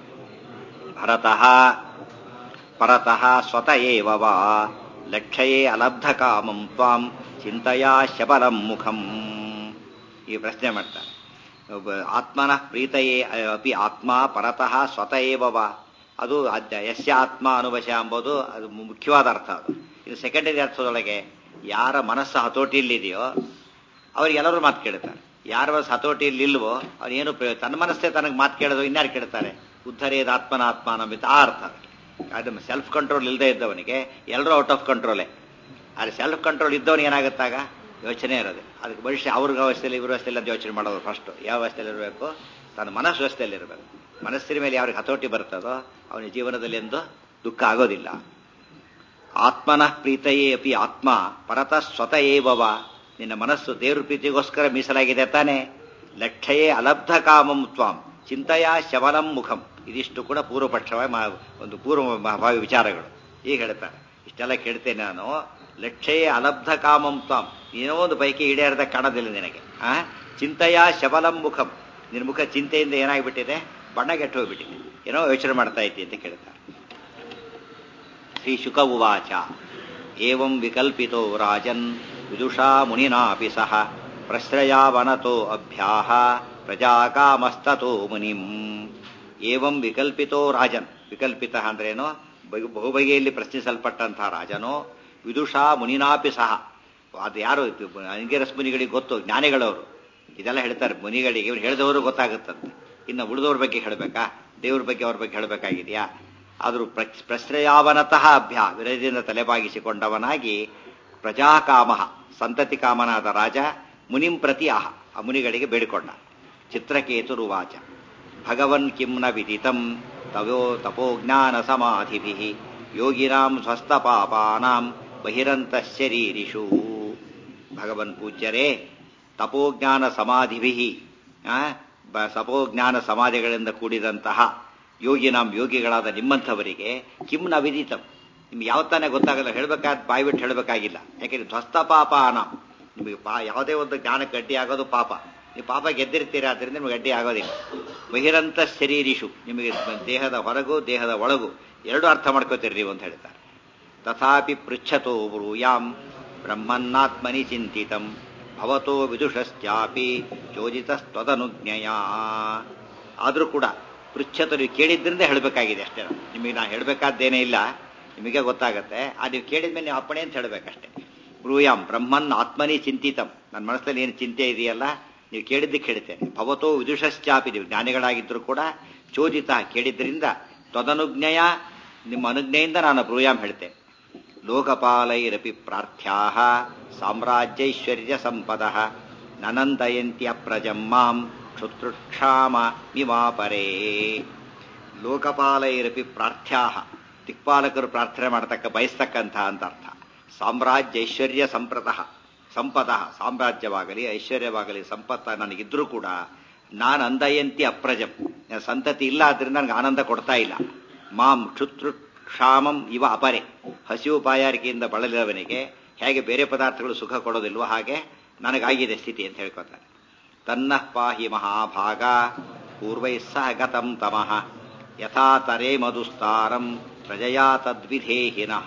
ಭರತಃ ಪರತಃ ಸ್ವತ ಏವ ವಾ ಲಕ್ಷಯೇ ಅಲಬ್ಧ ಕಾಮಂ ತ್ವಾಂ ಚಿಂತೆಯಾ ಶಬಲಂ ಮುಖಂ. ಈ ಪ್ರಶ್ನೆ ಮಾಡ್ತಾರೆ. ಆತ್ಮನಃ ಪ್ರೀತಯೇ ಅಪಿ ಆತ್ಮ ಪರತಃ ಸ್ವತ ಏವ ವಾ, ಅದು ಯಸ್ಯ ಆತ್ಮ ಅನುವಶ ಎಂಬುದು ಅದು ಮುಖ್ಯವಾದ ಅರ್ಥ. ಅದು ಇದು ಸೆಕೆಂಡರಿ ಅರ್ಥದೊಳಗೆ ಯಾರ ಮನಸ್ಸು ಹತೋಟಿಯಲ್ಲಿದೆಯೋ ಅವ್ರಿಗೆಲ್ಲರೂ ಮಾತು ಕೇಳ್ತಾರೆ. ಯಾರ ಮನಸ್ಸು ಹತೋಟಿಯಲ್ಲಿ ಇಲ್ವೋ ಅವನೇನು ತನ್ನ ಮನಸ್ಸೇ ತನಗೆ ಮಾತು ಕೇಳೋದು ಇನ್ಯಾರು ಕೇಳ್ತಾರೆ? ಉದ್ಧರೇದ ಆತ್ಮನ ಆತ್ಮ ನಂಬಿತ ಆ ಅರ್ಥ. ಅದು ಸೆಲ್ಫ್ ಕಂಟ್ರೋಲ್ ಇಲ್ಲದೆ ಇದ್ದವನಿಗೆ ಎಲ್ಲರೂ ಔಟ್ ಆಫ್ ಕಂಟ್ರೋಲೇ. ಆದರೆ ಸೆಲ್ಫ್ ಕಂಟ್ರೋಲ್ ಇದ್ದವನಿಗೆ ಏನಾಗುತ್ತಾಗ ಯೋಚನೆ ಇರೋದು. ಅದಕ್ಕೆ ಮನುಷ್ಯ ಅವ್ರಿಗೆ ಅವಸ್ಥೆಯಲ್ಲಿ ಇವ್ರ ವ್ಯವಸ್ಥೆಯಲ್ಲಿ ಅಂತ ಯೋಚನೆ ಮಾಡೋದು. ಫಸ್ಟು ಯಾವ ವ್ಯವಸ್ಥೆಯಲ್ಲಿ ಇರಬೇಕು? ತನ್ನ ಮನಸ್ಸು ವ್ಯವಸ್ಥೆಯಲ್ಲಿ ಇರಬೇಕು. ಮನಸ್ಸಿನ ಮೇಲೆ ಯಾರಿಗೆ ಹತೋಟಿ ಬರ್ತದೋ ಅವನ ಜೀವನದಲ್ಲಿ ಎಂದು ದುಃಖ ಆಗೋದಿಲ್ಲ. ಆತ್ಮನಃ ಪ್ರೀತಯೇ ಅಪಿ ಆತ್ಮ ಪರತಃ ಸ್ವತ ಏವವ. ನಿನ್ನ ಮನಸ್ಸು ದೇವ್ರ ಪ್ರೀತಿಗೋಸ್ಕರ ಮೀಸಲಾಗಿದೆ ತಾನೆ. ಲಕ್ಷಯೇ ಅಲಬ್ಧ ಕಾಮಂ ತ್ವಾಂ ಚಿಂತೆಯಾ ಶಬಲಂ ಮುಖಂ. ಇದಿಷ್ಟು ಕೂಡ ಪೂರ್ವಪಕ್ಷವಾಗಿ ಒಂದು ಪೂರ್ವ ವಿಚಾರಗಳು. ಈಗ ಹೇಳ್ತಾರೆ, ಇಷ್ಟೆಲ್ಲ ಕೇಳ್ತೇನೆ ನಾನು. ಲಕ್ಷಯೇ ಅಲಬ್ಧ ಕಾಮಂ ತ್ವಾಂ, ಏನೋ ಒಂದು ಪೈಕಿ ಈಡೇರದ ಕಾಣೋದಿಲ್ಲ ನಿನಗೆ. ಆ ಚಿಂತೆಯಾ ಶಬಲಂ ಮುಖಂ, ನಿನ್ನ ಮುಖ ಚಿಂತೆಯಿಂದ ಏನಾಗ್ಬಿಟ್ಟಿದೆ? ಬಣ್ಣಗೆಟ್ಟು ಹೋಗ್ಬಿಟ್ಟಿದೆ. ಏನೋ ಯೋಚನೆ ಮಾಡ್ತಾ ಇದ್ದಿ ಅಂತ ಕೇಳ್ತಾರೆ. ಶ್ರೀ ಶುಕ ಉವಾಚ ಏವಂ ವಿಕಲ್ಪಿತೋ ರಾಜನ್ ವಿದುಷಾ ಮುನಿನಾಪಿ ಸಹ ಪ್ರಶ್ರಯಾವನತೋ ಅಭ್ಯಾಹ ಪ್ರಜಾಕಾಮಸ್ತತೋ ಮುನಿಂ. ಏವಂ ವಿಕಲ್ಪಿತೋ ರಾಜನ್, ವಿಕಲ್ಪಿತ ಅಂದ್ರೇನೋ ಬಹುಬಗೆಯಲ್ಲಿ ಪ್ರಶ್ನಿಸಲ್ಪಟ್ಟಂತಹ ರಾಜನೋ ವಿದುಷಾ ಮುನಿನಾಪಿ ಸಹ. ಅದು ಯಾರು? ಅಂಗಿರಸ್ ಮುನಿಗಳಿಗೆ ಗೊತ್ತು, ಜ್ಞಾನಿಗಳವರು ಇದೆಲ್ಲ ಹೇಳ್ತಾರೆ. ಮುನಿಗಳಿಗೆ ಇವ್ರು ಹೇಳಿದವರು ಗೊತ್ತಾಗುತ್ತಂತೆ. ಇನ್ನು ಉಳಿದವ್ರ ಬಗ್ಗೆ ಹೇಳಬೇಕಾ? ದೇವ್ರ ಬಗ್ಗೆ ಅವ್ರ ಬಗ್ಗೆ ಹೇಳಬೇಕಾಗಿದೆಯಾ? ಆದರೂ ಪ್ರಶ್ರಯಾವನತಃ ಅಭ್ಯಾ, ವಿರಜದಿಂದ ತಲೆಬಾಗಿಸಿಕೊಂಡವನಾಗಿ ಪ್ರಜಾಕಾಮ ಸಂತತಿ ಕಾಮನಾದ ರಾಜ ಮುನಿಂ ಪ್ರತಿ ಆಹ, ಆ ಮುನಿಗಳಿಗೆ ಬೇಡಿಕೊಂಡ. ಚಿತ್ರಕೇತುರುವಾಚ ಭಗವನ್ ಕಿಂ ನ ವಿದಿತಂ ತವೋ ತಪೋಜ್ಞಾನ ಸಮಾಧಿಭಿಃ ಯೋಗಿನಾಂ ಸ್ವಸ್ಥ ಪಾಪಾನಾಂ ಬಹಿರಂತಃ ಶರೀರಿಷು. ಭಗವನ್ ಪೂಜ್ಯರೇ, ತಪೋಜ್ಞಾನ ಸಮಾಧಿಭಿಃ, ತಪೋಜ್ಞಾನ ಸಮಾಧಿಗಳಿಂದ ಕೂಡಿದಂತಹ ಯೋಗಿನಾಂ ಯೋಗಿಗಳಾದ ನಿಮ್ಮಂಥವರಿಗೆ ಕಿಂ ನ ವಿದಿತಂ, ನಿಮ್ಗೆ ಯಾವ ತಾನೇ ಗೊತ್ತಾಗಲ್ಲ, ಹೇಳಬೇಕಾದ ಬಾಯಿ ಬಿಟ್ಟು ಹೇಳಬೇಕಾಗಿಲ್ಲ. ಯಾಕೆಂದ್ರೆ ಧ್ವಸ್ತ ಪಾಪಾನ, ನಿಮಗೆ ಪಾ ಯಾವುದೇ ಒಂದು ಜ್ಞಾನಕ್ಕೆ ಅಡ್ಡಿ ಆಗೋದು ಪಾಪ. ನೀವು ಪಾಪ ಗೆದ್ದಿರ್ತೀರ, ಆದ್ದರಿಂದ ನಿಮಗೆ ಅಡ್ಡಿ ಆಗೋದಿಲ್ಲ. ಬಹಿರಂತ ಶರೀರಿಷು, ನಿಮಗೆ ದೇಹದ ಹೊರಗು ದೇಹದ ಒಳಗು ಎರಡು ಅರ್ಥ ಮಾಡ್ಕೋತೀರಿ ನೀವು ಅಂತ ಹೇಳ್ತಾರೆ. ತಥಾಪಿ ಪೃಚ್ಛತೋ ಬ್ರೂಯಾಂ ಬ್ರಹ್ಮನ್ನಾತ್ಮನಿ ಚಿಂತಿತಂ ಭವತೋ ವಿದುಷಶ್ಚಾಪಿ ಚೋದಿತಸ್ತದನುಜ್ಞೆಯ. ಆದರೂ ಕೂಡ ಪೃಚ್ಛತ, ನೀವು ಕೇಳಿದ್ರಿಂದ ಹೇಳಬೇಕಾಗಿದೆ ಅಷ್ಟೇ. ನಿಮಗೆ ನಾನು ಹೇಳಬೇಕಾದ್ದೇನೇ ಇಲ್ಲ, ನಿಮಗೆ ಗೊತ್ತಾಗತ್ತೆ. ಆ ನೀವು ಕೇಳಿದ್ಮೇಲೆ ನೀವು ಅಪ್ಪಣೆ ಅಂತ ಹೇಳಬೇಕಷ್ಟೇ. ಬ್ರೂಯಾಂ ಬ್ರಹ್ಮನ್ ಆತ್ಮನಿ ಚಿಂತಿತಂ, ನನ್ನ ಮನಸ್ಸಲ್ಲಿ ಏನು ಚಿಂತೆ ಇದೆಯಲ್ಲ ನೀವು ಕೇಳಿದ್ದಕ್ಕೆ ಹೇಳ್ತೇನೆ. ಭವತೋ ವಿದುಷಶ್ಚಾಪಿ, ನೀವು ಜ್ಞಾನಿಗಳಾಗಿದ್ದರೂ ಕೂಡ ಚೋದಿತ ಕೇಳಿದ್ರಿಂದ ತ್ವದನುಜ್ಞೆಯ, ನಿಮ್ಮ ಅನುಜ್ಞೆಯಿಂದ ನಾನು ಬ್ರೂಯಾಂ ಹೇಳ್ತೇನೆ. ಲೋಕಪಾಲೈರಪಿ ಪ್ರಾರ್ಥ್ಯಾಹ ಸಾಮ್ರಾಜ್ಯೈಶ್ವರ್ಯ ಸಂಪದಃ ನನಂದಯಂತ್ಯ ಪ್ರಜಮ್ಮಾಂ ಕ್ಷುತೃಕ್ಷಾಮ ನಿವಾಪರೇ. ಲೋಕಪಾಲೈರಪಿ ಪ್ರಾರ್ಥ್ಯಾಹ, ದಿಕ್ಪಾಲಕರು ಪ್ರಾರ್ಥನೆ ಮಾಡತಕ್ಕ ಬಯಸ್ತಕ್ಕಂಥ ಅಂತ ಅರ್ಥ. ಸಾಮ್ರಾಜ್ಯ ಐಶ್ವರ್ಯ ಸಂಪ್ರತಃ, ಸಂಪದಃ ಸಾಮ್ರಾಜ್ಯವಾಗಲಿ ಐಶ್ವರ್ಯವಾಗಲಿ ಸಂಪತ್ತ ನನಗಿದ್ರೂ ಕೂಡ ನಾನು ಅಂದಯಂತಿ ಅಪ್ರಜಂ, ಸಂತತಿ ಇಲ್ಲ, ಆದ್ರಿಂದ ನನಗೆ ಆನಂದ ಕೊಡ್ತಾ ಇಲ್ಲ. ಮಾಂ ಕ್ಷುತೃಕ್ಷಾಮಂ ಇವ ಅಪರೆ, ಹಸಿವು ಬಾಯಾರಿಕೆಯಿಂದ ಬಳಲಿದವನಿಗೆ ಹೇಗೆ ಬೇರೆ ಪದಾರ್ಥಗಳು ಸುಖ ಕೊಡೋದಿಲ್ವೋ ಹಾಗೆ ನನಗಾಗಿದೆ ಸ್ಥಿತಿ ಅಂತ ಹೇಳ್ಕೊತಾರೆ. ತನ್ನಃ ಪಾಹಿ ಮಹಾಭಾಗ ಪೂರ್ವೈಃ ಸಹ ಗತಂ ತಮಃ ಯಥಾ ತರೇ ಮಧುಸ್ತಾರಂ ಪ್ರಜಯಾ ತದ್ವಿಧೇಹಿನಃ.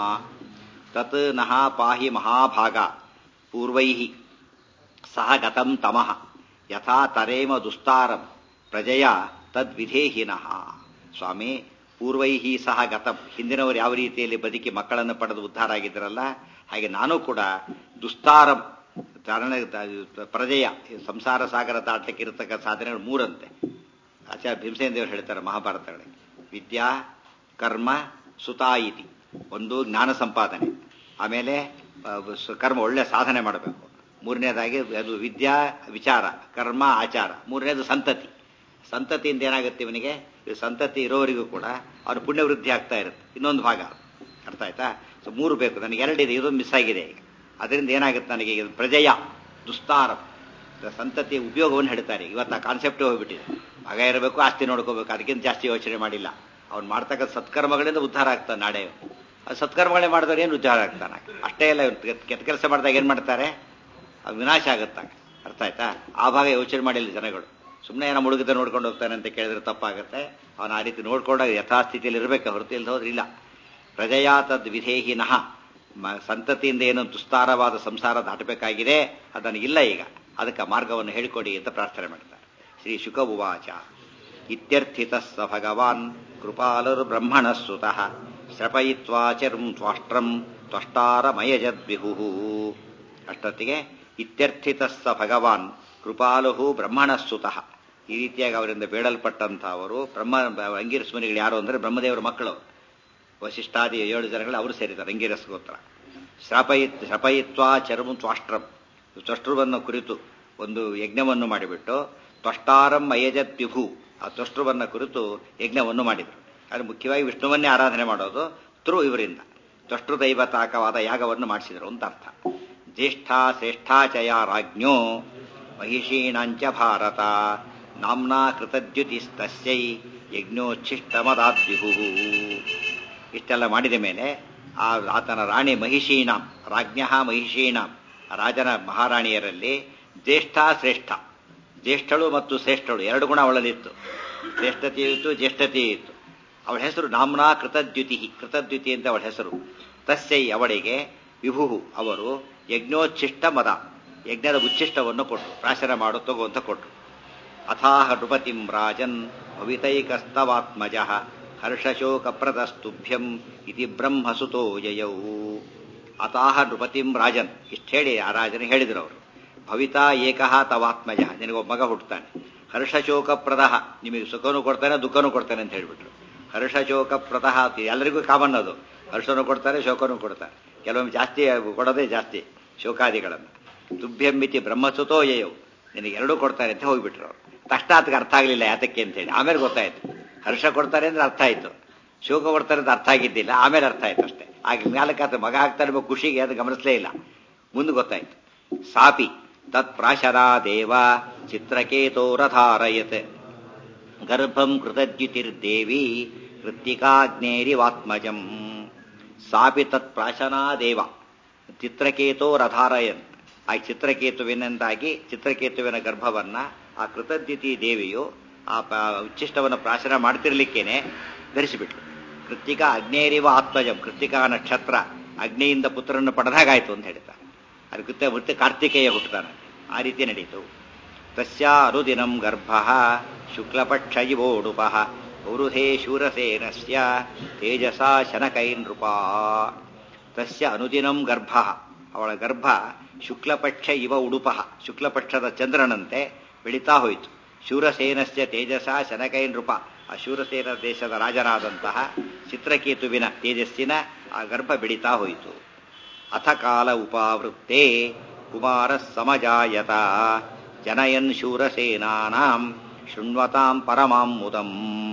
ತತ್ ನಃ ಪಾಹಿ ಮಹಾಭಾಗ ಪೂರ್ವೈಃ ಸಹ ಗತಂ ತಮಃ ಯಥಾ ತರೇಮ ದುಸ್ತಾರಂ ಪ್ರಜಯಾ ತದ್ವಿಧೇಹಿನಃ. ಸ್ವಾಮಿ, ಪೂರ್ವೈಃ ಸಹ ಗತಂ, ಹಿಂದಿನವರು ಯಾವ ರೀತಿಯಲ್ಲಿ ಬದುಕಿ ಮಕ್ಕಳನ್ನು ಪಡೆದು ಉದ್ಧಾರ ಆಗಿದ್ದರಲ್ಲ ಹಾಗೆ ನಾನು ಕೂಡ ದುಸ್ತಾರಂ ಚಾರಣ ಪ್ರಜೆಯ ಸಂಸಾರ ಸಾಗರ ದಾಟಕ್ಕೆ ಇರತಕ್ಕ ಸಾಧನೆಗಳು ಮೂರಂತೆ. ಆಚಾರ್ಯ ಭೀಮಸೇನ ದೇವರು ಹೇಳ್ತಾರೆ ಮಹಾಭಾರತಗಳಿಗೆ, ವಿದ್ಯಾ ಕರ್ಮ ಸುತಾ ಇತಿ. ಒಂದು ಜ್ಞಾನ ಸಂಪಾದನೆ, ಆಮೇಲೆ ಕರ್ಮ ಒಳ್ಳೆ ಸಾಧನೆ ಮಾಡಬೇಕು, ಮೂರನೇದಾಗಿ ಅದು ವಿದ್ಯಾ ವಿಚಾರ, ಕರ್ಮ ಆಚಾರ, ಮೂರನೇದು ಸಂತತಿ. ಸಂತತಿಯಿಂದ ಏನಾಗುತ್ತೆ ಇವನಿಗೆ, ಸಂತತಿ ಇರೋವರಿಗೂ ಕೂಡ ಅವನು ಪುಣ್ಯವೃದ್ಧಿ ಆಗ್ತಾ ಇರುತ್ತೆ. ಇನ್ನೊಂದು ಭಾಗ ಅರ್ಥ ಆಯ್ತಾ? ಸೊ ಮೂರು ಬೇಕು ನನಗೆ, ಎರಡಿದೆ, ಇದೊಂದು ಮಿಸ್ ಆಗಿದೆ ಈಗ. ಅದರಿಂದ ಏನಾಗುತ್ತೆ ನನಗೆ ಪ್ರಜೆಯ ದುಸ್ತಾರ, ಸಂತತಿ ಉಪಯೋಗವನ್ನು ಹೇಳ್ತಾರೆ. ಇವತ್ತು ಆ ಕಾನ್ಸೆಪ್ಟ್ ಹೋಗ್ಬಿಟ್ಟಿದೆ. ಮಗ ಇರಬೇಕು, ಆಸ್ತಿ ನೋಡ್ಕೋಬೇಕು, ಅದಕ್ಕಿಂತ ಜಾಸ್ತಿ ಯೋಚನೆ ಮಾಡಿಲ್ಲ. ಅವ್ನು ಮಾಡ್ತಕ್ಕ ಸತ್ಕರ್ಮಗಳಿಂದ ಉದ್ಧಾರ ಆಗ್ತಾನೆ ನಾಳೆ. ಅದು ಸತ್ಕರ್ಮಗಳೇ ಮಾಡಿದವ್ರು ಏನು ಉದ್ಧಾರ ಆಗ್ತಾನೆ? ಅಷ್ಟೇ ಎಲ್ಲ ಕೆಟ್ಟ ಕೆಲಸ ಮಾಡಿದಾಗ ಏನು ಮಾಡ್ತಾರೆ? ಅದು ವಿನಾಶ ಆಗುತ್ತಾಗ. ಅರ್ಥ ಆಯ್ತಾ? ಆ ಭಾಗ ಯೋಚನೆ ಮಾಡಿಲ್ಲ ಜನಗಳು. ಸುಮ್ಮನೆ ಏನೋ ಮುಳುಗಿದ ನೋಡ್ಕೊಂಡು ಹೋಗ್ತಾನೆ ಅಂತ ಕೇಳಿದ್ರೆ ತಪ್ಪಾಗುತ್ತೆ. ಅವನು ಆ ರೀತಿ ನೋಡ್ಕೊಂಡಾಗ ಯಥಾಸ್ಥಿತಿಯಲ್ಲಿ ಇರಬೇಕು, ಹೊರತು ಇಲ್ದ ಹೋದ್ರೆ ಇಲ್ಲ. ಪ್ರಜೆಯಾ ತದ್ ವಿಧೇಹಿನಃ, ಸಂತತಿಯಿಂದ ಏನು ದುಸ್ತಾರವಾದ ಸಂಸಾರ ದಾಟಬೇಕಾಗಿದೆ ಅದನ್ನು ಇಲ್ಲ ಈಗ, ಅದಕ್ಕೆ ಮಾರ್ಗವನ್ನು ಹೇಳಿಕೊಡಿ ಅಂತ ಪ್ರಾರ್ಥನೆ ಮಾಡ್ತಾರೆ. ಶ್ರೀ ಶುಕ ಉವಾಚ ಇತ್ಯರ್ಥಿತ ಸ ಭಗವಾನ್ ಕೃಪಾಲುರ್ ಬ್ರಹ್ಮಣ ಸುತಃ ಶ್ರಪಯಿತ್ವಾ ಚರ್ಂ ತ್ವಾಷ್ಟ್ರಂ ತ್ವಷ್ಟಾರಮಯಜದ್ವಿಹು. ಅಷ್ಟೊತ್ತಿಗೆ ಇತ್ಯರ್ಥಿತ ಸ ಭಗವಾನ್ ಕೃಪಾಲುಹು ಬ್ರಹ್ಮಣ ಸುತಃ, ಈ ರೀತಿಯಾಗಿ ಅವರಿಂದ ಬೇಡಲ್ಪಟ್ಟಂಥ ಅವರು ಬ್ರಹ್ಮ ಅಂಗಿರಸ್ ಮುನಿಗಳು ಯಾರು ಅಂದರೆ ಬ್ರಹ್ಮದೇವರ ಮಕ್ಕಳು. ವಶಿಷ್ಠಾದಿ ಏಳು ಜನಗಳು ಅವರು ಸೇರಿದ್ದಾರೆ ಅಂಗಿರಸ್ ಗೋತ್ರ. ಶ್ರಪಯಿತ್ ಶ್ರಪಯಿತ್ವಾ ಚರ್ಮ ತ್ವಾಷ್ಟ್ರಂ, ತ್ವಷ್ಟೃವನ್ನು ಕುರಿತು ಒಂದು ಯಜ್ಞವನ್ನು ಮಾಡಿಬಿಟ್ಟು ತ್ವಷ್ಟಾರಂ ಅಯಜತ್ ವಿಭು, ಆ ತ್ವಷ್ಟೃವನ್ನು ಕುರಿತು ಯಜ್ಞವನ್ನು ಮಾಡಿದರು. ಅದು ಮುಖ್ಯವಾಗಿ ವಿಷ್ಣುವನ್ನೇ ಆರಾಧನೆ ಮಾಡೋದು ತ್ರು ಇವರಿಂದ ತ್ವಷ್ಟೃ ದೈವತಾಕವಾದ ಯಾಗವನ್ನು ಮಾಡಿಸಿದರು ಅಂತ ಅರ್ಥ. ಜ್ಯೇಷ್ಠ ಶ್ರೇಷ್ಠಾಚಯ ರಾಜ್ಞೋ ಮಹಿಷೀಣಾಂಚ ಭಾರತ ನಾಮ್ನಾ ಕೃತದ್ಯುತಿಸ್ತಸ್ಯೈ ಯಜ್ಞೋಚ್ಛಿಷ್ಟಮದಾದ್ವಿಹು. ಇಷ್ಟೆಲ್ಲ ಮಾಡಿದ ಮೇಲೆ ಆ ಆತನ ರಾಣಿ ಮಹಿಷೀಣಾಂ, ರಾಜ್ಞ ಮಹಿಷೀಣಾಂ, ರಾಜನ ಮಹಾರಾಣಿಯರಲ್ಲಿ ಜ್ಯೇಷ್ಠ ಶ್ರೇಷ್ಠ, ಜ್ಯೇಷ್ಠಳು ಮತ್ತು ಶ್ರೇಷ್ಠಳು ಎರಡು ಗುಣ ಅವಳಲ್ಲಿತ್ತು. ಶ್ರೇಷ್ಠತೆಯೂ ಇತ್ತು, ಜ್ಯೇಷ್ಠತೆಯೂ ಇತ್ತು. ಅವಳ ಹೆಸರು ನಾಮ್ನಾ ಕೃತದ್ಯುತಿ, ಕೃತದ್ಯುತಿ ಅಂತ ಅವಳ ಹೆಸರು. ತಸ್ಯೈ ಅವಳಿಗೆ ವಿಭು ಅವರು ಯಜ್ಞೋಚ್ಛಿಷ್ಟ ಮದ, ಯಜ್ಞದ ಉಚ್ಛಿಷ್ಟವನ್ನು ಕೊಟ್ಟು ಪ್ರಾಶನ ಮಾಡು ತಗೋ ಅಂತ ಕೊಟ್ಟರು. ಅಥಾಹ ನೃಪತಿಂ ರಾಜನ್ ಭವಿತೈಕಸ್ತವಾತ್ಮಜ ಹರ್ಷಶೋಕಪ್ರದಸ್ತುಭ್ಯಂ ಇತಿ ಬ್ರಹ್ಮಸುತೋ ಯಯೌ. ಅಥಾಹ ನೃಪತಿಂ ರಾಜನ್, ಇಷ್ಟು ಹೇಳಿ ಆ ರಾಜನ ಹೇಳಿದರು ಅವರು. ಭವಿತಾ ಏಕಃ ತವಾತ್ಮಜ, ನಿನಗೊಬ್ಬ ಮಗ ಹುಟ್ಟುತ್ತಾನೆ. ಹರ್ಷಶೋಕಪ್ರದ, ನಿಮಗೆ ಸುಖನೂ ಕೊಡ್ತಾನೆ ದುಃಖನೂ ಕೊಡ್ತಾನೆ ಅಂತ ಹೇಳಿಬಿಟ್ರು. ಹರ್ಷಶೋಕಪ್ರದಃ ಎಲ್ಲರಿಗೂ ಕಾಮನ್ ಅದು, ಹರ್ಷನೂ ಕೊಡ್ತಾರೆ ಶೋಕನೂ ಕೊಡ್ತಾರೆ. ಕೆಲವೊಮ್ಮೆ ಜಾಸ್ತಿ ಕೊಡೋದೇ ಜಾಸ್ತಿ ಶೋಕಾದಿಗಳನ್ನು. ತುಭ್ಯಂಬಿತಿ ಬ್ರಹ್ಮಸುತೋ ಯಯೌ, ನಿನಗೆ ಎರಡೂ ಕೊಡ್ತಾರೆ ಅಂತ ಹೋಗಿಬಿಟ್ರು ಅವರು. ತಕ್ಷಣ ಅದಕ್ಕೆ ಅರ್ಥ ಆಗಲಿಲ್ಲ ಯಾತಕ್ಕೆ ಅಂತೇಳಿ. ಆಮೇಲೆ ಗೊತ್ತಾಯ್ತು, ಹರ್ಷ ಕೊಡ್ತಾರೆ ಅಂದ್ರೆ ಅರ್ಥ ಆಯ್ತು, ಶೋಕ ಕೊಡ್ತಾರೆ ಅಂತ ಅರ್ಥ ಆಗಿದ್ದಿಲ್ಲ, ಆಮೇಲೆ ಅರ್ಥ ಆಯ್ತು ಅಷ್ಟೇ. ಆಗ ಮ್ಯಾಲಕ್ಕೆ ಮಗ ಆಗ್ತಾರೆ ಎಂಬ ಖುಷಿಗೆ ಅದು ಗಮನಿಸಲೇ ಇಲ್ಲ, ಮುಂದೆ ಗೊತ್ತಾಯ್ತು. ಸಾಪಿ ತತ್ ಪ್ರಾಶರಾ ದೇವ ಚಿತ್ರಕೇತೋರಧಾರಯತ್ ಗರ್ಭಂ ಕೃತದ್ಯುತಿರ್ದೇವಿ ಕೃತ್ತಿಕಾಗ್ನೇರಿವಾತ್ಮಜಂ. ಸಾಪಿ ತತ್ ಪ್ರಾಶನಾ ದೇವ ಚಿತ್ರಕೇತೋರಧಾರಯನ್, ಆ ಚಿತ್ರಕೇತುವಿನಿಂದಾಗಿ ಚಿತ್ರಕೇತುವಿನ ಗರ್ಭವನ್ನ ಆ ಕೃತದ್ಯುತಿ ದೇವಿಯು ಆ ಉಚ್ಛಿಷ್ಟವನ್ನು ಪ್ರಾಶನ ಮಾಡ್ತಿರ್ಲಿಕ್ಕೇನೆ ಧರಿಸಿಬಿಟ್ಲು. ಕೃತ್ತಿಕಾ ಅಗ್ನೇರಿವ ಆತ್ಮಜಂ, ಕೃತ್ತಿಕಾ ನಕ್ಷತ್ರ ಅಗ್ನಿಯಿಂದ ಪುತ್ರನನ್ನು ಪಡೆದಾಗಾಯ್ತು ಅಂತ ಹೇಳ್ತಾರೆ. ಅದು ಕೃತ್ಯ ವೃತ್ತಿ ಕಾರ್ತಿಕೇಯ ಹುಟ್ಟುತ್ತಾನೆ, ಆ ರೀತಿ ನಡೀತು. ತಸ್ಯಾ ಅನುದಿನಂ ಗರ್ಭ ಶುಕ್ಲಪಕ್ಷ ಇವೋಡುಪ ಔರುಧೇ ಶೂರಸೇನಸ್ಯ ತೇಜಸಾ ಶನಕೈನೃಪ. ತಸ್ಯ ಅನುದಿನಂ ಗರ್ಭ, ಅವಳ ಗರ್ಭ ಶುಕ್ಲಪಕ್ಷ ಇವ ಉಡುಪ, ಶುಕ್ಲಪಕ್ಷದ ಚಂದ್ರನಂತೆ ಬೆಳೀತಾ ಹೋಯಿತು. ಶೂರಸೇನಸ್ಯ ತೇಜಸ ಶನಕೈನೃಪ, ಆ ಶೂರಸೇನ ದೇಶದ ರಾಜನಾದಂತಹ ಚಿತ್ರಕೇತುವಿನ ತೇಜಸ್ಸಿನ ಆ ಗರ್ಭ ಬೆಳೀತಾ ಹೋಯಿತು. ಅಥ ಕಾಲ ಉಪಾವೃತ್ತೇ ಕುಮಾರ ಸಮಜಾಯತ ಜನಯನ್ ಶೂರಸೇನಾನಾಂ ಶೃಣ್ವತಾಂ ಪರಮಾಂ ಮುದಂ.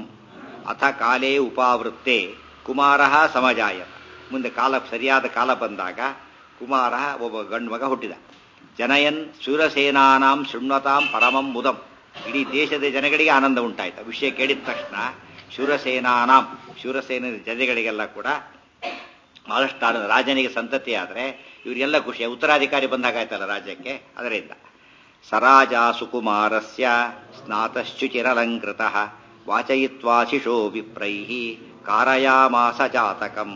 ಅಥ ಕಾಲೇ ಉಪಾವೃತ್ತೇ ಕುಮಾರ ಸಮಜಾಯತ, ಮುಂದೆ ಕಾಲ ಸರಿಯಾದ ಕಾಲ ಬಂದಾಗ ಕುಮಾರ ಒಬ್ಬ ಗಂಡು ಮಗ ಹುಟ್ಟಿದ. ಜನಯನ್ ಶೂರಸೇನಾನಾಂ ಶೃಣ್ವತಾಂ ಪರಮಂ ಮುದಂ, ಇಡೀ ದೇಶದ ಜನಗಳಿಗೆ ಆನಂದ ಉಂಟಾಯಿತು. ವಿಷಯ ಕೇಳಿದ ತಕ್ಷಣ ಶೂರಸೇನಾನಾಂ, ಶೂರಸೇನ ಜನಗಳಿಗೆಲ್ಲ ಕೂಡ ಬಹಳಷ್ಟು ಆನಂದ. ರಾಜನಿಗೆ ಸಂತತಿ ಆದರೆ ಇವರಿಗೆಲ್ಲ ಖುಷಿ, ಉತ್ತರಾಧಿಕಾರಿ ಬಂದಾಗಾಯ್ತಲ್ಲ ರಾಜ್ಯಕ್ಕೆ, ಅದರಿಂದ. ಸರಾಜ ಸುಕುಮಾರಸ್ಯ ಸ್ನಾತಶ್ಚುಚಿರಲಂಕೃತ ವಾಚಯಿತ್ವಾ ಶಿಶೋ ವಿಪ್ರೈಃ ಕಾರಯಾಮಾಸ ಜಾತಕಂ.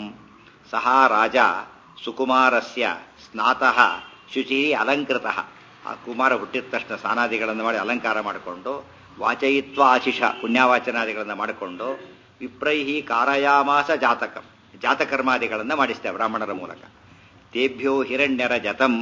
ಸಹ ರಾಜ ಸುಕುಮಾರಸ್ಯ ಸ್ನಾತಃ ಶುಚಿ ಅಲಂಕೃತ, ಆ ಕುಮಾರ ಹುಟ್ಟಿದ ತಕ್ಷಣ ಸ್ನಾನಾದಿಗಳನ್ನು ಮಾಡಿ ಅಲಂಕಾರ ಮಾಡಿಕೊಂಡು ವಾಚಯಿತ್ವ ಆಶಿಷ ಪುಣ್ಯವಾಚನಾದಿಗಳನ್ನು ಮಾಡಿಕೊಂಡು ವಿಪ್ರೈಹಿ ಕಾರಯಾಮಾಸ ಜಾತಕಂ, ಜಾತಕರ್ಮಾದಿಗಳನ್ನು ಮಾಡಿಸ್ತೇವೆ ಬ್ರಾಹ್ಮಣರ ಮೂಲಕ. ತೇಭ್ಯೋ ಹಿರಣ್ಯರ ಜತಂ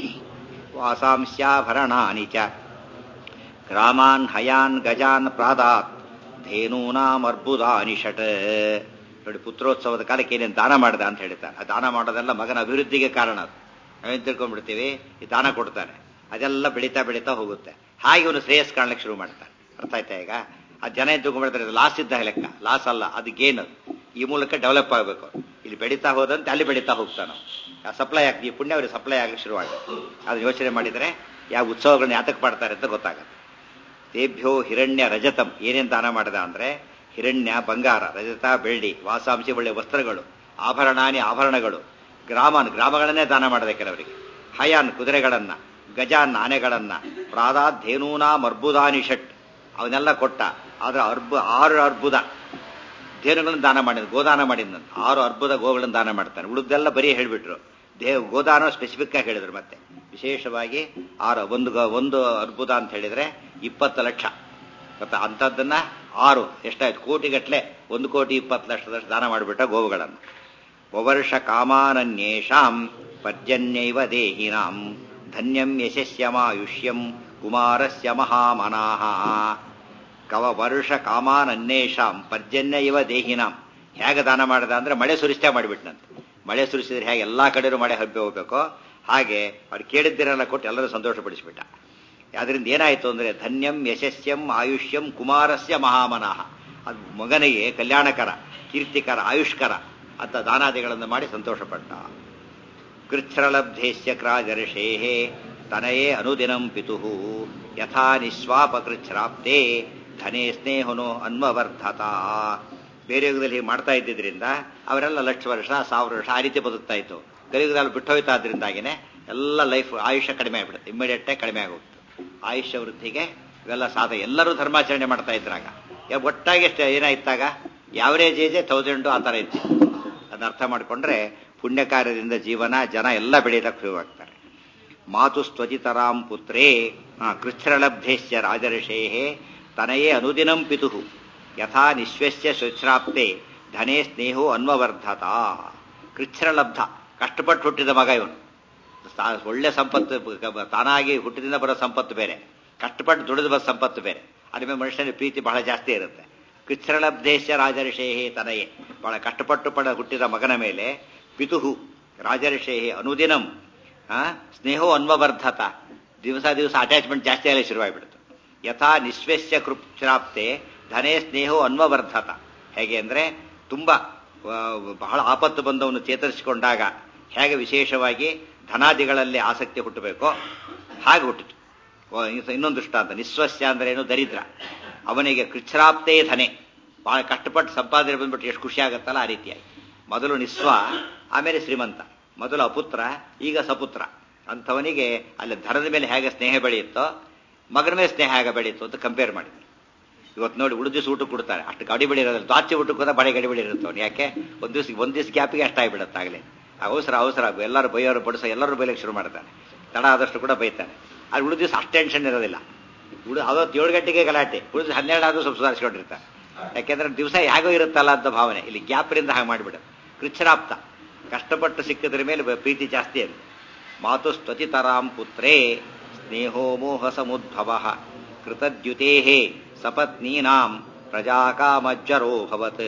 ವಾಸಾಂಸ್ಯಾಭರಣಾನಿ ಚ ಗ್ರಾಮಾನ್ ಹಯಾನ್ ಗಜಾನ್ ಪ್ರಾದಾತ್ ಧೇನೂನಾಮರ್ಬುದಾನಿ ಷಟ್. ನೋಡಿ, ಪುತ್ರೋತ್ಸವದ ಕಾಲಕ್ಕೆ ಏನೇನು ದಾನ ಮಾಡಿದ ಅಂತ ಹೇಳ್ತಾರೆ. ಆ ದಾನ ಮಾಡೋದೆಲ್ಲ ಮಗನ ಅಭಿವೃದ್ಧಿಗೆ ಕಾರಣ. ಅದು ನಾವೇನು ತಿಳ್ಕೊಂಡ್ಬಿಡ್ತೀವಿ, ಈ ದಾನ ಕೊಡ್ತಾನೆ, ಅದೆಲ್ಲ ಬೆಳೀತಾ ಬೆಳೀತಾ ಹೋಗುತ್ತೆ. ಹಾಗೆ ಇವನು ಶ್ರೇಯಸ್ ಕಾಣ್ಲಿಕ್ಕೆ ಶುರು ಮಾಡ್ತಾನೆ. ಅರ್ಥ ಆಯ್ತಾ? ಈಗ ಆ ಜನ ಏನು ತಿಳ್ಕೊಂಡ್ಬಿಡ್ತಾರೆ, ಲಾಸ್ ಇದ್ದ ಲೆಕ್ಕ, ಲಾಸ್ ಅಲ್ಲ, ಅದು ಗೇನ್. ಅದು ಈ ಮೂಲಕ ಡೆವಲಪ್ ಆಗಬೇಕು. ಇಲ್ಲಿ ಬೆಳೀತಾ ಹೋದಂತೆ ಅಲ್ಲಿ ಬೆಳೀತಾ ಹೋಗ್ತಾನೆ. ಸಪ್ಲೈ ಆಗ್ತಿ, ಈ ಪುಣ್ಯ ಅವ್ರಿಗೆ ಸಪ್ಲೈ ಆಗಲಿಕ್ಕೆ ಶುರುವಾಗುತ್ತೆ. ಅದನ್ನ ಯೋಚನೆ ಮಾಡಿದರೆ ಯಾವ ಉತ್ಸವಗಳನ್ನ ಯಾತಕ್ಕೆ ಮಾಡ್ತಾರೆ ಅಂತ ಗೊತ್ತಾಗುತ್ತೆ. ತೇಭ್ಯೋ ಹಿರಣ್ಯ ರಜತಂ, ಏನೇನು ದಾನ ಮಾಡಿದ ಅಂದ್ರೆ ಹಿರಣ್ಯ ಬಂಗಾರ, ರಜತ ಬೆಳ್ಳಿ, ವಾಸಾಂಶಿ ಒಳ್ಳೆ ವಸ್ತ್ರಗಳು, ಆಭರಣಾನಿ ಆಭರಣಗಳು, ಗ್ರಾಮನ್ ಗ್ರಾಮಗಳನ್ನೇ ದಾನ ಮಾಡಿದೆ ಕೆಲವರಿಗೆ, ಹಯಾನ್ ಕುದುರೆಗಳನ್ನ, ಗಜಾನ್ ಆನೆಗಳನ್ನ, ಪ್ರಾದಾಧೇನೂನಾ ಮರ್ಬುದಾನಿ ಷಟ್ ಅವನ್ನೆಲ್ಲ ಕೊಟ್ಟ. ಆದ್ರೆ ಅರ್ಬು ಆರು ಅರ್ಬುದ ಧೇನುಗಳನ್ನು ದಾನ ಮಾಡಿದ, ಗೋದಾನ ಮಾಡಿದಂತ ಆರು ಅರ್ಬುದ ಗೋಗಳನ್ನು ದಾನ ಮಾಡ್ತಾನೆ. ಉಳಿದೆಲ್ಲ ಬರೀ ಹೇಳ್ಬಿಟ್ರು. ದೇಹ ಗೋದಾನ ಸ್ಪೆಸಿಫಿಕ್ ಆಗಿ ಹೇಳಿದ್ರು. ಮತ್ತೆ ವಿಶೇಷವಾಗಿ ಆರು ಒಂದು ಒಂದು ಅರ್ಬುದ ಅಂತ ಹೇಳಿದ್ರೆ ಇಪ್ಪತ್ತು ಲಕ್ಷ. ಮತ್ತೆ ಅಂಥದ್ದನ್ನ ಆರು ಎಷ್ಟಾಯ್ತು ಕೋಟಿಗಟ್ಲೆ, ಒಂದು ಕೋಟಿ ಇಪ್ಪತ್ತು ಲಕ್ಷದಷ್ಟು ದಾನ ಮಾಡಿಬಿಟ್ಟ ಗೋವುಗಳನ್ನು. ವವರ್ಷ ಕಾಮಾನನ್ಯೇಷಾಂ ಪರ್ಜನ್ಯೈವ ದೇಹಿನಾಂ ಧನ್ಯಂ ಯಶಸ್ಯಮಾಯುಷ್ಯಂ ಕುಮಾರಸ್ಯ ಮಹಾಮನಾಹ. ಕವ ವರ್ಷ ಕಾಮಾನನ್ಯೇಷಾಂ ಪರ್ಜನ್ಯ ಇವ ದೇಹಿನಾಂ. ಹೇಗೆ ದಾನ ಮಾಡಿದ ಅಂದ್ರೆ ಮಳೆ ಸುರಿಸ್ತಾ ಮಾಡಿಬಿಟ್ನಂತೆ. ಮಳೆ ಸುರಿಸಿದ್ರೆ ಹೇಗೆ ಎಲ್ಲಾ ಕಡೆಯೂ ಮಳೆ ಹಬ್ಬಿ ಹೋಗ್ಬೇಕೋ ಹಾಗೆ ಅವ್ರು ಕೇಳಿದ್ದಿರಲ್ಲ ಕೊಟ್ಟು ಎಲ್ಲರೂ ಸಂತೋಷಪಡಿಸಿಬಿಟ್ಟ. ಅದರಿಂದ ಏನಾಯ್ತು ಅಂದ್ರೆ ಧನ್ಯಂ ಯಶಸ್ಯಂ ಆಯುಷ್ಯಂ ಕುಮಾರಸ್ಯ ಮಹಾಮನಃ. ಅದು ಮಗನಿಗೆ ಕಲ್ಯಾಣಕರ, ಕೀರ್ತಿಕರ, ಆಯುಷ್ಕರ ಅಂತ ದಾನಾದಿಗಳನ್ನು ಮಾಡಿ ಸಂತೋಷಪಟ್ಟ. ಕೃಚ್ಛ್ರಲಬ್ಧೇಶ್ಯ ಕ್ರಾಜರ್ಷೇಹೇ ತನಯೇ ಅನುದಿನಂ ಪಿತುಃ ಯಥಾ ನಿಸ್ವಾಪಕೃಚ್ಛ್ರಾಪ್ತೆ ಧನೇ ಸ್ನೇಹನೋ ಅನ್ವವರ್ಧತ. ಬೇರೆ ಯುಗದಲ್ಲಿ ಹೀಗೆ ಮಾಡ್ತಾ ಇದ್ದಿದ್ರಿಂದ ಅವರೆಲ್ಲ ಲಕ್ಷ ವರ್ಷ ಸಾವಿರ ವರ್ಷ ಆ ರೀತಿ ಬದುಕ್ತಾ ಇತ್ತು. ಕಲಿಯುಗದಲ್ಲಿ ಬಿಟ್ಟು ಹೋಯ್ತಾ ಆದ್ರಿಂದಾಗಿನೇ ಎಲ್ಲ ಲೈಫ್ ಆಯುಷ್ಯ ಕಡಿಮೆ ಆಗ್ಬಿಡುತ್ತೆ, ಇಮ್ಮಿಡಿಯೇಟ್ ಆಗಿ ಕಡಿಮೆ ಆಗೋಗ್ತು. ಆಯುಷ್ಯ ವೃದ್ಧಿಗೆ ಇವೆಲ್ಲ ಸಾಧ. ಎಲ್ಲರೂ ಧರ್ಮಾಚರಣೆ ಮಾಡ್ತಾ ಇದ್ರಾಗ ಒಟ್ಟಾಗಿ ಎಷ್ಟು ಏನಾಯ್ತಾಗ ಯಾವರೇಜ್ ಏಜೆ ತೌಸಂಡು ಆ ಥರ ಇತ್ತು. ಅದನ್ನ ಅರ್ಥ ಮಾಡಿಕೊಂಡ್ರೆ ಪುಣ್ಯ ಕಾರ್ಯದಿಂದ ಜೀವನ ಜನ ಎಲ್ಲ ಬೆಳೀತಕ್ಕೆ ಶುರುವಾಗ್ತಾರೆ. ಮಾತು ಸ್ತುತಿತರಾಂ ಪುತ್ರೇ ಕೃಚ್ಛ್ರಲಬ್ಧೇಶ್ಯ ರಾಜರ್ಷೇಹೇ ತನಯೇ ಅನುದಿನಂ ಪಿತುಃ ಯಥಾ ನಿಶ್ವಸ್ಯ ಶುಚ್ರಾಪ್ತೆ ಧನೇ ಸ್ನೇಹೋ ಅನ್ವವರ್ಧತ. ಕೃಚ್ಛ್ರಲಬ್ಧ ಕಷ್ಟಪಟ್ಟು ಹುಟ್ಟಿದ ಮಗ ಇವನು. ಒಳ್ಳೆ ಸಂಪತ್ತು ತಾನಾಗಿ ಹುಟ್ಟಿದಿಂದ ಬರೋ ಸಂಪತ್ತು ಬೇರೆ, ಕಷ್ಟಪಟ್ಟು ದುಡಿದು ಬರೋ ಸಂಪತ್ತು ಬೇರೆ. ಅದ್ರ ಮೇಲೆ ಮನುಷ್ಯನ ಪ್ರೀತಿ ಬಹಳ ಜಾಸ್ತಿ ಇರುತ್ತೆ. ಕೃಚ್ಛ್ರಲಬ್ಧೇಶ ರಾಜರ್ಷೇಹೇ ತನಯೇ, ಬಹಳ ಕಷ್ಟಪಟ್ಟು ಪಡ ಹುಟ್ಟಿದ ಮಗನ ಮೇಲೆ ಪಿತುಹು ರಾಜರ್ಷೇಹೇ ಅನುದಿನಂ ಸ್ನೇಹೋ ಅನ್ವವರ್ಧತ. ದಿವಸ ದಿವಸ ಅಟ್ಯಾಚ್ಮೆಂಟ್ ಜಾಸ್ತಿ ಆಗಲಿ ಶುರುವಾಗಿಬಿಡ್ತು. ಯಥಾ ನಿಶ್ವೇಶ್ಯ ಕೃಚ್ಛ್ರಾಪ್ತೆ ಧನೇ ಸ್ನೇಹೋ ಅನ್ವವರ್ಧತ. ಹೇಗೆ ಅಂದ್ರೆ ತುಂಬಾ ಬಹಳ ಆಪತ್ತು ಬಂದವನು ಚೇತರಿಸಿಕೊಂಡಾಗ ಹೇಗೆ ವಿಶೇಷವಾಗಿ ಧನಾದಿಗಳಲ್ಲಿ ಆಸಕ್ತಿ ಹುಟ್ಟಬೇಕೋ ಹಾಗೆ ಹುಟ್ಟಿತು. ಇನ್ನೊಂದು ದೃಷ್ಟಾಂತ, ನಿಸ್ವಸ್ಯ ಅಂದ್ರೆ ಏನು, ದರಿದ್ರ. ಅವನಿಗೆ ಕೃಚ್ಛ್ರಾಪ್ತೇ ಧನೆ, ಬಹಳ ಕಷ್ಟಪಟ್ಟು ಸಂಪಾದನೆ ಬಂದ್ಬಿಟ್ಟು ಎಷ್ಟು ಖುಷಿ ಆಗುತ್ತಲ್ಲ ಆ ರೀತಿಯಾಗಿ. ಮೊದಲು ನಿಸ್ವ, ಆಮೇಲೆ ಶ್ರೀಮಂತ, ಮೊದಲು ಅಪುತ್ರ, ಈಗ ಸಪುತ್ರ. ಅಂಥವನಿಗೆ ಅಲ್ಲಿ ಧನದ ಮೇಲೆ ಹೇಗೆ ಸ್ನೇಹ ಬೆಳೆಯುತ್ತೋ ಮಗನ ಮೇಲೆ ಸ್ನೇಹ ಹೇಗೆ ಬೆಳೆಯುತ್ತೋ ಅಂತ ಕಂಪೇರ್ ಮಾಡಿದ್ರು. ಇವತ್ತು ನೋಡಿ ಉಳಿದ ದಿವಸ ಊಟಕ್ಕೆ ಕೊಡ್ತಾರೆ, ಅಷ್ಟು ಗಡಿ ಬೆಳಿ ಇರೋದಿಲ್ಲ. ದಾಚಿ ಊಟಕ್ಕೆ ಹೋದ ಬಳೆ ಗಡಿ ಬೆಳಿ ಇರುತ್ತವನು. ಯಾಕೆ ಒಂದು ದಿವಸ ಒಂದು ದಿವಸ ಗ್ಯಾಪಿಗೆ ಅಷ್ಟಾಗ್ಬಿಡುತ್ತೆ. ಆಗಲೇ ಅವಸರ ಅವಸರ ಎಲ್ಲರೂ ಬೈಯೋರು ಬಡಿಸೋ ಎಲ್ಲರೂ ಬೈಲಿಕ್ಕೆ ಶುರು ಮಾಡ್ತಾನೆ. ತಡ ಆದಷ್ಟು ಕೂಡ ಬೈತಾನೆ. ಅದು ಉಳಿದ ದಿವಸ ಅಷ್ಟು ಟೆನ್ಷನ್ ಇರೋದಿಲ್ಲ. ಉಳಿದ ಅವತ್ತು ಏಳು ಗಂಟೆಗೆ ಗಲಾಟೆ, ಉಳಿದ ಹನ್ನೆರಡು ಆದರೂ ಸ್ವಲ್ಪ ಸುಧಾರಿಸ್ಕೊಂಡಿರ್ತಾರೆ. ಯಾಕೆಂದ್ರೆ ದಿವಸ ಹೇಗೋ ಇರುತ್ತಲ್ಲ ಅಂತ ಭಾವನೆ. ಇಲ್ಲಿ ಗ್ಯಾಪ್ರಿಂದ ಹಾಗೆ ಮಾಡಿಬಿಡು. ಕೃಚ್ಛ್ರಾಪ್ತ, ಕಷ್ಟಪಟ್ಟು ಸಿಕ್ಕಿದ್ರ ಮೇಲೆ ಪ್ರೀತಿ ಜಾಸ್ತಿ ಅಂತ. ಮಾತು ಸ್ತುತಿತರಾಂ ಪುತ್ರೇ ಸ್ನೇಹೋ ಮೋಹ ಸಮುದ್ಭವ ಕೃತದ್ಯುತೇಹೇ ಸಪತ್ನೀನಾಂ ಪ್ರಜಾಕಾಮಜ್ಜರೋ ಭವತ್.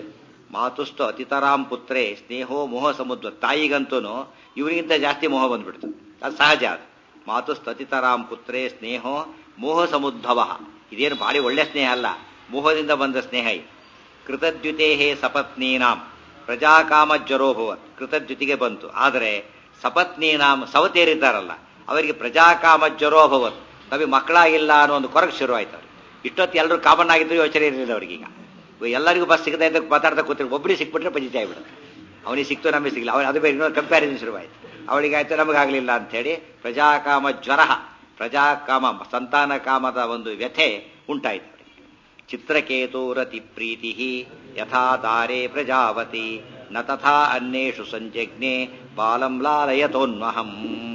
ಮಾತುಸ್ತು ಅತಿತರಾಂ ಪುತ್ರೇ ಸ್ನೇಹೋ ಮೋಹ ಸಮುದ್ಭವ. ತಾಯಿಗಂತೂ ಇವರಿಗಿಂತ ಜಾಸ್ತಿ ಮೋಹ ಬಂದ್ಬಿಡ್ತು, ಅದು ಸಹಜ. ಅದು ಮಾತುಸ್ತು ಅತಿತರಾಂ ಪುತ್ರೇ ಸ್ನೇಹೋ ಮೋಹ ಸಮುದ್ಭವ. ಇದೇನು ಭಾರಿ ಒಳ್ಳೆ ಸ್ನೇಹ ಅಲ್ಲ, ಮೋಹದಿಂದ ಬಂದ ಸ್ನೇಹ ಇದು. ಕೃತದ್ಯುತೇಹೇ ಸಪತ್ನೀನಾಂ ಪ್ರಜಾಕಾಮಜ್ಜರೋಭವತ್. ಕೃತದ್ಯುತಿಗೆ ಬಂತು, ಆದರೆ ಸಪತ್ನೀನಾಂ ಸವತೇರಿದ್ದಾರಲ್ಲ ಅವರಿಗೆ ಪ್ರಜಾಕಾಮಜ್ಜರೋಭವತ್. ನಮಗೆ ಮಕ್ಕಳಾಗಿಲ್ಲ ಅನ್ನೋ ಒಂದು ಕೊರಗು ಶುರುವಾಯ್ತು ಅವ್ರಿಗೆ. ಇಷ್ಟೊತ್ತು ಎಲ್ಲರೂ ಕಾಮನ್ ಆಗಿದ್ರು ಯೋಚನೆ ಇರಲಿಲ್ಲ ಅವ್ರಿಗೀಗ. ಎಲ್ಲರಿಗೂ ಬಸ್ ಸಿಗದೆ ಅಂತ ಮಾತಾಡ್ತಾ ಕೂತಿರು. ಒಬ್ಬರಿಗೆ ಸಿಕ್ಬಿಟ್ರೆ ಪಂಚಾಯಿತಿ ಆಗಿಬಿಡುತ್ತೆ. ಅವನಿಗೆ ಸಿಕ್ತು ನಮಗೆ ಸಿಗಲಿಲ್ಲ, ಅವ್ರು ಅದು ಬೇರೆ ಇನ್ನೊಂದು ಕಂಪ್ಯಾರಿಸನ್ ಶುರುವಾಯಿತು. ಅವಳಿಗಾಯ್ತು ನಮಗಾಗಲಿಲ್ಲ ಅಂಥೇಳಿ ಪ್ರಜಾಕಾಮ ಜ್ವರ, ಪ್ರಜಾಕಾಮ ಸಂತಾನ ಕಾಮದ ಒಂದು ವ್ಯಥೆ ಉಂಟಾಯಿತು ಅವರಿಗೆ. ಚಿತ್ರಕೇತೋರತಿ ಪ್ರೀತಿ ಯಥಾ ದಾರೇ ಪ್ರಜಾವತಿ ನ ತಥಾ ಅನ್ಯೇಷು ಸಂಜಜ್ಞೆ ಬಾಲಂ ಲಾಲಯತೋನ್ಮಹಂ.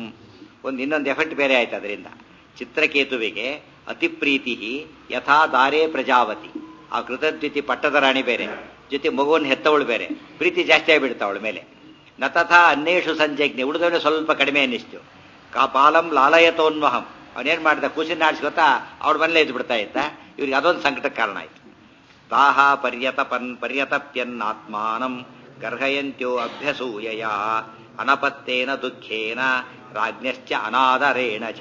ಒಂದು ಇನ್ನೊಂದು ಎಫೆಕ್ಟ್ ಬೇರೆ ಆಯ್ತು ಅದರಿಂದ. ಚಿತ್ರಕೇತುವಿಗೆ ಅತಿ ಪ್ರೀತಿ ಯಥಾ ದಾರೇ ಪ್ರಜಾವತಿ. ಆ ಕೃತದ್ಯುತಿ ಪಟ್ಟದ ರಾಣಿ ಬೇರೆ, ಜೊತೆ ಮಗುವನ್ನು ಹೆತ್ತವಳು ಬೇರೆ, ಪ್ರೀತಿ ಜಾಸ್ತಿ ಆಗಿಬಿಡ್ತಾ ಅವಳ ಮೇಲೆ. ನ ತಥಾ ಅನ್ಯೇಷು ಸಂಜಜ್ಞೆ, ಉಳಿದವನೇ ಸ್ವಲ್ಪ ಕಡಿಮೆ ಅನ್ನಿಸ್ತು. ಕಾ ಬಾಲಂ ಲಾಲಯತೋನ್ಮಹಂ. ಅವನೇನ್ ಮಾಡಿದ, ಕೂಸಿನ ಆಡಿಸ್ಕೊತಾ ಅವಳ ಮನೇಲೆ ಇದ್ದು ಬಿಡ್ತಾ ಇದ್ದ. ಇವ್ರಿಗೆ ಅದೊಂದು ಸಂಕಟಕ್ಕೆ ಕಾರಣ ಆಯ್ತು. ತಾಹ ಪರ್ಯತಪನ್ ಪರ್ಯತಪ್ಯನ್ನಾತ್ಮಾನಂ ಗರ್ಹಯಂತ್ಯೋ ಅಭ್ಯಸೂಯಯ ಅನಪತ್ತೇನ ದುಃಖೇನ ರಾಜ್ಞಶ್ಚ ಅನಾದರೇಣ ಚ.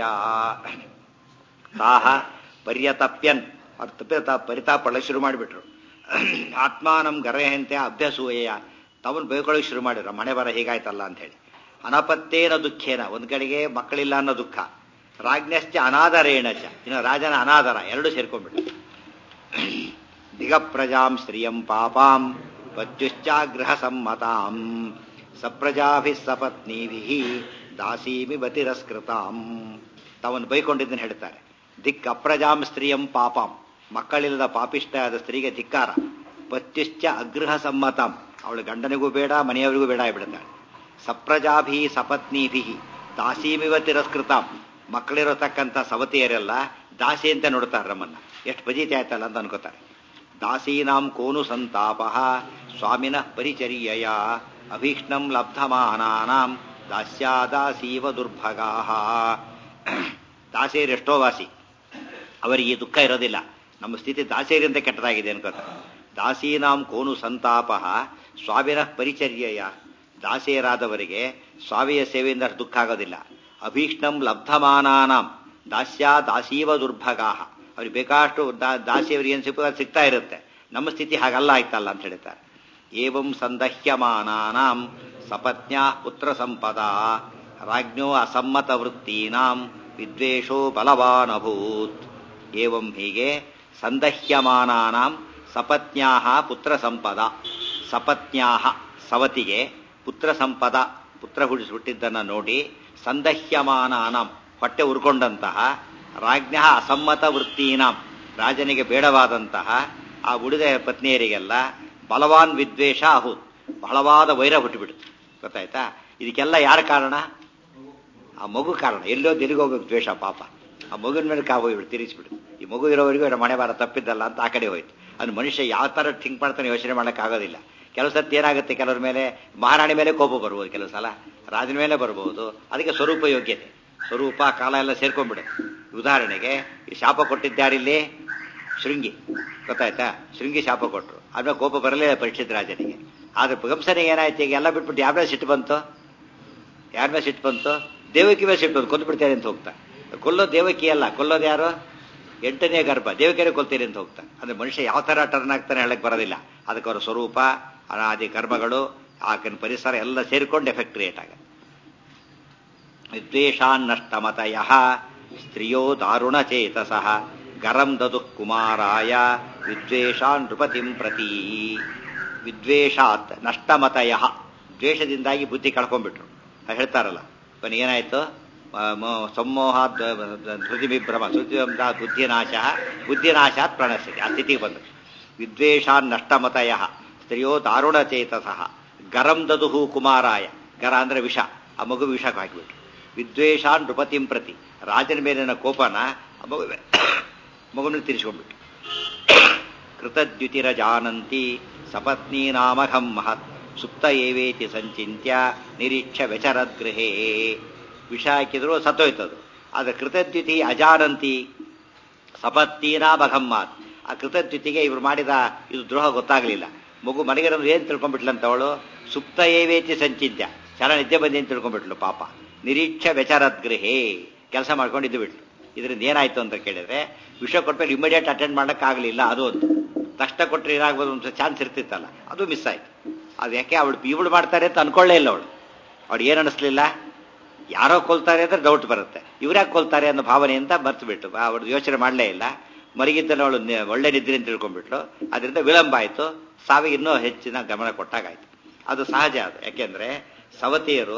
ತಾಹ ಪರ್ಯತಪ್ಯನ್, ಅವ್ರು ಪರಿತಾಪಳ ಶುರು ಮಾಡಿಬಿಟ್ರು. ಆತ್ಮಾನಂ ಗರ್ಹಯಂತ್ಯ ಅಭ್ಯಸೂಯಯ, ತಮ್ಮನ್ನು ಬೈಕೊಳ್ಳೋಕೆ ಶುರು ಮಾಡಿದ್ರು. ಮನೆ ಬರ ಹೀಗಾಯ್ತಲ್ಲ ಅಂತ ಹೇಳಿ. ಅನಪತ್ತೇನ ದುಃಖೇನ, ಒಂದ್ ಕಡೆಗೆ ಮಕ್ಕಳಿಲ್ಲ ಅನ್ನೋ ದುಃಖ, ರಾಜ್ಞಶ್ಚ ಅನಾದರೇಣ ಚ, ಇನ್ನು ರಾಜನ ಅನಾದರ, ಎರಡು ಸೇರ್ಕೊಂಡ್ಬಿಟ್ಟು. ದಿಗಪ್ರಜಾಂ ಶ್ರಿಯಂ ಪಾಪಾಂ ಪತ್ಯುಶ್ಚಾಗೃಹ ಸಮ್ಮತಾಂ ಸಪ್ರಜಾಭಿಃ ಸಪತ್ನೀಭಿಃ ದಾಸೀಮಿವ ತಿರಸ್ಕೃತಾಂ. ತಾವನ್ನು ಬೈಕೊಂಡಿದ್ದನ್ನು ಹೇಳ್ತಾರೆ. ದಿಕ್ ಅಪ್ರಜಾಂ ಸ್ತ್ರೀಯಂ ಪಾಪಾಂ, ಮಕ್ಕಳಿಲ್ಲದ ಪಾಪಿಷ್ಟಾದ ಸ್ತ್ರೀಗೆ ಧಿಕ್ಕಾರ. ಪತ್ಯುಶ್ಚ ಅಗೃಹ ಸಮ್ಮತಾಂ, ಅವಳು ಗಂಡನಿಗೂ ಬೇಡ ಮನೆಯವರಿಗೂ ಬೇಡ ಆಗಿಬಿಡ್ತಾಳೆ. ಸಪ್ರಜಾಭಿ ಸಪತ್ನೀಭಿ ದಾಸೀಮಿವ ತಿರಸ್ಕೃತಾಂ, ಮಕ್ಕಳಿರತಕ್ಕಂಥ ಸವತಿಯರೆಲ್ಲ ದಾಸಿ ಅಂತ ನೋಡ್ತಾರೆ ನಮ್ಮನ್ನ. ಎಷ್ಟು ಬಜೀತಿ ಆಯ್ತಲ್ಲ ಅಂತ ಅನ್ಕೋತಾರೆ. ದಾಸೀನಾಂ ಕೋನು ಸಂತಾಪ ಸ್ವಾಮಿನಃ ಪರಿಚರ್ಯಯ ಅಭೀಕ್ಷ್ಣಂ ಲಬ್ಧಮಾನಾನಾಂ ದಾಸ್ಯಾದಾಸೀವ ದುರ್ಭಗಾ. ದಾಸಿಯರೆಷ್ಟೋ ವಾಸಿ, ಅವರಿಗೆ ಈ ದುಃಖ ಇರೋದಿಲ್ಲ. ನಮ್ಮ ಸ್ಥಿತಿ ದಾಸಿಯರಿಂದ ಕೆಟ್ಟದಾಗಿದೆ ಅನ್ಕೋತಾರೆ. ದಾಸೀನಾಂ ಕೋನು ಸಂತಾಪ ಸ್ವಾಮಿನಃ ಪರಿಚರ್ಯಯ, ದಾಸಿಯರಾದವರಿಗೆ ಸ್ವಾಮಿಯ ಸೇವೆಯಿಂದ ದುಃಖ ಆಗೋದಿಲ್ಲ. ಅಭೀಕ್ಷ್ಣಂ ಲಬ್ಧಮಾನಾನಾಂ ದಾಸ್ಯ ದಾಸೀವ ದುರ್ಭಗಾ, ಅವ್ರಿಗೆ ಬೇಕಾಷ್ಟು ದಾಸಿಯವರಿಗೆ ಏನು ಸಿಕ್ಕ ಸಿಗ್ತಾ ಇರುತ್ತೆ. ನಮ್ಮ ಸ್ಥಿತಿ ಹಾಗಲ್ಲ ಆಯ್ತಲ್ಲ ಅಂತ ಹೇಳ್ತಾರೆ. ಏವಂ ಸಂದಹ್ಯಮಾನಾನಾಂ ಸಪತ್ನ್ಯಾ ಪುತ್ರ ಸಂಪದ ರಾಜ್ಞೋ ಅಸಮ್ಮತ ವೃತ್ತೀನಾಂ ವಿದ್ವೇಷೋ ಬಲವಾನ್ ಅಭೂತ್. ಏವಂ ಹೀಗೆ ಸಂದಹ್ಯಮಾನಾನಾಂ ಸಪತ್ನ್ಯಾಹ ಪುತ್ರ ಸಂಪದ, ಸಪತ್ನ್ಯಾಹ ಸವತಿಗೆ ಪುತ್ರ ಸಂಪದ ಪುತ್ರ ಹುಟ್ಟಿಸಿ ಹುಟ್ಟಿದ್ದನ್ನು ನೋಡಿ ಸಂದಹ್ಯಮಾನಾನಾಂ ಹೊಟ್ಟೆ ಉರ್ಕೊಂಡಂತಹ ರಾಜ್ಞ ಅಸಮ್ಮತ ವೃತ್ತೀನಾಂ ರಾಜನಿಗೆ ಬೇಡವಾದಂತಹ ಆ ಉಳಿದ ಪತ್ನಿಯರಿಗೆಲ್ಲ ಬಲವಾನ್ ವಿದ್ವೇಷ ಅಹೂತ್, ಬಹಳವಾದ ವೈರ ಹುಟ್ಟುಬಿಡುತ್ತೆ. ಗೊತ್ತಾಯ್ತಾ? ಇದಕ್ಕೆಲ್ಲ ಯಾರ ಕಾರಣ? ಆ ಮಗು ಕಾರಣ. ಎಲ್ಲೋ ಎಲ್ಲಿಗೋಗ್ಬೇಕು ದ್ವೇಷ ಪಾಪ. ಆ ಮಗುವಿನ ಮೇಲೆ ಕಾ ಹೋಗ್ಬಿಡು, ತಿರುಗಿಸ್ಬಿಡು. ಈ ಮಗು ಇರೋವರೆಗೂ ಏನೋ ಮನೆ ಬಾರ ತಪ್ಪಿದ್ದಲ್ಲ ಅಂತ ಆ ಕಡೆ ಹೋಯ್ತು. ಅದು ಮನುಷ್ಯ ಯಾವ ಥರ ಥಿಂಕ್ ಮಾಡ್ತಾನೆ ಯೋಚನೆ ಮಾಡೋಕ್ಕಾಗೋದಿಲ್ಲ. ಕೆಲವು ಸತಿ ಏನಾಗುತ್ತೆ, ಕೆಲವ್ರ ಮೇಲೆ ಮಹಾರಾಣಿ ಮೇಲೆ ಕೋಪ ಬರ್ಬೋದು, ಕೆಲವು ಸಲ ರಾಜನ ಮೇಲೆ ಬರ್ಬೋದು. ಅದಕ್ಕೆ ಸ್ವರೂಪ ಯೋಗ್ಯತೆ, ಸ್ವರೂಪ ಕಾಲ ಎಲ್ಲ ಸೇರ್ಕೊಂಡ್ಬಿಡುತ್ತೆ. ಉದಾಹರಣೆಗೆ ಈ ಶಾಪ ಕೊಟ್ಟಿದ್ದಾರಿಲ್ಲಿ ಶೃಂಗಿ, ಗೊತ್ತಾಯ್ತಾ? ಶೃಂಗಿ ಶಾಪ ಕೊಟ್ಟರು, ಆದ್ಮೇಲೆ ಕೋಪ ಬರಲಿಲ್ಲ ಪರೀಕ್ಷಿತ ರಾಜನಿಗೆ. ಆದ್ರೆ ಕಂಸನಿಗೆ ಏನಾಯ್ತು, ಈಗ ಎಲ್ಲ ಬಿಟ್ಬಿಟ್ಟು ಯಾರ ಮೇಲೆ ಸಿಟ್ಟು ಬಂತು? ಯಾರ ಮೇಲೆ ಸಿಟ್ಟು ಬಂತು? ದೇವಕಿ ಮೇಲೆ ಸಿಟ್ಟು ಬಂತು, ಕೊಂದು ಬಿಡ್ತಾರೆ ಅಂತ ಹೋಗ್ತಾ. ಕೊಲ್ಲೋ ದೇವಕಿ ಅಲ್ಲ, ಕೊಲ್ಲೋದು ಯಾರು? ಎಂಟನೇ ಗರ್ಭ, ದೇವಕಿಯರೇ ಕೊಲ್ತೀರಿ ಅಂತ ಹೋಗ್ತಾ. ಅಂದ್ರೆ ಮನುಷ್ಯ ಯಾವ ತರ ಟರ್ನ್ ಆಗ್ತಾನೆ ಹೇಳಕ್ ಬರೋದಿಲ್ಲ. ಅದಕ್ಕೆ ಅವರ ಸ್ವರೂಪ, ಅನಾದಿ ಕರ್ಮಗಳು, ಆಕಿನ ಪರಿಸರ ಎಲ್ಲ ಸೇರಿಕೊಂಡು ಎಫೆಕ್ಟ್ ಕ್ರಿಯೇಟ್ ಆಗ. ವಿದ್ವೇಷಾನ್ನಷ್ಟಮತಯ ಸ್ತ್ರೀಯೋ ದಾರುಣ ಚೇತಸಃ ಗರಂ ದದು ಕುಮಾರಾಯ ವಿದ್ವೇಷಾನ್ ನೃಪತಿಂ ಪ್ರತಿ. ವಿದ್ವೇಷಾತ್ ನಷ್ಟಮತಯ, ದ್ವೇಷದಿಂದಾಗಿ ಬುದ್ಧಿ ಕಳ್ಕೊಂಡ್ಬಿಟ್ರು. ಹೇಳ್ತಾರಲ್ಲ, ಕೊನೆ ಏನಾಯ್ತು? ಸಮೋಹ ಧೃತಿ ವಿಭ್ರಮ ಬುದ್ಧಿನಾಶ ಬುದ್ಧಿನಾಶಾತ್ ಪ್ರಣಶ್ಯತೆ, ಆ ಸ್ಥಿತಿಗೆ ಬಂದರು. ವಿದ್ವೇಷಾನ್ ನಷ್ಟಮತಯ ಸ್ತ್ರೀಯೋ ದಾರುಣ ಚೇತಸಃ ಗರಂ ದದುಹು ಕುಮಾರಾಯ, ಗರ ಅಂದ್ರೆ ವಿಷ, ಆ ಮಗು ವಿಷಕ್ಕೆ ಹಾಕಿಬಿಟ್ರು. ವಿದ್ವೇಷಾನ್ ನೃಪತಿಂ ಪ್ರತಿ, ರಾಜನ ಮೇಲಿನ ಕೋಪನ ಮಗು ಮಗುನ ತಿರ್ಸ್ಕೊಂಡ್ಬಿಟ್ಟು. ಕೃತದ್ಯುತಿರ ಜಾನಂತಿ ಸಪತ್ನೀ ನಾಮಘಂ ಮಹತ್ ಸುಪ್ತ ಏವೇತಿ ಸಂಚಿತ್ಯ ನಿರೀಕ್ಷ ವ್ಯಚರದ್ಗೃಹೇ. ವಿಷ ಹಾಕಿದ್ರು ಸತ್ತೋಯ್ತದು. ಆದ್ರೆ ಕೃತದ್ಯುತಿ ಅಜಾನಂತಿ ಸಪತ್ನೀನಾಮಘಮ್ಮಾತ್, ಆ ಕೃತದ್ಯುತಿಗೆ ಇವ್ರು ಮಾಡಿದ ಇದು ದ್ರೋಹ ಗೊತ್ತಾಗಲಿಲ್ಲ. ಮಗು ಮನೆಗಿರೋದು ಏನ್ ತಿಳ್ಕೊಂಡ್ಬಿಟ್ಲಂತ ಅವಳು? ಸುಪ್ತ ಏವೇತಿ ಸಂಚಿತ್ಯ, ಚೆನ್ನಾಗಿ ನಿದ್ದೆ ಬಂದಿ ಅಂತ ತಿಳ್ಕೊಂಡ್ಬಿಟ್ಲು ಪಾಪ. ನಿರೀಕ್ಷ ವ್ಯಚರದ್ಗೃಹೇ, ಕೆಲಸ ಮಾಡ್ಕೊಂಡು ಇದ್ದು ಬಿಟ್ಲು. ಇದರಿಂದ ಏನಾಯ್ತು ಅಂತ ಕೇಳಿದ್ರೆ, ವಿಷಯ ಕೊಟ್ಮೇಲೆ ಇಮಿಡಿಯೇಟ್ ಅಟೆಂಡ್ ಮಾಡೋಕ್ಕಾಗಲಿಲ್ಲ, ಅದು ಒಂದು. ತಕ್ಷಣ ಕೊಟ್ಟರೆ ಏನಾಗ್ಬೋದು ಒಂದು ಚಾನ್ಸ್ ಇರ್ತಿತ್ತಲ್ಲ, ಅದು ಮಿಸ್ ಆಯ್ತು. ಅದು ಯಾಕೆ ಅವಳು ಇವಳು ಮಾಡ್ತಾರೆ ಅಂತ ಅನ್ಕೊಳ್ಳೇ ಇಲ್ಲ ಅವಳು. ಅವಳು ಏನು ಅನಿಸ್ಲಿಲ್ಲ, ಯಾರೋ ಕೊಲ್ತಾರೆ ಅಂದ್ರೆ ಡೌಟ್ ಬರುತ್ತೆ, ಇವ್ರ್ಯಾಕೆ ಕೊಲ್ತಾರೆ ಅನ್ನೋ ಭಾವನೆಯಿಂದ ಮರ್ತು ಬಿಟ್ಟು ಅವಳು ಯೋಚನೆ ಮಾಡಲೇ ಇಲ್ಲ. ಮರಿಗಿದ್ದನ್ನು ಅವಳು ಒಳ್ಳೆ ನಿದ್ರೆ ಅಂತ ತಿಳ್ಕೊಂಡ್ಬಿಟ್ಲು. ಅದರಿಂದ ವಿಳಂಬ ಆಯಿತು, ಸಾವಿಗೆ ಇನ್ನೂ ಹೆಚ್ಚಿನ ಗಮನ ಕೊಟ್ಟಾಗಾಯ್ತು. ಅದು ಸಹಜ. ಅದು ಯಾಕೆಂದ್ರೆ ಸವತಿಯರು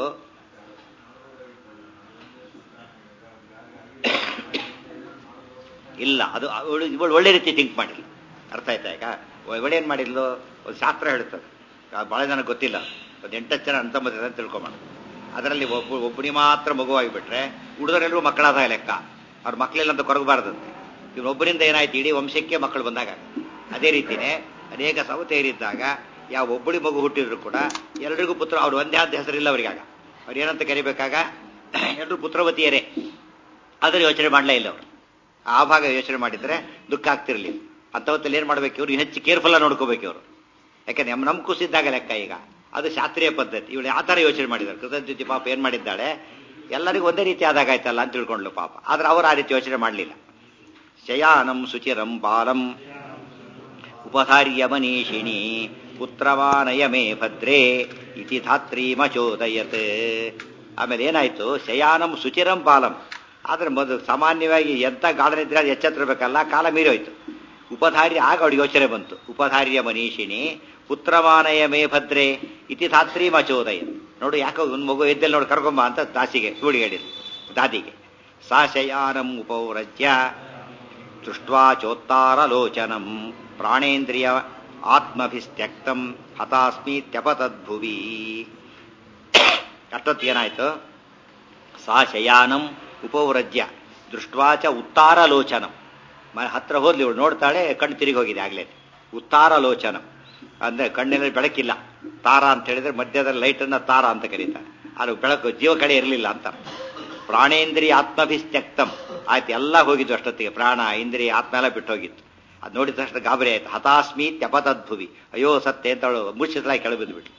ಇಲ್ಲ, ಅದು ಅವಳು ಇವಳು ಒಳ್ಳೆ ರೀತಿ ಥಿಂಕ್ ಮಾಡಿಲ್ಲ. ಅರ್ಥ ಆಯ್ತಾ? ಈಗ ಇವಳೇನು ಮಾಡಿದ್ಲು, ಒಂದು ಶಾಸ್ತ್ರ ಹೇಳುತ್ತದೆ, ಭಾಳ ಜನ ಗೊತ್ತಿಲ್ಲ. ಒಂದು ಎಂಟತ್ತು ಜನ ಅಂತಂಬತ್ತಿದೆ ಅಂತ ತಿಳ್ಕೊಂಬ. ಅದರಲ್ಲಿ ಒಬ್ಬ ಒಬ್ಬನಿ ಮಾತ್ರ ಮಗುವಾಗಿಬಿಟ್ರೆ ಹುಡುಗರೆಲ್ಲರೂ ಮಕ್ಕಳಾದ ಲೆಕ್ಕ. ಅವ್ರ ಮಕ್ಕಳೆಲ್ಲ ಅಂತ ಕೊರಗಬಾರ್ದಂತೆ. ಇವನೊಬ್ಬರಿಂದ ಏನಾಯ್ತು, ಇಡೀ ವಂಶಕ್ಕೆ ಮಕ್ಕಳು ಬಂದಾಗ. ಅದೇ ರೀತಿನೇ ಅನೇಕ ಸವತೆಯರಿದ್ದಾಗ ಯಾವ ಒಬ್ಬಳಿ ಮಗು ಹುಟ್ಟಿದ್ರು ಕೂಡ ಎಲ್ರಿಗೂ ಪುತ್ರ, ಅವ್ರು ಒಂದೇ ಆದ ಹೆಸರಿಲ್ಲ ಅವರಿಗಾಗ. ಅವ್ರು ಏನಂತ ಕರಿಬೇಕಾಗ ಎಲ್ಲರೂ ಪುತ್ರವತಿಯರೇ. ಅದರ ಯೋಚನೆ ಮಾಡಲೇ ಇಲ್ಲ ಅವರು. ಆ ಭಾಗ ಯೋಚನೆ ಮಾಡಿದ್ರೆ ದುಃಖ ಆಗ್ತಿರ್ಲಿಲ್ಲ. ಅಂಥವತ್ತಲ್ಲಿ ಏನು ಮಾಡ್ಬೇಕು ಇವ್ರು? ಹೆಚ್ಚು ಕೇರ್ಫುಲ್ ಆಗಿ ನೋಡ್ಕೋಬೇಕು ಇವರು. ಯಾಕಂದ್ರೆ ನಮ್ಮ ನಮ್ ಕುಸಿದ್ದಾಗ ಲೆಕ್ಕ. ಈಗ ಅದು ಶಾಸ್ತ್ರೀಯ ಪದ್ಧತಿ. ಇವಳು ಯಾವ ಥರ ಯೋಚನೆ ಮಾಡಿದ್ದಾರೆ? ಕೃತಜ್ಞತೆ ಪಾಪ ಏನು ಮಾಡಿದ್ದಾಳೆ, ಎಲ್ಲರಿಗೂ ಒಂದೇ ರೀತಿ ಆದಾಗ ಆಯ್ತಲ್ಲ ಅಂತ ತಿಳ್ಕೊಂಡ್ಲು ಪಾಪ. ಆದ್ರೆ ಅವರು ಆ ರೀತಿ ಯೋಚನೆ ಮಾಡಲಿಲ್ಲ. ಶಯಾನಂ ಸುಚಿರಂ ಬಾಲಂ ಉಪಧಾರ್ಯ ಮನೀಷಿಣಿ ಪುತ್ರವಾನಯ ಮೇ ಭದ್ರೇ ಇತಿ ಧಾತ್ರಿ ಮಚೋದಯತ್. ಆಮೇಲೆ ಏನಾಯ್ತು, ಶಯಾನಂ ಸುಚಿರಂ ಬಾಲಂ. ಆದ್ರೆ ಮೊದಲು ಸಾಮಾನ್ಯವಾಗಿ ಎಂಥ ಗಾಢನಿದ್ರೆ ಅದು ಎಚ್ಚೆತ್ತಿರ್ಬೇಕಲ್ಲ, ಕಾಲ ಮೀರೋಯ್ತು. ಉಪಧಾರ್ಯ ಆಗ ಅವಳಿಗೆ ಯೋಚನೆ ಬಂತು. ಉಪಧಾರ್ಯ ಮನೀಷಿಣಿ ಪುತ್ರಮಾನಯ ಮೇ ಭದ್ರೆ ಇತಿ ಧಾತ್ರಿ ಮಚೋದಯ. ನೋಡು ಯಾಕೋ ಒಂದು ಮಗು ಎದ್ದೆಲ್ಲಿ ನೋಡಿ ಕರ್ಕೊಂಬ ಅಂತ ದಾಸಿಗೆ ಇವಳಿಗೆ ಹೇಳಿದ್ರು, ದಾದಿಗೆ. ಸಾಶಯಾನಂ ಉಪೌರಜ್ಯ ದೃಷ್ಟ್ವಾ ಚೋತ್ತಾರಲೋಚನಂ ಪ್ರಾಣೇಂದ್ರಿಯ ಆತ್ಮಭಿಸ್ತ್ಯಕ್ತಂ ಹತಾಸ್ಮೀತ್ಯಪತದ್ಭುವಿ. ಅಷ್ಟೊತ್ತೇನಾಯ್ತು? ಸಾ ಶಯಾನಂ ಉಪವ್ರಜ್ಯ ದೃಷ್ಟ್ವಾ ಚ ಉತ್ತಾರಲೋಚನಂ. ಹತ್ರ ಹೋದ್ಲಿ ಇವಳು ನೋಡ್ತಾಳೆ, ಕಣ್ಣು ತಿರುಗಿ ಹೋಗಿದೆ ಆಗ್ಲೇ. ಉತ್ತಾರಲೋಚನಂ ಅಂದ್ರೆ ಕಣ್ಣಿನಲ್ಲಿ ಬೆಳಕಿಲ್ಲ. ತಾರ ಅಂತ ಹೇಳಿದ್ರೆ ಮಧ್ಯದಲ್ಲಿ ಲೈಟನ್ನ ತಾರ ಅಂತ ಕರೀತಾರೆ. ಅದು ಬೆಳಕು ಜೀವ ಕಡೆ ಇರಲಿಲ್ಲ ಅಂತ. ಪ್ರಾಣೇಂದ್ರಿಯ ಆತ್ಮಭಿಸ್ತ್ಯಕ್ತಂ ಆಯ್ತು, ಎಲ್ಲ ಹೋಗಿದ್ದು ಅಷ್ಟೊತ್ತಿಗೆ. ಪ್ರಾಣ ಇಂದ್ರಿಯ ಆತ್ಮ ಎಲ್ಲ ಬಿಟ್ಟು ಹೋಗಿತ್ತು. ಅದು ನೋಡಿದ ತಕ್ಷಣ ಗಾಬರಿ ಆಯ್ತು. ಹತಾಸ್ಮೀತ್ಯಪತದ್ಭುವಿ, ಅಯ್ಯೋ ಸತ್ಯ ಅಂತ ಅವಳು ಮುಚ್ಚಿಸಲಾಗಿ ಕೆಳಬಿದ್ದುಬಿಟ್ಲು.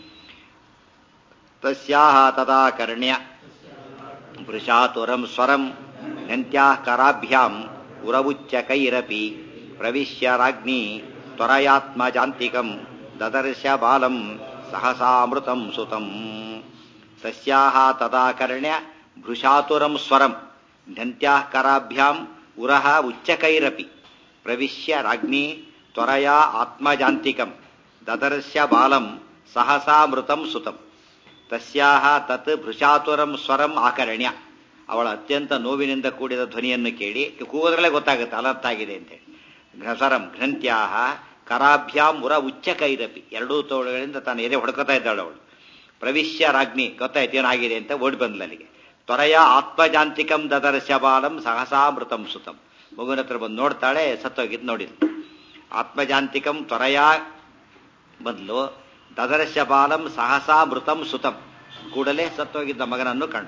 ತಸ್ಯಾಹ ತದಾ ಕರ್ಣ್ಯ ವೃಷಾತುರಂ ಸ್ವರಂ ನಂತ್ಯಾಃ ಕರಾಭ್ಯಾಂ ಉರವುಚ್ಚ ಕೈರಪಿ ಪ್ರವಿಶ್ಯ ರಾಜ್ಞಿ ತ್ವರಯಾತ್ಮಜಾಂತಿಕಂ ದದರ್ಶ ಬಾಲಂ ಸಹಸಾಮೃತಂ ಸುತಂ. ತಸ್ಯಾಹ ತದಾ ಕರ್ಣ್ಯ ಭೃಷಾತುರಂ ಸ್ವರಂ ನಂತ್ಯಾಃ ಕರಾಭ್ಯಾಂ ಉರಹ ಉಚ್ಚಕೈರಪಿ ಪ್ರವಿಶ್ಯ ರಾಜ್ಞಿ ತ್ವರಯಾ ಆತ್ಮಜಾಂತಿಕಂ ದದರ್ಶ ಬಾಲಂ ಸಹಸಾಮೃತಂ ಸುತಂ. ತಸ್ಯಾಹ ತತ್ ಭೃಷಾತುರಂ ಸ್ವರಂ ಆಕರ್ಣ್ಯ. ಅವಳ ಅತ್ಯಂತ ನೋವಿನಿಂದ ಕೂಡಿದ ಧ್ವನಿಯನ್ನು ಕೇಳಿ, ಕೂಗೋದ್ರಲ್ಲೇ ಗೊತ್ತಾಗುತ್ತೆ ಅಲರ್ಥ ಆಗಿದೆ ಅಂತೇಳಿ. ಸ್ವರಂ ಘ್ರಂತ್ಯಾಹ ಕರಾಭ್ಯಾಂ ಉರ ಉಚ್ಚ ಕೈರಪಿ, ಎರಡೂ ತೋಳುಗಳಿಂದ ತಾನು ಎದೆ ಹೊಡ್ಕೊತಾ ಇದ್ದಾಳು ಅವಳು. ಪ್ರವಿಶ್ಯ ರಾಜ್ಞಿ, ಗೊತ್ತಾಯ್ತು ಏನಾಗಿದೆ ಅಂತ ಓಡಿ ಬಂದ್ಲಲ್ಲಿಗೆ. ತ್ವರಯ ಆತ್ಮಜಾಂತಿಕಂ ದದರ್ಶ ಬಾಲಂ ಸಹಸಾಮೃತಂ ಸುತಂ. ಮಗುವಿನ ಹತ್ರ ಬಂದು ನೋಡ್ತಾಳೆ, ಸತ್ತೋಗಿದ್ದು ನೋಡಿದ್ಲು. ಆತ್ಮಜಾಂತಿಕಂ ತ್ವರಯ ಬಂದ್ಲು. ದದರ್ಶ ಬಾಲಂ ಸಹಸಾಮೃತಂ ಸುತಂ, ಕೂಡಲೇ ಸತ್ತೋಗಿದ್ದ ಮಗನನ್ನು ಕಂಡು.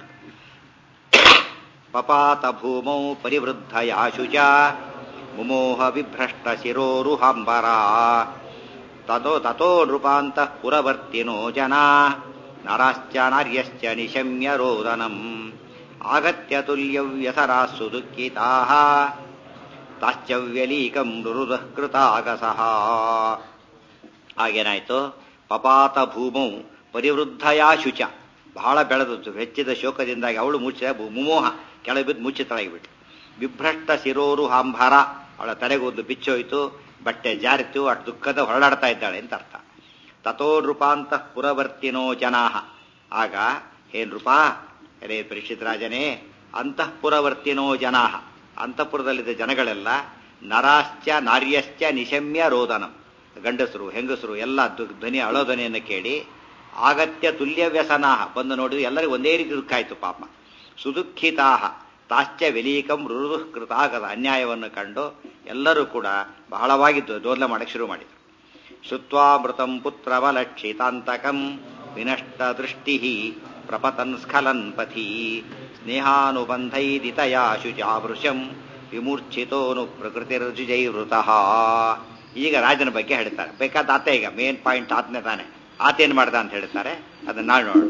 ಪಪಾತ ಭೂಮೌ ಪರಿವೃದ್ಧಯಾಶುಚ ಮುಮೋಹ ವಿಭ್ರಷ್ಟ ಶಿರೋರುಹಾಂಬರ ತತೋ ತಥೋ ನೃಪಾಂತಃ ಪುರವರ್ತಿನೋ ಜನಾ ನರಾಶ್ಚ ನಾರ್ಯಶ್ಚ ನಿಶಮ್ಯ ರೋದನಂ ಆಗತ್ಯ ತುಲ್ಯವ್ಯಸರಾಸ್ಸು ದುಃಖಿತಾಃ ತಾಶ್ಚವ್ಯಲೀಕಂ ರುರುದಃ ಕೃತಾಗಸಃ. ಆಗೇನಾಯ್ತು? ಪಪಾತ ಭೂಮೌ ಪರಿವೃದ್ಧಯಾ ಶುಚ, ಬಹಳ ಬೆಳೆದದ್ದು ಹೆಚ್ಚಿದ ಶೋಕದಿಂದಾಗಿ ಅವಳು ಮುಚ್ಚ ಮುಮೋಹ ಕೆಳಗೆ ಬಿದ್ದು ಮುಚ್ಚಿತಳಾಗಿಬಿಟ್ಟು. ವಿಭ್ರಷ್ಟ ಶಿರೋರು ಹಾಂಭಾರ, ಅವಳ ತಲೆಗೊಂದು ಬಿಚ್ಚೋಯ್ತು, ಬಟ್ಟೆ ಜಾರಿತು, ಅಷ್ಟು ದುಃಖದ ಹೊರಡಾಡ್ತಾ ಇದ್ದಾಳೆ ಅಂತ ಅರ್ಥ. ತಥೋ ನೃಪಾಂತಃ ಪುರವರ್ತಿನೋ ಜನಾಹ, ಆಗ ಹೇ ನೃಪಾ, ರೇ ಪರೀಕ್ಷಿತ್ ರಾಜನೇ, ಅಂತಃಪುರವರ್ತಿನೋ ಜನಾಹ, ಅಂತಃಪುರದಲ್ಲಿದ್ದ ಜನಗಳೆಲ್ಲ ನರಾಶ್ಚ ನಾರ್ಯಶ್ಚ ನಿಶಮ್ಯ ರೋದನಂ, ಗಂಡಸರು ಹೆಂಗಸರು ಎಲ್ಲ ಧ್ವನಿ ಅಳೋ ಧ್ವನಿಯನ್ನು ಕೇಳಿ ಆಗತ್ಯ ತುಲ್ಯ ವ್ಯಸನಾಹ, ಬಂದು ನೋಡಿದ್ರು ಎಲ್ಲರಿಗೂ ಒಂದೇ ರೀತಿ ದುಃಖ ಆಯಿತು ಪಾಪ. ಸುದುಃಖಿತಾಹ ತಾಶ್ಚ ವೆಲೀಕಂ ರುರುದುಃ ಕೃತಾಗದ, ಅನ್ಯಾಯವನ್ನು ಕಂಡು ಎಲ್ಲರೂ ಕೂಡ ಬಹಳವಾಗಿದ್ದು ದೋದ್ಲ ಮಾಡಕ್ಕೆ ಶುರು ಮಾಡಿದರು. ಶ್ರುತ್ವಾಮೃತಂ ಪುತ್ರವಲಕ್ಷಿತಾಂತಕಂ ವಿನಷ್ಟ ದೃಷ್ಟಿ ಪ್ರಪತನ್ ಸ್ಖಲನ್ ಪಥಿ ಸ್ನೇಹಾನುಬಂಧೈದಿತಯಾ ಶುಚಾವೃಶಂ ವಿಮೂರ್ಛಿತೋನು ಪ್ರಕೃತಿರ್ಜುಜೈವೃತಃ. ಈಗ ರಾಜನ ಬಗ್ಗೆ ಹೇಳ್ತಾರೆ. ಬೇಕಾದ ಆತ, ಈಗ ಮೇನ್ ಪಾಯಿಂಟ್ ಆತನೇ ತಾನೆ. ಆತೇನು ಮಾಡ್ದ ಅಂತ ಹೇಳ್ತಾರೆ, ಅದನ್ನ ನಾಳೆ ನೋಡೋಣ.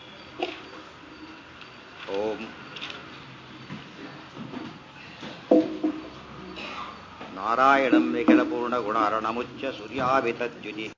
ಓಂ ನಾರಾಯಣಂ ನಿಖಿಲ ಪೂರ್ಣ ಗುಣಾರ್ಣಮುಚ್ಯ ಸೂರ್ಯಾಭಿತದ್ಯುತಿ